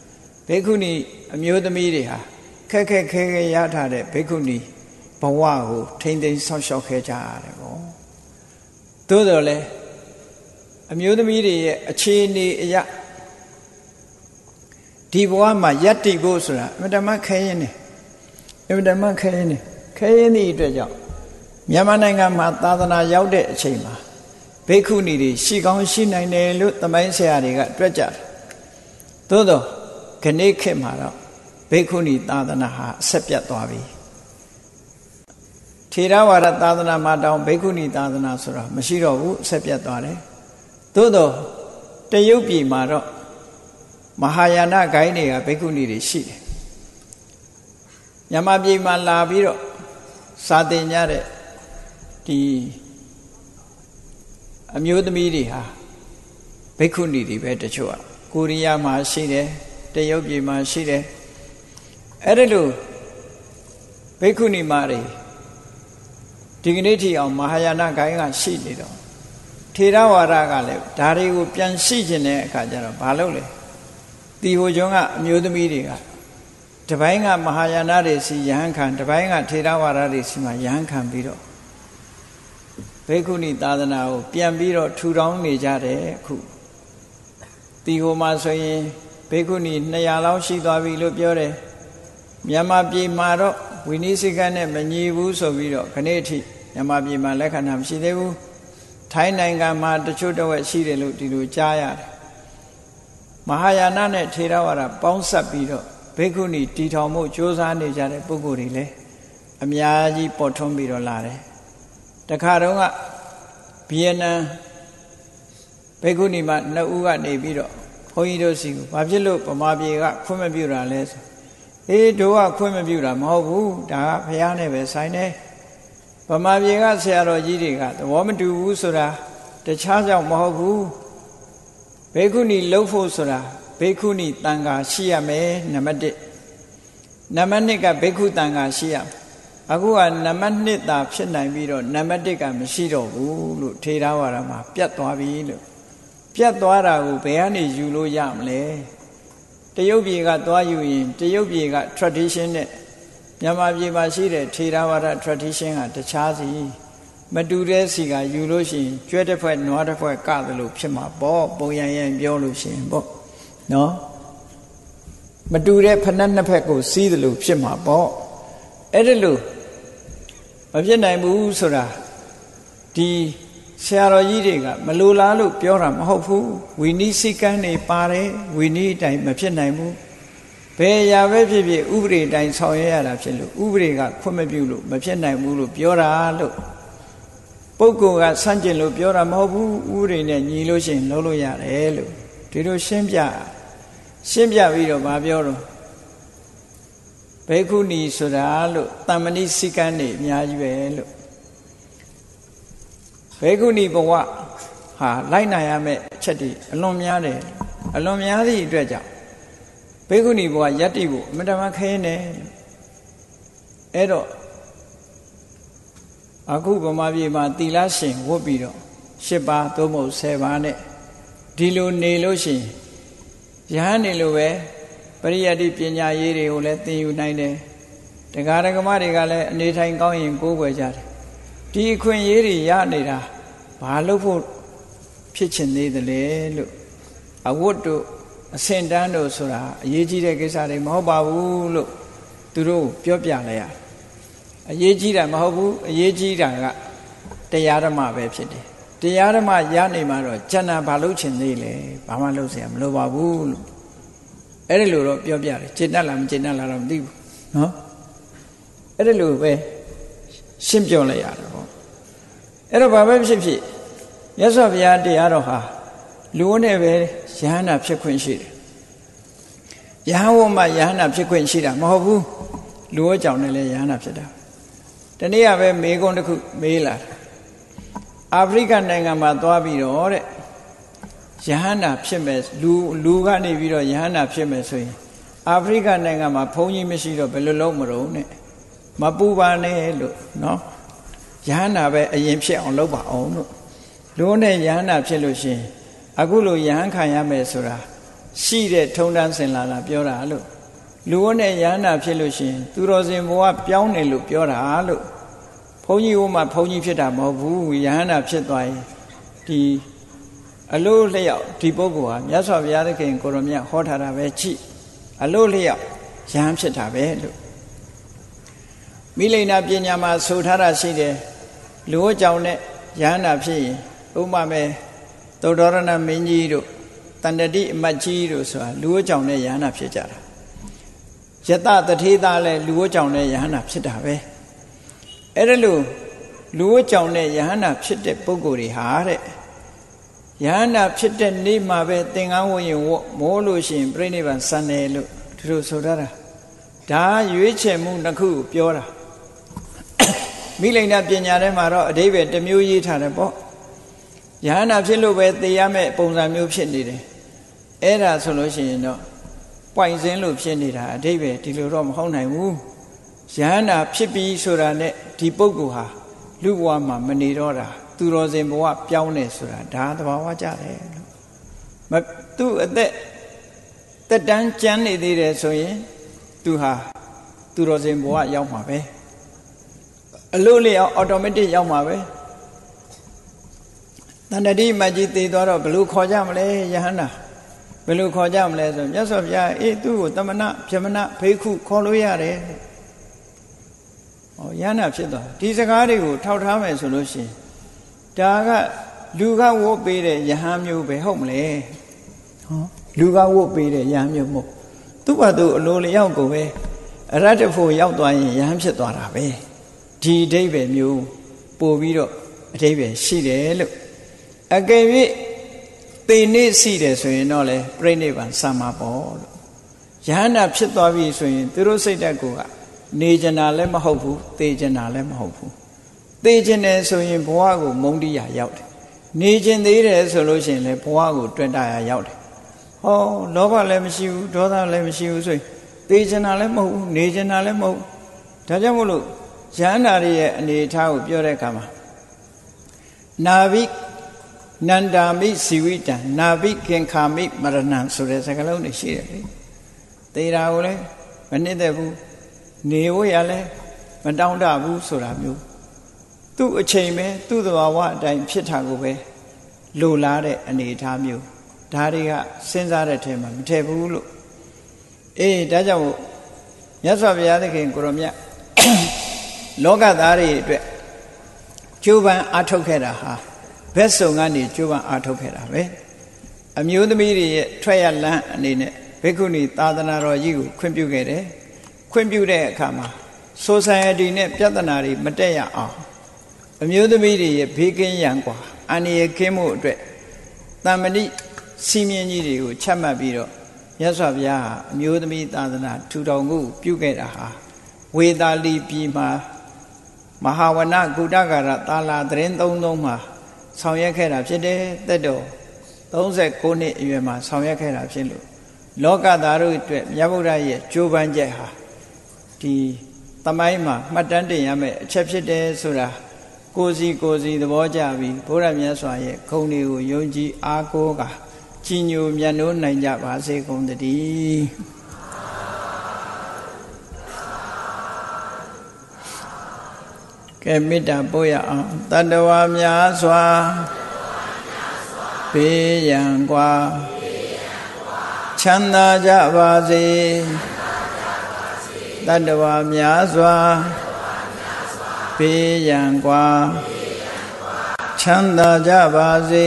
ဘေက္ခုနီအမျိုးသမီးတွေဟာခက်ခက်ခဲခဲရထားတဲ့ဘေက္ခုနီဘဝကိုထိမ့်သိမ်းဆောက်ရှောက်ခဲ့ကြရတယ်ပေါ့သို့တော်လည်းအမျိုးသမီးတွေရဲ့အခြေအနေအရာဒီဘဝမှာယက်တိဖို့ဆိုတာအမြဲတမ်းခဲရင်နေအမြဲတမ်းခဲရင်နေခဲရင်ဒီအတွက်ကြောင့်မြန်မာနိုင်ငံမှာသာသနာရောက်တဲ့အချိန်မှာဘိက္ခုနီတွေရှိကောင်းရှိနိုင်တယ်လို့သမိုင်းဆရာတွေကတွက်ကြတယ်သို့တော့ခဏခေတ်မှာတော့ဘိက္ခုနီသာသနာဟာအဆက်ပြတ်သွားပြီထေရဝါဒသာသနာမှာတောင်ဘိက္ခုနီသာသနာဆိုတာမရှိတော့ဘူးအဆက်ပြတ်သွားတယ်သို့တော့တရုတ်ပြည်မှာတော့မဟာယာနဂိုင်းတွေကဘိက္ခုနီတွေရှိတယ်မြန်မာပြည်မှာလာပြီးတော့စာသင်ကြတဲ့ဒီအမျိုးသမီးတွေဟာဘိက္ခုနီတွေပဲတချို့อ่ะကိုရီးယားမှာရှိတယ်တရုတ်ပြည်မှာရှိတယ်အဲ့ဒါလို့ဘိက္ခုနီမာတွေဒီကနေ့ထိအောင်မဟာယာနဂိုင်းကရှိနေတော့ထေရဝါဒကလည်းဒါတွေကိုပြန်ရှိခြင်းတဲ့အခါကျတော့ဘာလုပ်လဲတီဟိုကျွန်းကအမျိုးသမီးတွေကတပိုင်းကမဟာယာနတွေစီယဟန်ခံတပိုင်းကထေရဝါဒတွေစီမှာယဟန်ခံပြီးတော့ဘိက္ခုနီသာသနာကိုပြန်ပြီးတော့ထူထောင်နေကြတယ်အခုတီဟိုမှာဆိုရင်ဘိက္ခုနီနှစ်ရာလောက်ရှိသွားပြီလို့ပြောတယ်မြန်မာပြည်မှာတော့ဝိနည်းစိကနဲ့မညီဘူးဆိုပြီးတော့ခဏအထိမြန်မာပြည်မှာလက်ခံတာမရှိသေးဘူးထိုင်းနိုင်ငံမှာတချို့တဝက်ရှိတယ်လို့ဒီလိုကြားရတယ်မဟာယာနနဲ့ထေရဝါဒပေါင်းစပ်ပြီးတော့ဘိက္ခုနီတီထောင်မှုကြိုးစားနေကြတဲ့ပုဂ္ဂိုလ်တွေလည်းအများကြီးပေါ်ထွန်းပြီးတော့လာတယ်တခါတုန်းကဗီယက်နမ်ဘိက္ခုနီမှာနှစ်ဦးကနေပြီးတော့ဘုန်းကြီးတို့စီကိုဘာဖြစ်လို့ဗမာပြည်ကခွင့်မပြုတာလဲဆိုအေးတို့ကခွင့်မပြုတာမဟုတ်ဘူးဒါကဘုရားနဲ့ပဲဆိုင်တယ်ဗမာပြည်ကဆရာတော်ကြီးတွေကသဘောမတူဘူးဆိုတာတခြားကြောင့်မဟုတ်ဘူးဘိက္ခုနီလှုပ်ဖို့ဆိုတာဘိက္ခုနီတန်ခါရှိရမယ်နံပါတ်တစ်နံပါတ်နှစ်ကဘိက္ခုတန်ခါရှိရမယ်အခုကနံပါတ်နှစ်သာဖြစ်နိုင်ပြီးတော့နံပါတ်တစ်ကမရှိတော့ဘူးလို့ထေရဝါဒမှာပြတ်သွားပြီလို့ပြတ်သွားတာကိုဘယ်ကနေယူလို့ရမလဲတရုတ်ပြည်ကသွားယူရင်တရုတ်ပြည်က tradition နဲ့မြန်မာပြည်မှာရှိတဲ့ထေရဝါဒ tradition ကတခြားစီမတူတဲ့စီကယူလို့ရှိရင်ကျွဲတစ်ဖွဲ့နွားတစ်ဖွဲ့ကတယ်လို့ဖြစ်မှာပေါ့ပုံရန်ရန်ပြောလို့ရှိရင်ပေါ့နော်မတူတဲ့ဖဏတ်နှစ်ဖက်ကိုစီးတယ်လို့ဖြစ်မှာပေါ့အဲ့ဒါလို့မဖြစ်နိုင်ဘူးဆိုတာဒီဆရာတော်ကြီးတွေကမလိုလားလို့ပြောတာမဟုတ်ဘူးဝီနည်းစိကံနေပါတယ်ဝီနည်းအတိုင်းမဖြစ်နိုင်ဘူးဘယ်အရာပဲဖြစ်ဖြစ်ဥပဒေအတိုင်းဆောင်ရွက်ရတာဖြစ်လို့ဥပဒေကခွင့်မပြုလို့မဖြစ်နိုင်ဘူးလို့ပြောတာလို့ပုဂ္ဂိုလ်ကဆန့်ကျင်လို့ပြောတာမဟုတ်ဘူးဥပဒေနဲ့ညီလို့ရှိရင်လုပ်လို့ရတယ်လို့ဒီလိုရှင်းပြရှင်းပြပြီးတော့ဗာပြောတော့ဘိက္ခုနီဆိုတာလို့တမ္မဏိစိကံနေအများကြီးပဲလို့ဘိက္ခုနီဘဝဟာလိုက်နိုင်ရမယ့်အချက်တွေအလွန်များတယ်အလွန်များသည့်အတွက်ကြောင့်ဘိက္ခုနီဘဝယတ္တိဖို့အမြဲတမ်းခဲနေအဲ့တော့အခုဗမာပြည်မှာသီလရှင်ဝတ်ပြီးတော့၈ပါးသို့မဟုတ်၁၀ပါးနဲ့ဒီလိုနေလို့ရှိရင်ယဟန်နေလို့ပဲပရိယတ္တိပညာရေးတွေကိုလည်းသင်ယူနိုင်တယ်တရားဓမ္မတွေကလည်းအနေထိုင်ကောင်းရင်ကိုးကွယ်ကြတယ်ဒီအခွင့်အရေးတွေရနေတာဘာလို့ဖို့ဖြစ်ချင်သေးတယ်လဲလို့အဝတ်တို့အစင်တန်းတို့ဆိုတာအရေးကြီးတဲ့ကိစ္စတွေမဟုတ်ပါဘူးလို့သူတို့ပြောပြလိုက်ရအရေးကြီးတာမဟုတ်ဘူးအရေးကြီးတာကတရားဓမ္မပဲဖြစ်တယ်တရားဓမ္မရနေမှာတော့ကျန်တာဘာလို့ချင်သေးလဲဘာမှလုပ်เสียမလိုပါဘူးလို့အဲ့ဒီလိုတော့ပြောပြတယ်ကျင့်တတ်လားမကျင့်တတ်လားတော့မသိဘူးနော်အဲ့ဒီလိုပဲရှင်းပြောလိုက်ရတာပေါ့အဲ့တော့ဘာပဲဖြစ်ဖြစ်မြတ်စွာဘုရားတရားတော်ဟာလူဝနဲ့ပဲယဟန္တာဖြစ်ခွင့်ရှိတယ်ယဟန်ဝမှာယဟန္တာဖြစ်ခွင့်ရှိတာမဟုတ်ဘူးလူဝကြောင့်လည်းယဟန္တာဖြစ်တာတနေ့ကပဲမေကွန်းတစ်ခုမေးလာအာဖရိကနိုင်ငံမှာသွားပြီးတော့တဲ့ယဟန္တာဖြစ်မယ်လူလူကနေပြီးတော့ယဟန္တာဖြစ်မယ်ဆိုရင်အာဖရိကနိုင်ငံမှာဘုန်းကြီးမရှိတော့ဘယ်လိုလုပ်မလို့နဲ့မပူပါနဲ့လို့နော်ယဟန္တာပဲအရင်ဖြစ်အောင်လုပ်ပါအောင်လို့လူနဲ့ယဟန္တာဖြစ်လို့ရှိရင်အခုလိုယဟန်ခံရမယ်ဆိုတာရှိတဲ့ထုံတန်းစင်လာလာပြောတာလို့လူဝတ်နဲ့ယန္တာဖြစ်လို့ရှိရင်သူတော်စင်ဘဝပြောင်းတယ်လို့ပြောတာလို့ဘုန်းကြီးဟိုမှာဘုန်းကြီးဖြစ်တာမဟုတ်ဘူးယန္တာဖြစ်သွားရင်ဒီအလို့လျောက်ဒီပုဂ္ဂိုလ်ဟာမြတ်စွာဘုရားသခင်ကိုရောမြတ်ဟောထားတာပဲကြည့်အလို့လျောက်ယဟန်ဖြစ်တာပဲလို့မိလိန်နာပညာမှာဆိုထားတာရှိတယ်လူဝတ်ကြောင့်နဲ့ယဟန်တာဖြစ်ရင်ဥပမာမဲ့သုတ္တရဏမင်းကြီးတို့တန္တတိအမတ်ကြီးတို့ဆိုတာလူဝတ်ကြောင့်နဲ့ယဟန်တာဖြစ်ကြတာယတတထေသာလည်းလူဝတ်ကြောင့်နဲ့ယဟန်တာဖြစ်တာပဲအဲ့ဒါလို့လူဝတ်ကြောင့်နဲ့ယဟန်တာဖြစ်တဲ့ပုဂ္ဂိုလ်တွေဟာတဲ့ယဟန္တာဖြစ်တဲ့နေ့မှာပဲသင်္ကန်းဝတ်ရင်ဝတ်မိုးလို့ရှိရင်ပြိဋိဘံစံတယ်လို့သူတို့ဆိုထားတာဒါရွေးချယ်မှုတစ်ခုကိုပြောတာမိလိန်နာပညာထဲမှာတော့အဓိပ္ပာယ်တစ်မျိုးရေးထားတယ်ပေါ့ယဟန္တာဖြစ်လို့ပဲသိရမယ့်ပုံစံမျိုးဖြစ်နေတယ်အဲ့ဒါဆိုလို့ရှိရင်တော့ပွိုင်စင်းလို့ဖြစ်နေတာအဓိပ္ပာယ်ဒီလိုတော့မဟုတ်နိုင်ဘူးယဟန္တာဖြစ်ပြီးဆိုတာနဲ့ဒီပုဂ္ဂိုလ်ဟာလူဘဝမှာမနေတော့တာသူတော်စင်ဘဝပြောင်းနေဆိုတာဒါသဘာဝကြတယ်လို့မသူ့အသက်တက်တန်းကျမ်းနေသေးတယ်ဆိုရင်သူဟာသူတော်စင်ဘဝရောက်မှာပဲအလို့လျောက်အော်တိုမက်တစ်ရောက်မှာပဲတဏ္ဍတိမကြီးသိသွားတော့ဘယ်လိုခေါ်ကြမလဲယဟန္တာဘယ်လိုခေါ်ကြမလဲဆိုမြတ်စွာဘုရားအေးသူ့ကိုတမနာဗြဟ္မဏဘေခုခေါ်လို့ရတယ်ဟောယဟန္တာဖြစ်သွားဒီစကားတွေကိုထောက်ထားမယ်ဆိုလို့ရှိရင်ဒါကလူကဝတ်ပေးတဲ့ယဟန်မျိုးပဲဟုတ်မလဲဟောလူကဝတ်ပေးတဲ့ယဟန်မျိုးမဟုတ်သူ့ဘာသူအလိုလျောက်ကိုပဲအရတ္တဖို့ရောက်သွားရင်ယဟန်ဖြစ်သွားတာပဲဒီအဓိပ္ပာယ်မျိုးပို့ပြီးတော့အဓိပ္ပာယ်ရှိတယ်လို့အကယ်၍သေနေရှိတယ်ဆိုရင်တော့လေပြိဋိဘံစံမှာပေါ့လို့ယဟန္တာဖြစ်သွားပြီဆိုရင်သူတို့စိတ်ဓာတ်ကနေကျင်တာလည်းမဟုတ်ဘူးသေကျင်တာလည်းမဟုတ်ဘူးသေကျင်တယ်ဆိုရင်ဘဝကိုမုန်းတရားရောက်တယ်နေကျင်သေးတယ်ဆိုလို့ရှိရင်လည်းဘဝကိုတွေ့တာရောက်တယ်ဟောလောဘလည်းမရှိဘူးဒေါသလည်းမရှိဘူးဆိုရင်သေကျင်တာလည်းမဟုတ်ဘူးနေကျင်တာလည်းမဟုတ်ဘူးဒါကြောင့်မို့လို့ယန္တာရဲ့အနေအထားကိုပြောတဲ့အခါမှာနာဘိနန္ဒာမိဇီဝိတံနာဘိကင်ခာမိမရဏံဆိုတဲ့စကားလုံးတွေရှိတယ်လေသေတာကိုလည်းမနစ်သက်ဘူးနေဝရလည်းမတောင်းတဘူးဆိုတာမျိုးသူ့အချိန်ပဲသူ့သဘာဝအတိုင်းဖြစ်တာကိုပဲလိုလားတဲ့အနေအထားမျိုးဒါတွေကစဉ်းစားတဲ့ထဲမှာမထည့်ဘူးလို့အေးဒါကြောင့်မြတ်စွာဘုရားသခင်ကိုရောမြတ်လောကသားတွေအတွက်ကျိုးပန်းအားထုတ်ခဲ့တာဟာဘက်စုံကနေကျိုးပန်းအားထုတ်ခဲ့တာပဲအမျိုးသမီးတွေရဲ့ထွက်ရလမ်းအနေနဲ့ဘိက္ခုနီသာသနာတော်ကြီးကိုခွင့်ပြုခဲ့တယ်ခွင့်ပြုတဲ့အခါမှာ society နဲ့ပြဿနာတွေမတက်ရအောင်အမျိုးသမီးတွေရဲ့ဘေးကင်းရန်กว่าအန္တရာယ်ကင်းမှုအတွက်တမ္မဏိစီမင်းကြီးတွေကိုချမှတ်ပြီးတော့မြတ်စွာဘုရားဟာအမျိုးသမီးသာသနာထူထောင်မှုပြုခဲ့တာဟာဝေသာလီပြည်မှာမဟာဝနကုတကာရသာလာသတင်းသုံးသုံးမှာဆောင်ရွက်ခဲ့တာဖြစ်တယ်တက်တော်သုံးဆယ်ကိုနှစ်အရွယ်မှာဆောင်ရွက်ခဲ့တာဖြစ်လို့လောကသားတို့အတွက်မြတ်ဗုဒ္ဓရဲ့ကြိုးပမ်းချက်ဟာဒီသမိုင်းမှာမှတ်တမ်းတင်ရမယ့်အချက်ဖြစ်တယ်ဆိုတာကိုယ်စီကိုယ်စီသဘောကျပြီးဘုရားမြတ်စွာရဲ့ဂုဏ်တွေကိုယုံကြည်အားကိုးကာကြီးညိုမြတ်နိုးနိုင်ကြပါစေကုန်သတည်းကဲမေတ္တာပို့ရအောင်တတ္တဝါများစွာဘေးရန်กว่าချမ်းသာကြပါစေတတ္တဝါများစွာဘေးရန်กว่าချမ်းသာကြပါစေ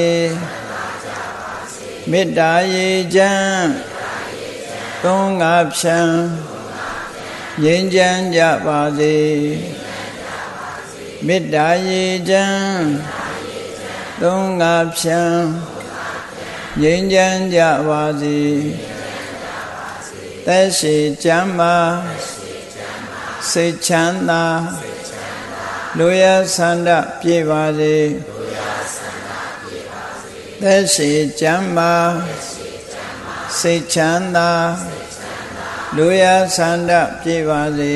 မေတ္တာရေချမ်းသုံးငါဖြံငြိမ်းချမ်းကြပါစေမေတ္တာရေချမ်းသုံးငါဖြံငြိမ်းချမ်းကြပါစေသက်ရှိချမ်းသာစိတ်ချမ်းသာလူရဆန္ဒပြေပါစေသက်ရှိချမ်းသာစိတ်ချမ်းသာလူရဆန္ဒပြေပါစေ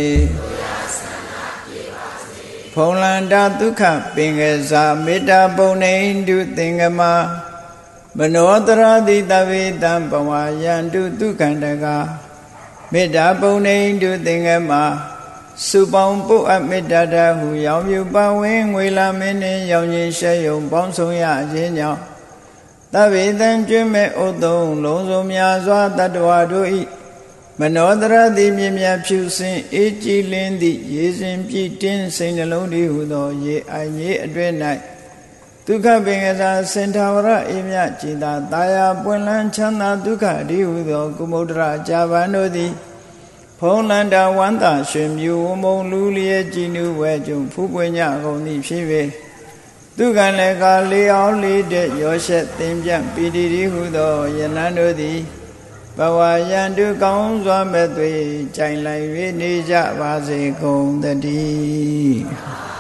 ဖုံလန္တာဒုက္ခပင်ကစားမေတ္တာပုံနေတုသင်္ကမမနောတရတိတဝေတံဘဝယန္တုဒုက္ခန္တကမေတ္တာပုံနေတုသင်္ကမှာစုပေါင်းပုအပ်မေတ္တာတဟုရောင်မြူပဝင်းငွေလာမင်းနှင့်ရောင်ကြီးရှဲယုံပေါင်းဆုံးရခြင်းကြောင့်တဗ္ဗေတံကျွမ်းမဲ့ဥသုံးလုံးစုံများစွာတတ္တဝါတို့ဤမနောတရတိမြင်မြတ်ဖြူစင်အေးကြည်လင်းသည့်ရေစဉ်ပြည့်တင်းစိတ်နှလုံးတည်းဟုသောရေအိုင်ကြီးအတွင်း၌ဒုက္ခပင်ကစားစင်ထာဝရအေမြကြည်သာတာယာပွင့်လန်းချမ်းသာဒုက္ခတည်းဟုသောကုမုဒ္ဒရာကြာပန်တို့သည်ဖုံးလန္တာဝန္တာရွှင်မြူဝမုံလူလျက်ကြည်နူဝဲကြုံဖူးပွင့်ကြကုန်သည်ဖြစ်၍ဒုက္ခလည်းကာလေးအောင်လေးတဲ့ရောရှက်သင်ပြန့်ပီတိတည်းဟုသောယနန်းတို့သည်ဘဝယန္တုကောင်းစွာမဲ့သွေးကြိုင်လိုက်၍နေကြပါစေကုန်တည်း